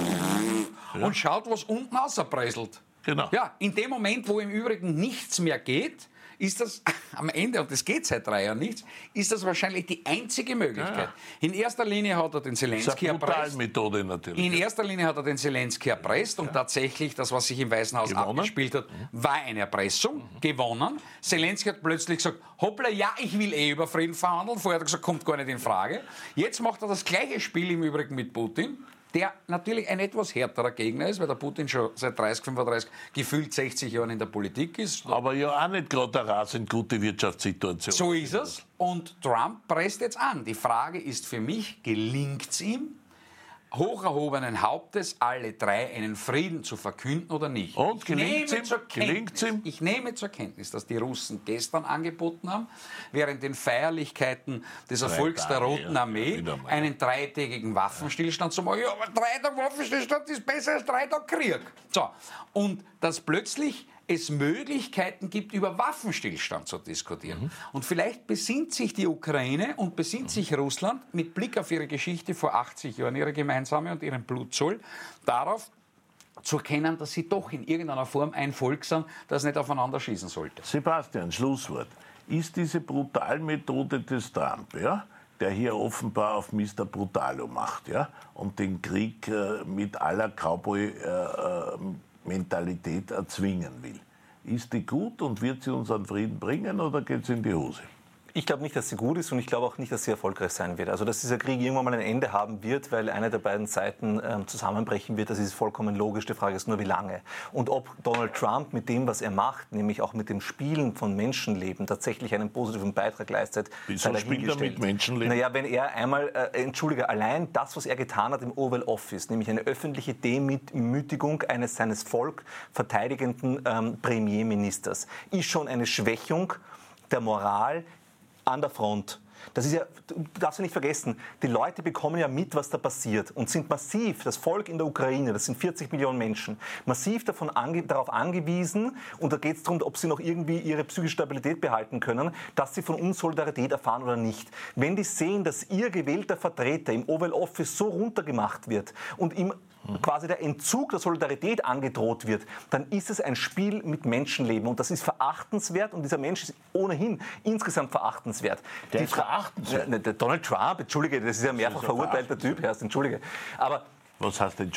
Ja. und schaut, was unten rauspresselt. Genau. Ja, in dem Moment, wo im Übrigen nichts mehr geht, ist das am Ende, und das geht seit drei Jahren nichts, ist das wahrscheinlich die einzige Möglichkeit. Ja. In erster Linie hat er den Zelensky erpresst. Methode natürlich. In erster Linie hat er den Zelensky erpresst und ja. tatsächlich, das, was sich im Weißen Haus gewonnen. abgespielt hat, war eine Erpressung, mhm. gewonnen. Zelensky hat plötzlich gesagt, hoppla, ja, ich will eh über Frieden verhandeln. Vorher hat er gesagt, kommt gar nicht in Frage. Jetzt macht er das gleiche Spiel im Übrigen mit Putin, der natürlich ein etwas härterer Gegner ist, weil der Putin schon seit dreißig, fünfunddreißig, gefühlt sechzig Jahren in der Politik ist. Aber ja auch nicht gerade eine rasend gute Wirtschaftssituation. So ist es. Und Trump presst jetzt an. Die Frage ist für mich, gelingt es ihm, hoch erhobenen Hauptes alle drei einen Frieden zu verkünden oder nicht? Und gelingt es ihm? Ich nehme zur Kenntnis, dass die Russen gestern angeboten haben, während den Feierlichkeiten des Erfolgs der Roten Armee einen dreitägigen Waffenstillstand zu machen. Ja, aber drei Tage Waffenstillstand ist besser als drei Tage Krieg. So. Und dass plötzlich es Möglichkeiten gibt, über Waffenstillstand zu diskutieren. Mhm. Und vielleicht besinnt sich die Ukraine und besinnt mhm. sich Russland mit Blick auf ihre Geschichte vor achtzig Jahren, ihre gemeinsame und ihren Blutzoll, darauf zu erkennen, dass sie doch in irgendeiner Form ein Volk sind, das nicht aufeinander schießen sollte. Sebastian, Schlusswort. Ist diese Brutalmethode des Trump, ja, der hier offenbar auf Mister Brutalo macht, ja, und den Krieg äh, mit aller Cowboy äh, Mentalität erzwingen will. Ist die gut und wird sie uns an Frieden bringen oder geht es in die Hose? Ich glaube nicht, dass sie gut ist und ich glaube auch nicht, dass sie erfolgreich sein wird. Also dass dieser Krieg irgendwann mal ein Ende haben wird, weil eine der beiden Seiten ähm, zusammenbrechen wird, das ist vollkommen logisch. Die Frage ist nur, wie lange. Und ob Donald Trump mit dem, was er macht, nämlich auch mit dem Spielen von Menschenleben, tatsächlich einen positiven Beitrag leistet. Wieso spielt er mit Menschenleben? Naja, wenn er einmal, äh, entschuldige, allein das, was er getan hat im Oval Office, nämlich eine öffentliche Demütigung eines seines Volk verteidigenden ähm, Premierministers, ist schon eine Schwächung der Moral an der Front. Das ist ja, du darfst ja nicht vergessen, die Leute bekommen ja mit, was da passiert und sind massiv, das Volk in der Ukraine, das sind vierzig Millionen Menschen, massiv davon ange, darauf angewiesen, und da geht es darum, ob sie noch irgendwie ihre psychische Stabilität behalten können, dass sie von uns Solidarität erfahren oder nicht. Wenn die sehen, dass ihr gewählter Vertreter im Oval Office so runtergemacht wird und ihm quasi der Entzug der Solidarität angedroht wird, dann ist es ein Spiel mit Menschenleben und das ist verachtenswert und dieser Mensch ist ohnehin insgesamt verachtenswert. Der ist verachtenswert? Der Donald Trump, entschuldige, das ist ja mehrfach verurteilter Typ, erst, entschuldige. Aber was heißt entschuldige?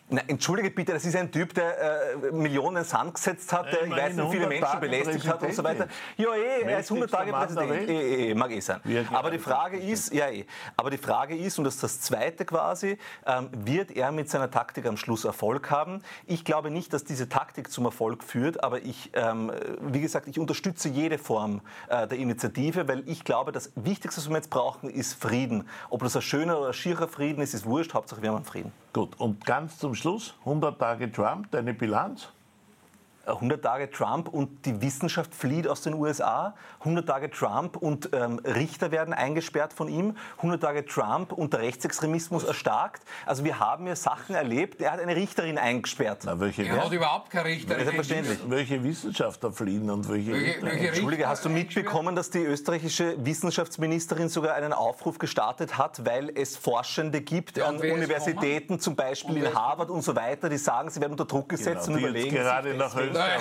Na, entschuldige bitte, das ist ein Typ, der äh, Millionen Sand gesetzt hat, der, ich weiß nicht, viele Menschen belästigt hat und so weiter. Ja, eh, er ist hundert Tage Präsident. Eh, eh, eh, mag eh sein. Aber die Frage ist, ja, eh, aber die Frage ist, und das ist das Zweite quasi, ähm, wird er mit seiner Taktik am Schluss Erfolg haben? Ich glaube nicht, dass diese Taktik zum Erfolg führt, aber ich, ähm, wie gesagt, ich unterstütze jede Form äh, der Initiative, weil ich glaube, das Wichtigste, was wir jetzt brauchen, ist Frieden. Ob das ein schöner oder ein schierer Frieden ist, ist wurscht, Hauptsache wir haben einen Frieden. Gut, und ganz zum Schluss, hundert Tage Trump, deine Bilanz? hundert Tage Trump und die Wissenschaft flieht aus den U S A. hundert Tage Trump und ähm, Richter werden eingesperrt von ihm. hundert Tage Trump und der Rechtsextremismus erstarkt. Also wir haben ja Sachen erlebt. Er hat eine Richterin eingesperrt. Na, welche, Er hat überhaupt keine Richterin. Selbstverständlich. welche Wissenschaftler fliehen und welche, Welche- Richter? welche Entschuldige, hast du mitbekommen, dass die österreichische Wissenschaftsministerin sogar einen Aufruf gestartet hat, weil es Forschende gibt Ja, und an wer ist Universitäten, zum Beispiel Und wer in ist Harvard und so weiter, die sagen, sie werden unter Druck gesetzt Genau, und die jetzt überlegen gerade sich nach deswegen- Österreich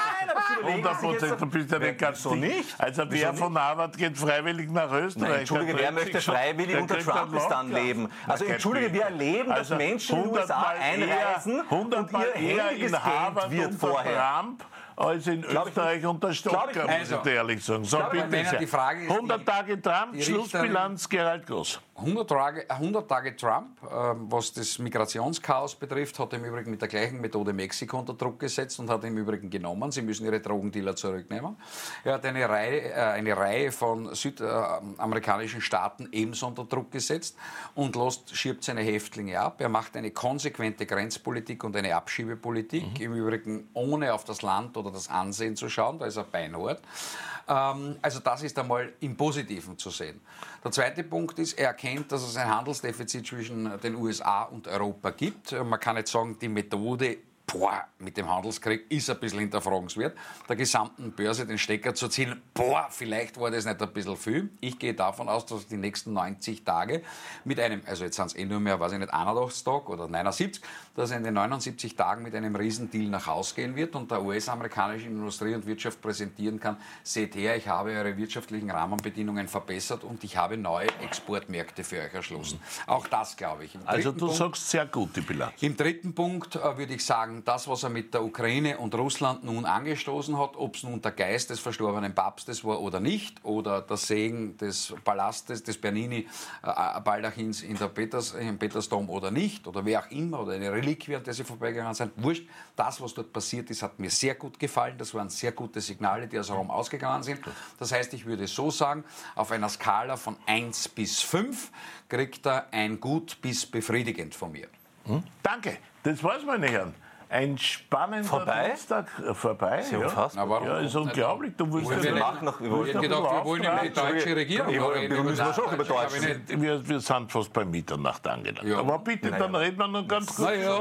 hundert Prozent, du bist ja nicht ganz Wieso dicht. nicht? Also wer Wieso von Harvard geht freiwillig nach Österreich? Nein, Entschuldige, Der wer trennt möchte sich schon- freiwillig der unter kriegt einen Trumpistan Lockdown. leben? Na, Also kein Entschuldige, wir Bild. erleben, dass Also Menschen in die U S A hundertmal einreisen eher, und hundertmal ihr eher Handy in Harvard gescannt wird unter vorher. Trump als in Glaub ich Österreich nicht. unter Stocker, Glaub ich muss nicht. ich dir ehrlich sagen. So, Glaub ich bitte nicht. sehr. Die Frage ist, hundert die- Tage Trump, die Schlussbilanz Gerald Groß. hundert Tage, hundert Tage Trump, ähm, was das Migrationschaos betrifft, hat im Übrigen mit der gleichen Methode Mexiko unter Druck gesetzt und hat im Übrigen genommen. Sie müssen ihre Drogendealer zurücknehmen. Er hat eine Reihe, äh, eine Reihe von südamerikanischen Staaten ebenso unter Druck gesetzt und lässt, schiebt seine Häftlinge ab. Er macht eine konsequente Grenzpolitik und eine Abschiebepolitik, im Übrigen ohne auf das Land oder das Ansehen zu schauen, da ist er beinhart. Ähm, also das ist einmal im Positiven zu sehen. Der zweite Punkt ist, er erkennt, dass es ein Handelsdefizit zwischen den U S A und Europa gibt. Man kann nicht sagen, die Methode boah, mit dem Handelskrieg ist ein bisschen hinterfragenswert. Der gesamten Börse den Stecker zu ziehen, boah, vielleicht war das nicht ein bisschen viel. Ich gehe davon aus, dass die nächsten neunzig Tage mit einem, also jetzt sind es eh nur mehr, weiß ich nicht, einundachtzig Tage oder neunundsiebzig, dass er in den neunundsiebzig Tagen mit einem Riesendeal nach Hause gehen wird und der U S-amerikanischen Industrie und Wirtschaft präsentieren kann, seht her, ich habe eure wirtschaftlichen Rahmenbedingungen verbessert und ich habe neue Exportmärkte für euch erschlossen. Auch das glaube ich. Im Also dritten du Punkt, sagst sehr gut die Bilanz. Im dritten Punkt äh, würde ich sagen, das, was er mit der Ukraine und Russland nun angestoßen hat, ob es nun der Geist des verstorbenen Papstes war oder nicht, oder der Segen des Palastes, des Bernini äh, Baldachins in der Peters, im Petersdom oder nicht, oder wer auch immer, oder eine Reliquie, an der sie vorbeigegangen sind, wurscht. Das, was dort passiert ist, hat mir sehr gut gefallen. Das waren sehr gute Signale, die aus Rom ausgegangen sind. Das heißt, ich würde so sagen, auf einer Skala von eins bis fünf kriegt er ein gut bis befriedigend von mir. Hm? Danke, das war's, meine Herren. Ein spannender Vorbei? Dienstag äh, vorbei. Sehr Ja. unfassbar. Na, warum Ja, ist kommt unglaublich. Du willst Wollen ja wir nicht- machen noch- wir du wollen- willst Ich habe noch gedacht, wir wollen über die auftragen. deutsche Regierung Ja, reden. wir müssen schon über Deutschland Aber nicht- Wir, wir sind fast bei Mitternacht angelangt. Ja. Aber bitte, dann reden wir noch ganz kurz. Na ja.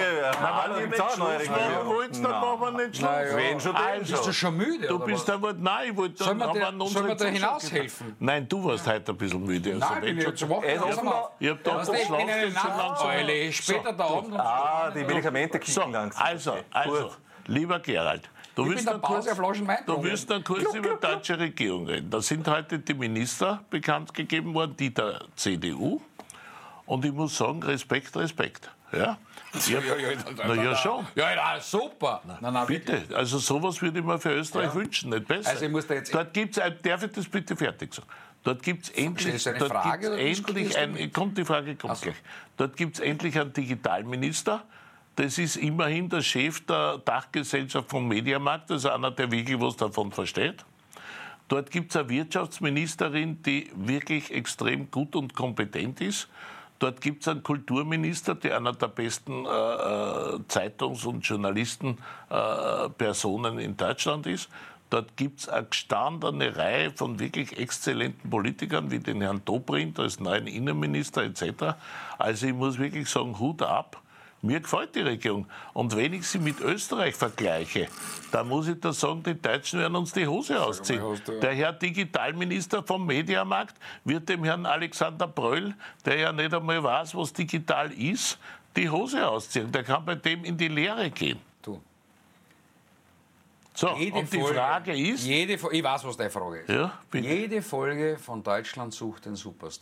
Na, Wenn ihr nicht auch Schluss neue machen Regierung. wollt, dann machen wir nicht Schluss. Na ja. Wen schon denn? Also, Bist du schon müde? du oder bist was? aber, nein, ich wollte Sollen wir aber dir- an unsere sollen wir dir Zuschauer- hinaushelfen? Nein, du warst heute ein bisschen müde. Also Nein, ich bin nicht jetzt schon- zu wach. Er ist Lass offenbar- mal. Ich hab doch Was denn? Ich bin eine Nachteule. Später der Abend. und- Ah, die Medikamente kicken So, langsam. also, also, Gut. lieber Gerald, du Ich willst bin der noch kurz, Pause auf Flaschen Wein du getrunken. willst noch kurz über die deutsche Regierung reden. Da sind heute die Minister bekannt gegeben worden, die der C D U. Und ich muss sagen, Respekt, Respekt. Ja, ich hab, Ja, ja, na ja, schon. Ja, ja, super. Nein, nein, wirklich. Bitte, also sowas würde ich mir für Österreich Ja. wünschen, nicht besser. Also ich muss da jetzt- Dort gibt's ein, darf ich das bitte fertig sagen? Dort gibt es endlich, Ist das eine dort Frage gibt's oder endlich diskutierst du ein, mit? kommt die Frage, kommt Ach so. gleich. Dort gibt es endlich einen Digitalminister. Das ist immerhin der Chef der Dachgesellschaft vom Mediamarkt, also einer, der wirklich was davon versteht. Dort gibt es eine Wirtschaftsministerin, die wirklich extrem gut und kompetent ist. Dort gibt es einen Kulturminister, der einer der besten äh, Zeitungs- und Journalistenpersonen äh, in Deutschland ist. Dort gibt es eine gestandene Reihe von wirklich exzellenten Politikern, wie den Herrn Dobrindt als neuen Innenminister et cetera. Also ich muss wirklich sagen, Hut ab. Mir gefällt die Regierung. Und wenn ich sie mit Österreich vergleiche, dann muss ich da sagen, die Deutschen werden uns die Hose ausziehen. hast du, ja. Der Herr Digitalminister vom Mediamarkt wird dem Herrn Alexander Bröll, der ja nicht einmal weiß, was digital ist, die Hose ausziehen. Der kann bei dem in die Lehre gehen. Du. So, Jede und die Folge- Frage ist... Jede, Fo- ich weiß, was deine Frage ist. Ja, bitte. Jede Folge von Deutschland sucht den Superstar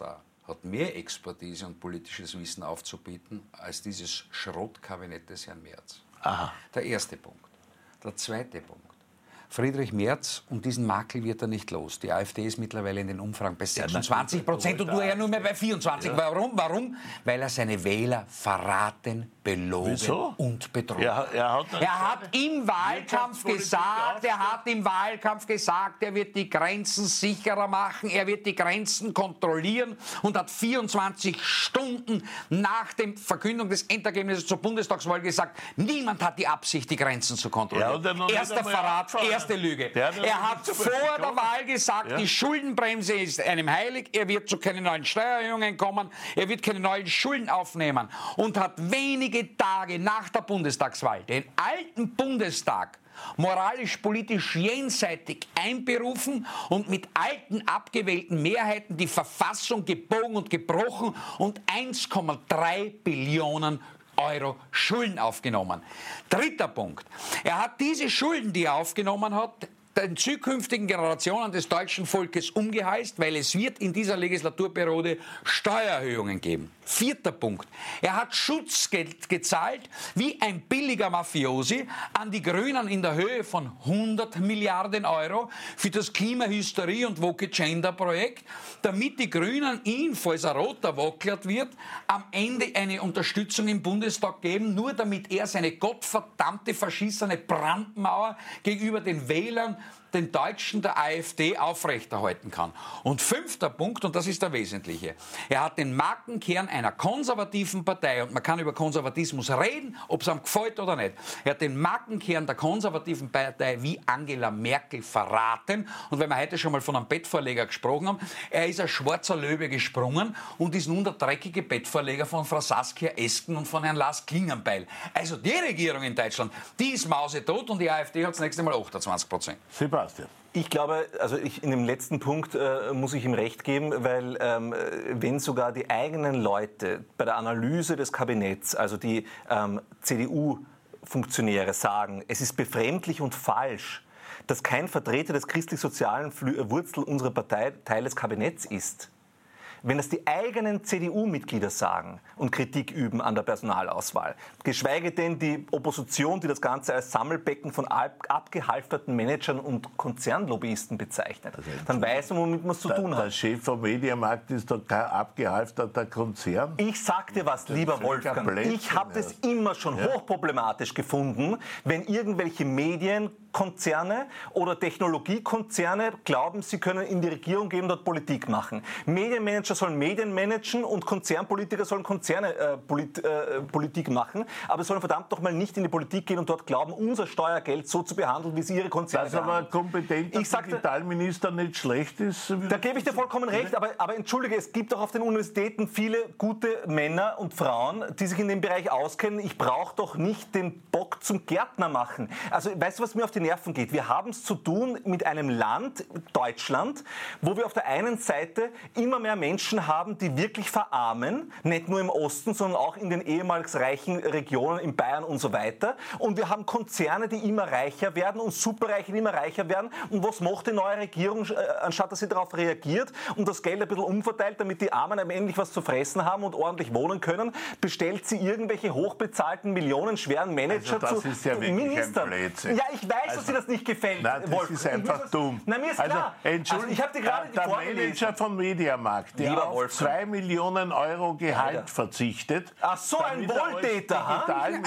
hat mehr Expertise und politisches Wissen aufzubieten als dieses Schrottkabinett des Herrn Merz. Aha. Der erste Punkt. Der zweite Punkt. Friedrich Merz, und diesen Makel wird er nicht los. Die AfD ist mittlerweile in den Umfragen bei sechsundzwanzig Prozent und nur ja nur mehr bei vierundzwanzig. Ja. Warum? Warum? Weil er seine Wähler verraten, belogen Wieso? und betrogen. Er, er hat, er hat im Wahlkampf gesagt, er hat im Wahlkampf gesagt, er wird die Grenzen sicherer machen, er wird die Grenzen kontrollieren und hat vierundzwanzig Stunden nach der Verkündung des Endergebnisses zur Bundestagswahl gesagt, niemand hat die Absicht, die Grenzen zu kontrollieren. Ja, erster Verrat, erste Lüge. Er hat vor der Wahl gesagt, ja. die Schuldenbremse ist einem heilig, er wird zu keinen neuen Steuererhöhungen kommen, er wird keine neuen Schulden aufnehmen und hat wenige Tage nach der Bundestagswahl den alten Bundestag moralisch-politisch jenseitig einberufen und mit alten abgewählten Mehrheiten die Verfassung gebogen und gebrochen und eins Komma drei Billionen Euro Schulden aufgenommen. Dritter Punkt. Er hat diese Schulden, die er aufgenommen hat, den zukünftigen Generationen des deutschen Volkes umgeheißt, weil es wird in dieser Legislaturperiode Steuererhöhungen geben. Vierter Punkt. Er hat Schutzgeld gezahlt, wie ein billiger Mafiosi, an die Grünen in der Höhe von hundert Milliarden Euro für das Klimahysterie- und Woke-Gender-Projekt, damit die Grünen ihn, falls er roter wackelt wird, am Ende eine Unterstützung im Bundestag geben, nur damit er seine gottverdammte verschissene Brandmauer gegenüber den Wählern, den Deutschen der AfD aufrechterhalten kann. Und fünfter Punkt, und das ist der wesentliche, er hat den Markenkern einer konservativen Partei, und man kann über Konservatismus reden, ob es einem gefällt oder nicht, er hat den Markenkern der konservativen Partei wie Angela Merkel verraten. Und wenn wir heute schon mal von einem Bettvorleger gesprochen haben, er ist ein schwarzer Löwe gesprungen und ist nun der dreckige Bettvorleger von Frau Saskia Esken und von Herrn Lars Klingenbeil. Also die Regierung in Deutschland, die ist mausetot und die AfD hat das nächste Mal achtundzwanzig Prozent. Sebastian. Ich glaube, also ich, in dem letzten Punkt äh, muss ich ihm recht geben, weil ähm, wenn sogar die eigenen Leute bei der Analyse des Kabinetts, also die ähm, C D U-Funktionäre sagen, es ist befremdlich und falsch, dass kein Vertreter des christlich-sozialen Wurzel unserer Partei Teil des Kabinetts ist. Wenn das die eigenen C D U-Mitglieder sagen und Kritik üben an der Personalauswahl, geschweige denn die Opposition, die das Ganze als Sammelbecken von abgehalfterten Managern und Konzernlobbyisten bezeichnet, also dann weiß man, womit man es zu der, tun hat. Der Chef vom Mediamarkt ist doch kein abgehalfterter Konzern. Ich sag dir was, lieber Wolfgang, ich habe das immer schon ja. hochproblematisch gefunden, wenn irgendwelche Medienkonzerne oder Technologiekonzerne glauben, sie können in die Regierung gehen und dort Politik machen. Medienmanager sollen Medien managen und Konzernpolitiker sollen Konzerne äh, Polit, äh, Politik machen, aber sollen verdammt noch mal nicht in die Politik gehen und dort glauben, unser Steuergeld so zu behandeln, wie sie ihre Konzerne behandeln. Dass aber kompetenter Digitalminister nicht schlecht ist. Da gebe ich dir vollkommen recht, aber, aber entschuldige, es gibt doch auf den Universitäten viele gute Männer und Frauen, die sich in dem Bereich auskennen. Ich brauche doch nicht den Bock zum Gärtner machen. Also weißt du, was mir auf die Nerven geht? Wir haben es zu tun mit einem Land, Deutschland, wo wir auf der einen Seite immer mehr Menschen haben, die wirklich verarmen, nicht nur im Osten, sondern auch in den ehemals reichen Regionen in Bayern und so weiter. Und wir haben Konzerne, die immer reicher werden und Superreiche, die immer reicher werden. Und was macht die neue Regierung, anstatt dass sie darauf reagiert und das Geld ein bisschen umverteilt, damit die Armen am Ende was zu fressen haben und ordentlich wohnen können, bestellt sie irgendwelche hochbezahlten, millionenschweren Manager also das zu ist ja Ministern. Ja, ich weiß, also, dass dir das nicht gefällt, nein, das Wolf. ist einfach das, dumm. Na, mir ist also, klar. Also, ich habe dir gerade die der vorgelesen. Manager von Mediamarkt, der Lieber auf Wolfgang. zwei Millionen Euro Gehalt ja. verzichtet. Ach so, ein Wohltäter, ha? Ein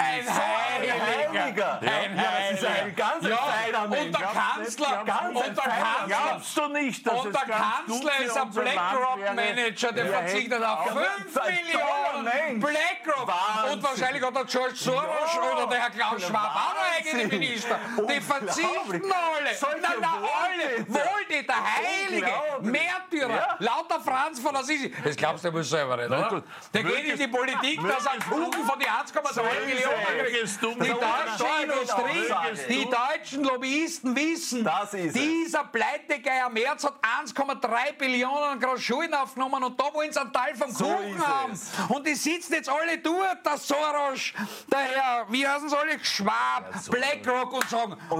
Heiliger. Ein Heiliger. Das ist ein ganz ja, feiner Mensch. Und der Kanzler, ganz und der Kanzler, glaubst du nicht, dass und es der ganz Kanzler gut ist ein BlackRock-Manager, der verzichtet auf fünf Millionen. BlackRock. Wahnsinn. Und wahrscheinlich hat der George Soros ja. oder der Herr Klaus Schwab auch noch eigene Minister. Die verzichten alle. Nein, nein, alle. Wohltäter, Heilige, Märtyrer, ja. lauter Franz von Assisi. Das glaubst du, der muss selber nicht, oder? Der geht in die Politik, dass er einen Kuchen von die eins Komma drei Millionen kriegt. Die deutsche Industrie, die deutschen Lobbyisten wissen, dieser Pleitegeier Merz hat eins Komma drei Billionen Groß Schulden aufgenommen und da wollen sie einen Teil vom so Kuchen haben. Es. Und die sitzen jetzt alle dort, der Soros, der Herr, wie heißen sie alle, Schwab, ja, so BlackRock und sagen, und,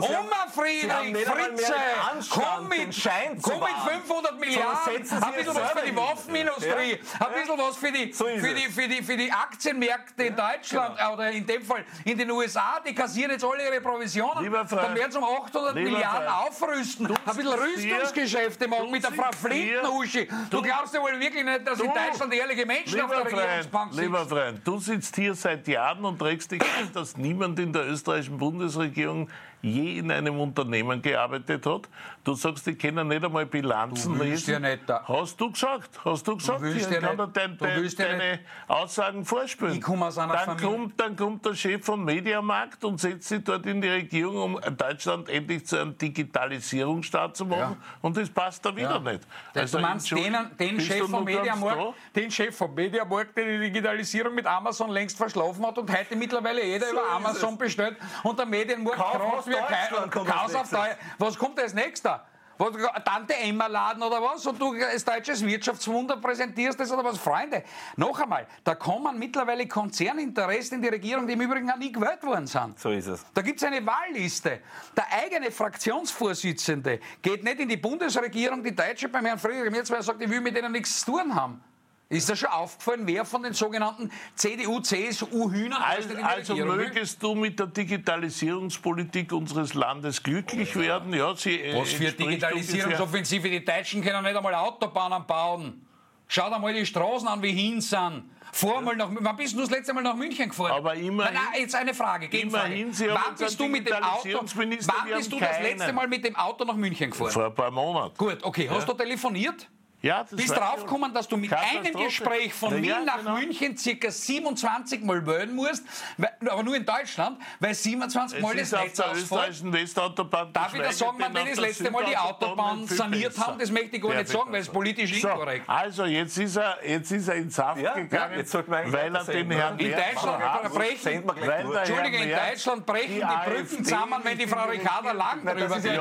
Hummer, Friedrich, Fritze, komm mit, komm mit fünfhundert Milliarden, ein bisschen was für die Waffenindustrie, ein bisschen was für die, für die, für die, für die Aktienmärkte in Deutschland oder in dem Fall in den U S A, die kassieren jetzt alle ihre Provisionen, dann werden sie um achthundert Milliarden aufrüsten, ein bisschen Rüstungsgeschäfte machen mit der Frau Flintenhuschi. Du glaubst ja wohl wirklich nicht, dass in Deutschland ehrliche Menschen auf der Regierungsbank sitzen? Lieber Freund, du sitzt hier seit Jahren und regst dich auf, dass niemand in der österreichischen Bundesregierung je in einem Unternehmen gearbeitet hat. Du sagst, die können nicht einmal Bilanzen du lesen. Ja nicht da. Hast du gesagt? Hast du gesagt? Du willst ich ja kann nicht. dir dein, Du dein, willst ja deine nicht. Aussagen vorspielen. Ich komme aus einer dann, Familie. kommt, dann kommt der Chef vom Mediamarkt und setzt sich dort in die Regierung, um Deutschland endlich zu einem Digitalisierungsstaat zu machen. Ja. Und das passt da wieder ja. nicht. Also, du meinst den, den, Chef vom Mediamarkt, den Chef vom Mediamarkt, der die Digitalisierung mit Amazon längst verschlafen hat und heute mittlerweile jeder so über Amazon bestellt und der Medienmarkt krass wie kein Kauf auf Deutschland. Was kommt als nächster? Was, Tante-Emma-Laden oder was? Und du als deutsches Wirtschaftswunder präsentierst das oder was? Freunde, noch einmal, da kommen mittlerweile Konzerninteressen in die Regierung, die im Übrigen auch nie gewählt worden sind. So ist es. Da gibt es eine Wahlliste. Der eigene Fraktionsvorsitzende geht nicht in die Bundesregierung, die Deutsche beim Herrn Friedrich Merz, weil er sagt, ich will mit denen nichts zu tun haben. Ist das schon aufgefallen, wer von den sogenannten C D U, C S U-Hühnern also, also mögest du mit der Digitalisierungspolitik unseres Landes glücklich werden? Ja, sie, was für Digitalisierungsoffensive? Die Deutschen können nicht einmal Autobahnen bauen. Schau dir mal die Straßen an, wie hin sind. Fahr mal nach, wann bist du das letzte Mal nach München gefahren? Aber immerhin, nein, nein, jetzt eine Frage, immerhin, Sie wann bist du mit dem Auto, wann bist du das letzte Mal mit dem Auto nach München gefahren? Vor ein paar Monaten. Gut, okay. Hast ja. du telefoniert? Ja, das bist draufgekommen, dass du mit einem Gespräch von Wien ja, nach genau. München circa siebenundzwanzig Mal wählen musst, weil, aber nur in Deutschland, weil siebenundzwanzig Mal das Netz ausfällt. Darf ich das sagen, wenn wir das letzte Mal die Autobahn saniert haben? Das möchte ich gar nicht sagen, weil es politisch so, inkorrekt. Also jetzt ist er, jetzt ist er ins Haft ja, gegangen, ja, jetzt weil er den Herrn in Deutschland brechen, Entschuldige, in Deutschland brechen die, die Brücken zusammen, wenn die Frau Ricarda Lang drüber geht.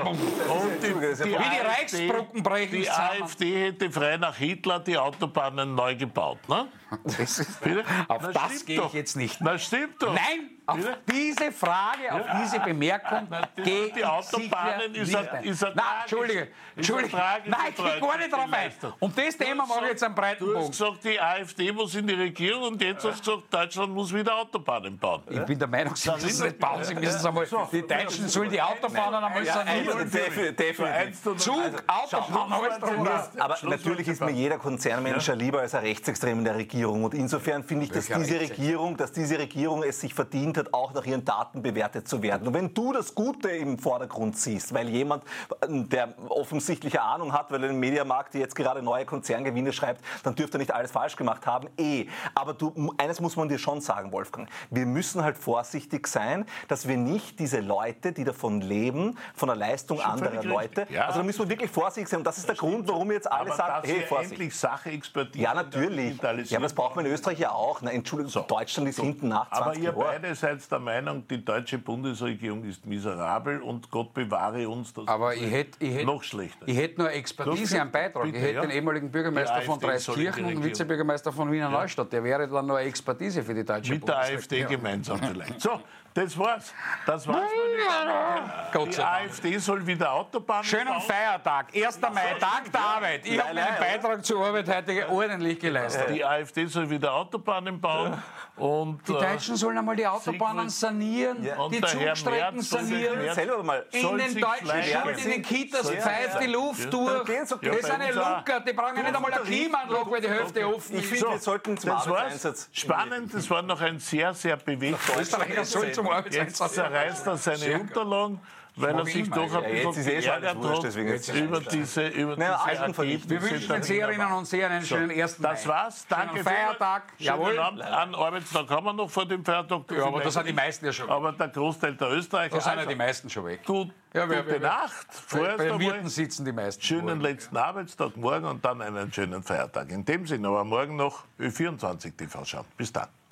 Wie die Reichsbrücken brechen die zusammen. Die AfD hätte frei nach Hitler die Autobahnen neu gebaut, ne? Das ist, auf Na, das gehe doch. ich jetzt nicht. Na, stimmt doch. Nein, auf Bitte? diese Frage, auf Ja. diese Bemerkung Na, gehe die Autobahnen ich ist sicher ein- nicht ist ein Nein, tragisch- Entschuldige, ist ein Entschuldige. tragischer Nein, ich gehe gar nicht drauf ein. geleistet. Um das Thema mache ich jetzt einen breiten Du hast Bogen. gesagt, die AfD muss in die Regierung und jetzt hast du gesagt, Deutschland muss wieder Autobahnen bauen. Ich bin der Meinung, Sie müssen es nicht bauen, Sie müssen es einmal, die Deutschen sollen die Autobahnen einmal sanieren. Definitiv. Zug, Autobahn, alles drum. Aber natürlich ist mir jeder Konzernmanager lieber als ein Rechtsextrem in der Regierung. Und insofern finde ich, dass diese Regierung, dass diese Regierung es sich verdient hat, auch nach ihren Taten bewertet zu werden. Und wenn du das Gute im Vordergrund siehst, weil jemand, der offensichtliche Ahnung hat, weil er im Mediamarkt jetzt gerade neue Konzerngewinne schreibt, dann dürfte er nicht alles falsch gemacht haben. Eh. Aber du, eines muss man dir schon sagen, Wolfgang. Wir müssen halt vorsichtig sein, dass wir nicht diese Leute, die davon leben, von der Leistung Schon anderer völlig Leute, richtig. Ja. also da müssen wir wirklich vorsichtig sein. Und das ist der Grund, warum jetzt alle Aber sagen, das hey, ja Vorsicht. endlich Sachexpertise. Ja, natürlich. Ja, aber das braucht man in Österreich ja auch. Na, Entschuldigung, so. Deutschland ist so. hinten nach zwanzig Aber ihr Jahren. beide seid der Meinung, die deutsche Bundesregierung ist miserabel und Gott bewahre uns, dass Aber ich hätte ich hätt, noch schlechter. Ich hätte nur Expertise am Beitrag. Bitte, ich hätte ja. den ehemaligen Bürgermeister Die von AfD soll in die Dreiskirchen und Regierung. Vizebürgermeister von Wiener Ja. Neustadt. Der wäre dann nur eine Expertise für die deutsche Mit der Bundesregierung. AfD gemeinsam vielleicht. So, das war's. Das war's. Gott Die sei Dank. AfD soll wieder Autobahnen Schönen bauen. Feiertag, erster Mai, Tag der Arbeit. Ich habe meinen Beitrag zur Arbeit heute ordentlich geleistet. Die AfD soll wieder Autobahnen bauen. Und, Die Deutschen sollen einmal die Autobahnen sanieren, Und die der Herr Zugstrecken Merz soll sich sanieren. Merz- Selber mal. In soll den sich deutschen leisten. Schulen, in den Kitas Ja, pfeift die ja. Luft Ja. durch. Dann geht's okay. Das ist eine bei uns auch. Lunker, die brauchen nicht einmal eine Klimaanlage, weil die Hälfte offen Ich ist. finde, wir sollten zum Das war's. Arbeitseinsatz. Spannend, das war noch ein sehr, sehr bewegter Österreicher soll zum Jetzt Arbeitseinsatz. zerreißt er seine Unterlagen, weil er mag sich ich doch mal. ein Ja, bisschen jetzt ist eh schon alles geärgert wurscht, hat deswegen jetzt ist über es diese, über Naja, diese Altenvernichtung. Wir wünschen den Seherinnen und Sehern einen schönen ersten Mai. Das war's. Danke. Schönen Feiertag. Schönen Jawohl. Abend. Einen Arbeitstag haben wir noch vor dem Feiertag. Ja, aber da sind die meisten ja schon weg. Aber der Großteil der Österreicher. Da sind ja Also, die meisten schon weg. gut, Ja, wir- gute wir- wir- Nacht. Bei, Vorerst bei den einmal Wirten sitzen die meisten. schönen letzten Arbeitstag morgen und dann einen schönen Feiertag. In dem Sinne, aber morgen noch Ö vierundzwanzig T V schauen. Bis dann.